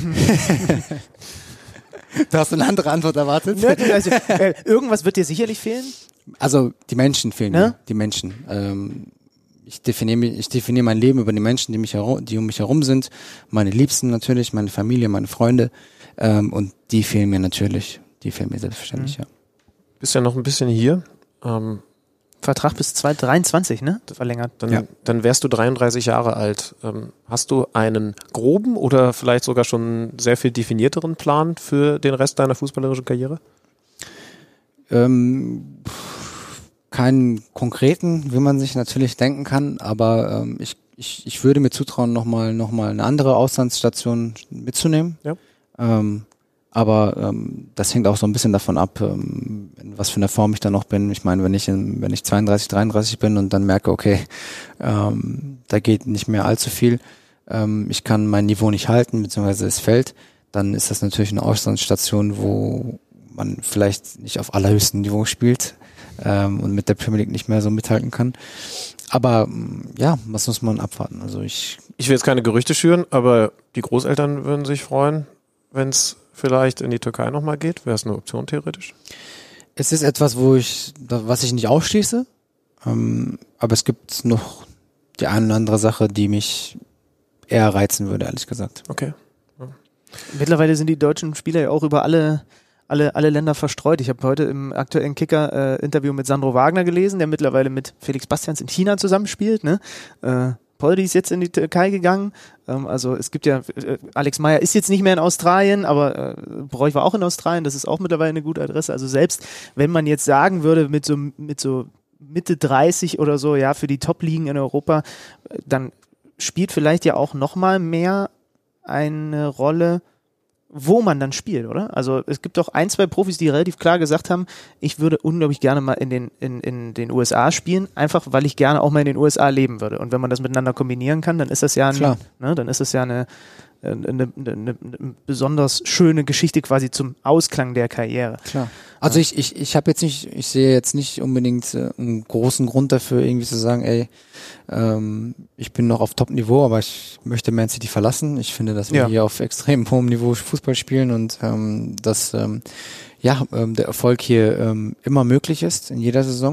Du hast eine andere Antwort erwartet? Ja, also, äh, irgendwas wird dir sicherlich fehlen? Also die Menschen fehlen ja? mir, die Menschen. Ähm, Ich definiere mich, ich definiere mein Leben über die Menschen, die mich herum, die um mich herum sind, meine Liebsten natürlich, meine Familie, meine Freunde, ähm, und die fehlen mir natürlich, die fehlen mir selbstverständlich, mhm. ja. Bist ja noch ein bisschen hier. Ähm, Vertrag bis zwanzig dreiundzwanzig, ne? Verlängert. Dann, ja. dann wärst du dreiunddreißig Jahre alt. Ähm, hast du einen groben oder vielleicht sogar schon sehr viel definierteren Plan für den Rest deiner fußballerischen Karriere? Ähm, Keinen konkreten, wie man sich natürlich denken kann, aber ähm, ich, ich, ich würde mir zutrauen, nochmal noch mal eine andere Auslandsstation mitzunehmen. Ja. Ähm, aber ähm, das hängt auch so ein bisschen davon ab, ähm, in was für einer Form ich da noch bin. Ich meine, wenn ich in, wenn ich zweiunddreißig, dreiunddreißig bin und dann merke, okay, ähm, da geht nicht mehr allzu viel, ähm, ich kann mein Niveau nicht halten, beziehungsweise es fällt, dann ist das natürlich eine Auslandsstation, wo man vielleicht nicht auf allerhöchstem Niveau spielt, Ähm, und mit der Premier League nicht mehr so mithalten kann. Aber ja, was muss man abwarten? Also ich Ich will jetzt keine Gerüchte schüren, aber die Großeltern würden sich freuen, wenn es vielleicht in die Türkei nochmal geht. Wäre es eine Option theoretisch? Es ist etwas, wo ich, was ich nicht ausschließe, ähm, aber es gibt noch die eine oder andere Sache, die mich eher reizen würde, ehrlich gesagt. Okay. Ja. Mittlerweile sind die deutschen Spieler ja auch über alle Alle, alle Länder verstreut. Ich habe heute im aktuellen Kicker äh, Interview mit Sandro Wagner gelesen, der mittlerweile mit Felix Bastians in China zusammenspielt. Ne? Äh, Poldi ist jetzt in die Türkei gegangen. Ähm, also es gibt ja, äh, Alex Meyer ist jetzt nicht mehr in Australien, aber äh, Broich war auch in Australien. Das ist auch mittlerweile eine gute Adresse. Also selbst wenn man jetzt sagen würde, mit so, mit so Mitte dreißig oder so, ja, für die Top-Ligen in Europa, dann spielt vielleicht ja auch nochmal mehr eine Rolle, wo man dann spielt, oder? Also es gibt doch ein, zwei Profis, die relativ klar gesagt haben, ich würde unglaublich gerne mal in den, in, in den U S A spielen, einfach weil ich gerne auch mal in den U S A leben würde. Und wenn man das miteinander kombinieren kann, dann ist das ja ein, ne, dann ist das ja eine, eine, eine, eine besonders schöne Geschichte quasi zum Ausklang der Karriere. Klar. Also ja. ich, ich, ich habe jetzt nicht, ich sehe jetzt nicht unbedingt äh, einen großen Grund dafür, irgendwie zu sagen, ey, ähm, ich bin noch auf Top-Niveau, aber ich möchte Man City verlassen. Ich finde, dass wir ja. hier auf extrem hohem Niveau Fußball spielen und ähm, dass ähm, ja ähm, der Erfolg hier ähm, immer möglich ist in jeder Saison.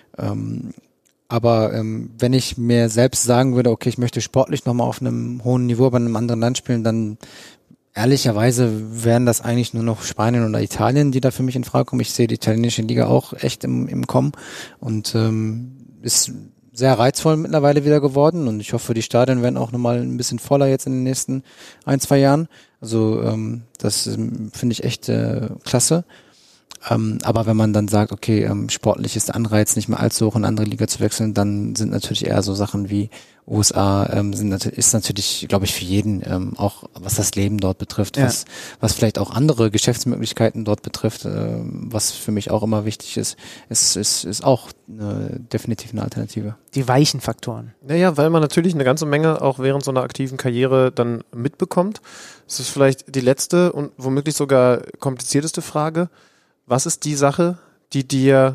Ähm, aber ähm, wenn ich mir selbst sagen würde, okay, ich möchte sportlich nochmal auf einem hohen Niveau bei einem anderen Land spielen, dann ehrlicherweise wären das eigentlich nur noch Spanien oder Italien, die da für mich in Frage kommen. Ich sehe die italienische Liga auch echt im, im Kommen und ähm, ist sehr reizvoll mittlerweile wieder geworden und ich hoffe, die Stadien werden auch nochmal ein bisschen voller jetzt in den nächsten ein, zwei Jahren. Also ähm, das ähm, finde ich echt äh, klasse. Ähm, aber wenn man dann sagt, okay, ähm, sportlich ist der Anreiz nicht mehr allzu hoch in eine andere Liga zu wechseln, dann sind natürlich eher so Sachen wie U S A, ähm, sind natürlich, ist natürlich, glaube ich, für jeden, ähm, auch was das Leben dort betrifft, ja. was, was vielleicht auch andere Geschäftsmöglichkeiten dort betrifft, ähm, was für mich auch immer wichtig ist, ist, ist, ist auch eine, definitiv eine Alternative. Die weichen Faktoren. Naja, weil man natürlich eine ganze Menge auch während so einer aktiven Karriere dann mitbekommt. Das ist vielleicht die letzte und womöglich sogar komplizierteste Frage. Was ist die Sache, die dir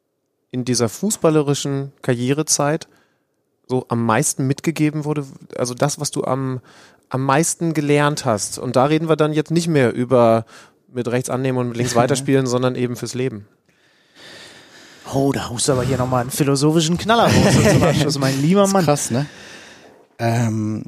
in dieser fußballerischen Karrierezeit so am meisten mitgegeben wurde? Also das, was du am, am meisten gelernt hast. Und da reden wir dann jetzt nicht mehr über mit rechts annehmen und mit links weiterspielen, sondern eben fürs Leben. Oh, da haust du aber hier nochmal einen philosophischen Knaller raus. Also mein lieber Mann. Krass, ne? Ähm...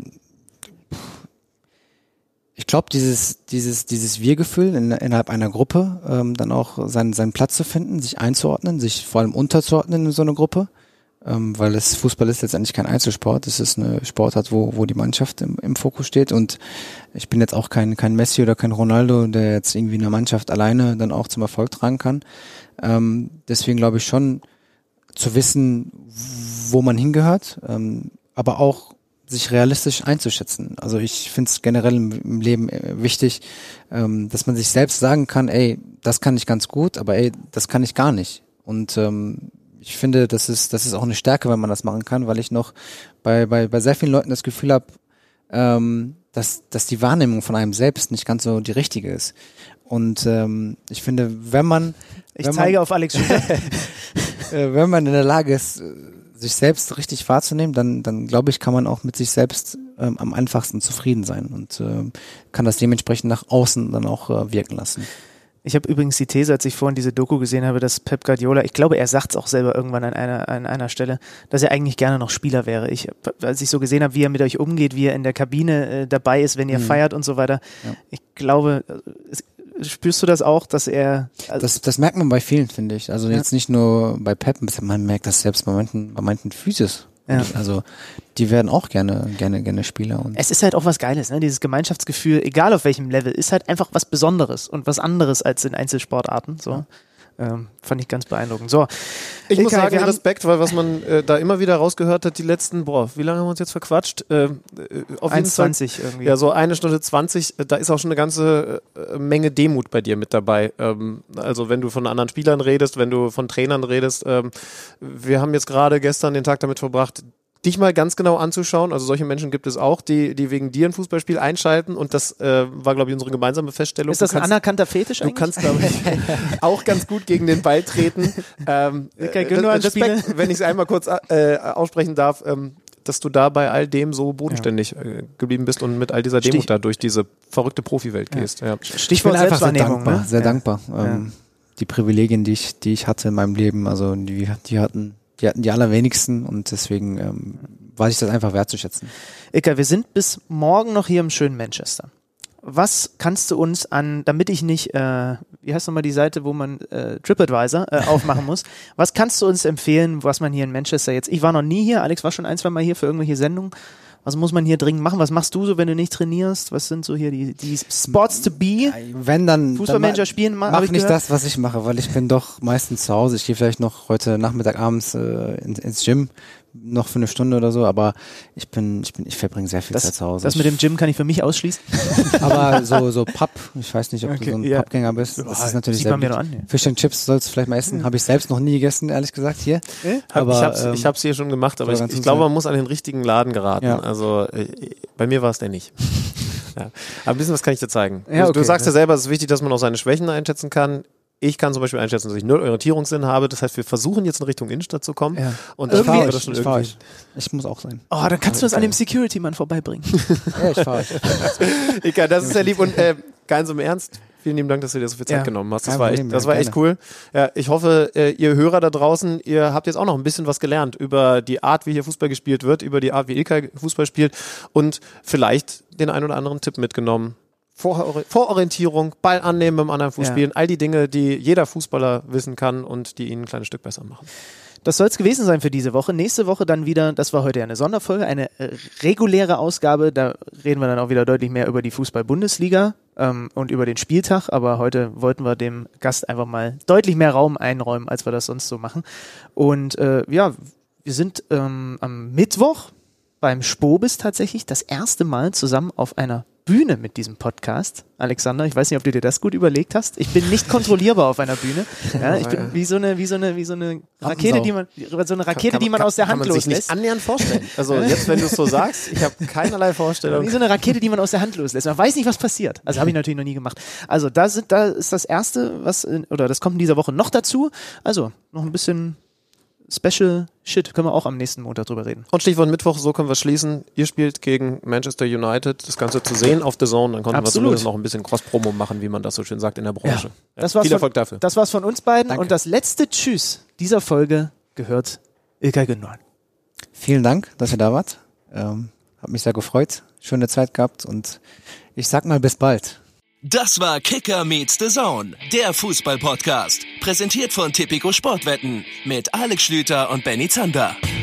Ich glaube, dieses dieses dieses Wir-Gefühl in, innerhalb einer Gruppe, ähm, dann auch seinen seinen Platz zu finden, sich einzuordnen, sich vor allem unterzuordnen in so einer Gruppe, ähm, weil es Fußball ist letztendlich kein Einzelsport. Es ist eine Sportart, wo, wo die Mannschaft im, im Fokus steht und ich bin jetzt auch kein, kein Messi oder kein Ronaldo, der jetzt irgendwie eine Mannschaft alleine dann auch zum Erfolg tragen kann. Ähm, deswegen glaube ich schon, zu wissen, wo man hingehört, ähm, aber auch sich realistisch einzuschätzen. Also ich finde es generell im, im Leben äh, wichtig, ähm, dass man sich selbst sagen kann, ey, das kann ich ganz gut, aber ey, das kann ich gar nicht. Und ähm, ich finde, das ist das ist auch eine Stärke, wenn man das machen kann, weil ich noch bei bei bei sehr vielen Leuten das Gefühl habe, ähm, dass dass die Wahrnehmung von einem selbst nicht ganz so die richtige ist. Und ähm, ich finde, wenn man Ich wenn zeige man, auf Alex Schüler. äh, wenn man in der Lage ist, sich selbst richtig wahrzunehmen, dann, dann glaube ich, kann man auch mit sich selbst ähm, am einfachsten zufrieden sein und ähm, kann das dementsprechend nach außen dann auch äh, wirken lassen. Ich habe übrigens die These, als ich vorhin diese Doku gesehen habe, dass Pep Guardiola, ich glaube, er sagt es auch selber irgendwann an einer, an einer Stelle, dass er eigentlich gerne noch Spieler wäre. Ich, als ich so gesehen habe, wie er mit euch umgeht, wie er in der Kabine äh, dabei ist, wenn ihr mhm. feiert und so weiter, ja. ich glaube, es, spürst du das auch, dass er... Also das, das merkt man bei vielen, finde ich. Also ja. jetzt nicht nur bei Pep, man merkt das selbst bei manchen, bei manchen Physis. Ja. Also die werden auch gerne, gerne, gerne Spieler. Und es ist halt auch was Geiles, ne? Dieses Gemeinschaftsgefühl, egal auf welchem Level, ist halt einfach was Besonderes und was anderes als in Einzelsportarten. So. Ja. Ähm, fand ich ganz beeindruckend. So, ich muss sagen, Respekt, weil was man äh, da immer wieder rausgehört hat, die letzten, boah, wie lange haben wir uns jetzt verquatscht? Äh, auf eins zwanzig irgendwie. Ja, so eine Stunde zwanzig, da ist auch schon eine ganze äh, Menge Demut bei dir mit dabei. Ähm, also wenn du von anderen Spielern redest, wenn du von Trainern redest. Ähm, wir haben jetzt gerade gestern den Tag damit verbracht, dich mal ganz genau anzuschauen. Also solche Menschen gibt es auch, die, die wegen dir ein Fußballspiel einschalten und das äh, war, glaube ich, unsere gemeinsame Feststellung. Ist das ein anerkannter Fetisch eigentlich? Du kannst, glaube ich, auch ganz gut gegen den Ball treten. Ähm, okay, äh, Respekt, wenn ich es einmal kurz äh, aussprechen darf, ähm, dass du da bei all dem so bodenständig ja. äh, geblieben bist und mit all dieser Demut Stich- da durch diese verrückte Profiwelt ja. gehst. Ja. Stichwort ich bin einfach sehr Selbstwahrnehmung. dankbar, Ne? sehr ja. dankbar. Ähm, ja. Die Privilegien, die ich, die ich hatte in meinem Leben, also die, die hatten Die hatten die allerwenigsten und deswegen ähm, weiß ich das einfach wertzuschätzen. Ilka, wir sind bis morgen noch hier im schönen Manchester. Was kannst du uns an, damit ich nicht, äh, wie heißt nochmal die Seite, wo man äh, TripAdvisor äh, aufmachen muss, was kannst du uns empfehlen, was man hier in Manchester jetzt, ich war noch nie hier, Alex war schon ein, zwei Mal hier für irgendwelche Sendungen. Was muss man hier dringend machen? Was machst du so, wenn du nicht trainierst? Was sind so hier die, die Spots to be? Wenn dann Fußballmanager spielen, mach ich nicht gehört? Das, was ich mache, weil ich bin doch meistens zu Hause. Ich gehe vielleicht noch heute Nachmittag abends äh, ins, ins Gym, noch für eine Stunde oder so, aber ich bin, ich bin, ich verbringe sehr viel das, Zeit zu Hause. Das mit dem Gym kann ich für mich ausschließen. Aber so, so Pub, ich weiß nicht, ob okay, du so ein ja. Pubgänger bist. Das oh, ist natürlich sieht sehr man mir doch an, ja. Fish and Chips sollst du vielleicht mal essen. Habe ich selbst noch nie gegessen, ehrlich gesagt, hier. Äh? Aber, ich hab's, ähm, ich hab's hier schon gemacht, aber ich, ich glaube, man muss an den richtigen Laden geraten. Ja. Also äh, bei mir war es der nicht. ja. Aber ein bisschen was kann ich dir zeigen. Ja, okay, du sagst ja selber, es ist wichtig, dass man auch seine Schwächen einschätzen kann. Ich kann zum Beispiel einschätzen, dass ich null Orientierungssinn habe. Das heißt, wir versuchen jetzt in Richtung Innenstadt zu kommen. Ja. Und dann irgendwie, wir das schon ich, irgendwie. Ich. ich muss auch sein. Oh, dann kannst du das an dem Security-Mann vorbeibringen. ja, ich fahre. Ich kann, das ist ja lieb. Und äh, ganz im Ernst, vielen lieben Dank, dass du dir so viel Zeit ja. genommen hast. Das Kein war echt, das war echt cool. Ja, ich hoffe, äh, ihr Hörer da draußen, ihr habt jetzt auch noch ein bisschen was gelernt über die Art, wie hier Fußball gespielt wird, über die Art, wie Ilka Fußball spielt und vielleicht den ein oder anderen Tipp mitgenommen. Vor, Vororientierung, Ball annehmen beim anderen Fuß spielen, ja. all die Dinge, die jeder Fußballer wissen kann und die ihn ein kleines Stück besser machen. Das soll es gewesen sein für diese Woche. Nächste Woche dann wieder, das war heute ja eine Sonderfolge, eine äh, reguläre Ausgabe. Da reden wir dann auch wieder deutlich mehr über die Fußball-Bundesliga ähm, und über den Spieltag. Aber heute wollten wir dem Gast einfach mal deutlich mehr Raum einräumen, als wir das sonst so machen. Und äh, ja, wir sind ähm, am Mittwoch beim Spobis tatsächlich das erste Mal zusammen auf einer Bühne mit diesem Podcast. Alexander, ich weiß nicht, ob du dir das gut überlegt hast. Ich bin nicht kontrollierbar auf einer Bühne. Ja, ich bin wie so eine, wie so eine, wie so eine Rakete, die man, so eine Rakete, kann, kann, die man aus der Hand loslässt. Kann man sich nicht annähernd vorstellen. Also jetzt, wenn du es so sagst, ich habe keinerlei Vorstellung. Wie so eine Rakete, die man aus der Hand loslässt. Man weiß nicht, was passiert. Also habe ich natürlich noch nie gemacht. Also da sind, da ist das erste, was, in, oder das kommt in dieser Woche noch dazu. Also noch ein bisschen Special Shit, können wir auch am nächsten Montag drüber reden. Und Stichwort Mittwoch, so können wir schließen. Ihr spielt gegen Manchester United, das Ganze zu sehen auf The Zone, dann konnten Absolut. wir zumindest noch ein bisschen Cross-Promo machen, wie man das so schön sagt in der Branche. Ja. Das war's Viel Erfolg von, dafür. Das war's von uns beiden. Danke. Und das letzte Tschüss dieser Folge gehört Ilkay Gündoğan. Vielen Dank, dass ihr da wart. Ähm, hat mich sehr gefreut, schöne Zeit gehabt und ich sag mal bis bald. Das war Kicker meets the Zone, der Fußball-Podcast. Präsentiert von Tipico Sportwetten mit Alex Schlüter und Benny Zander.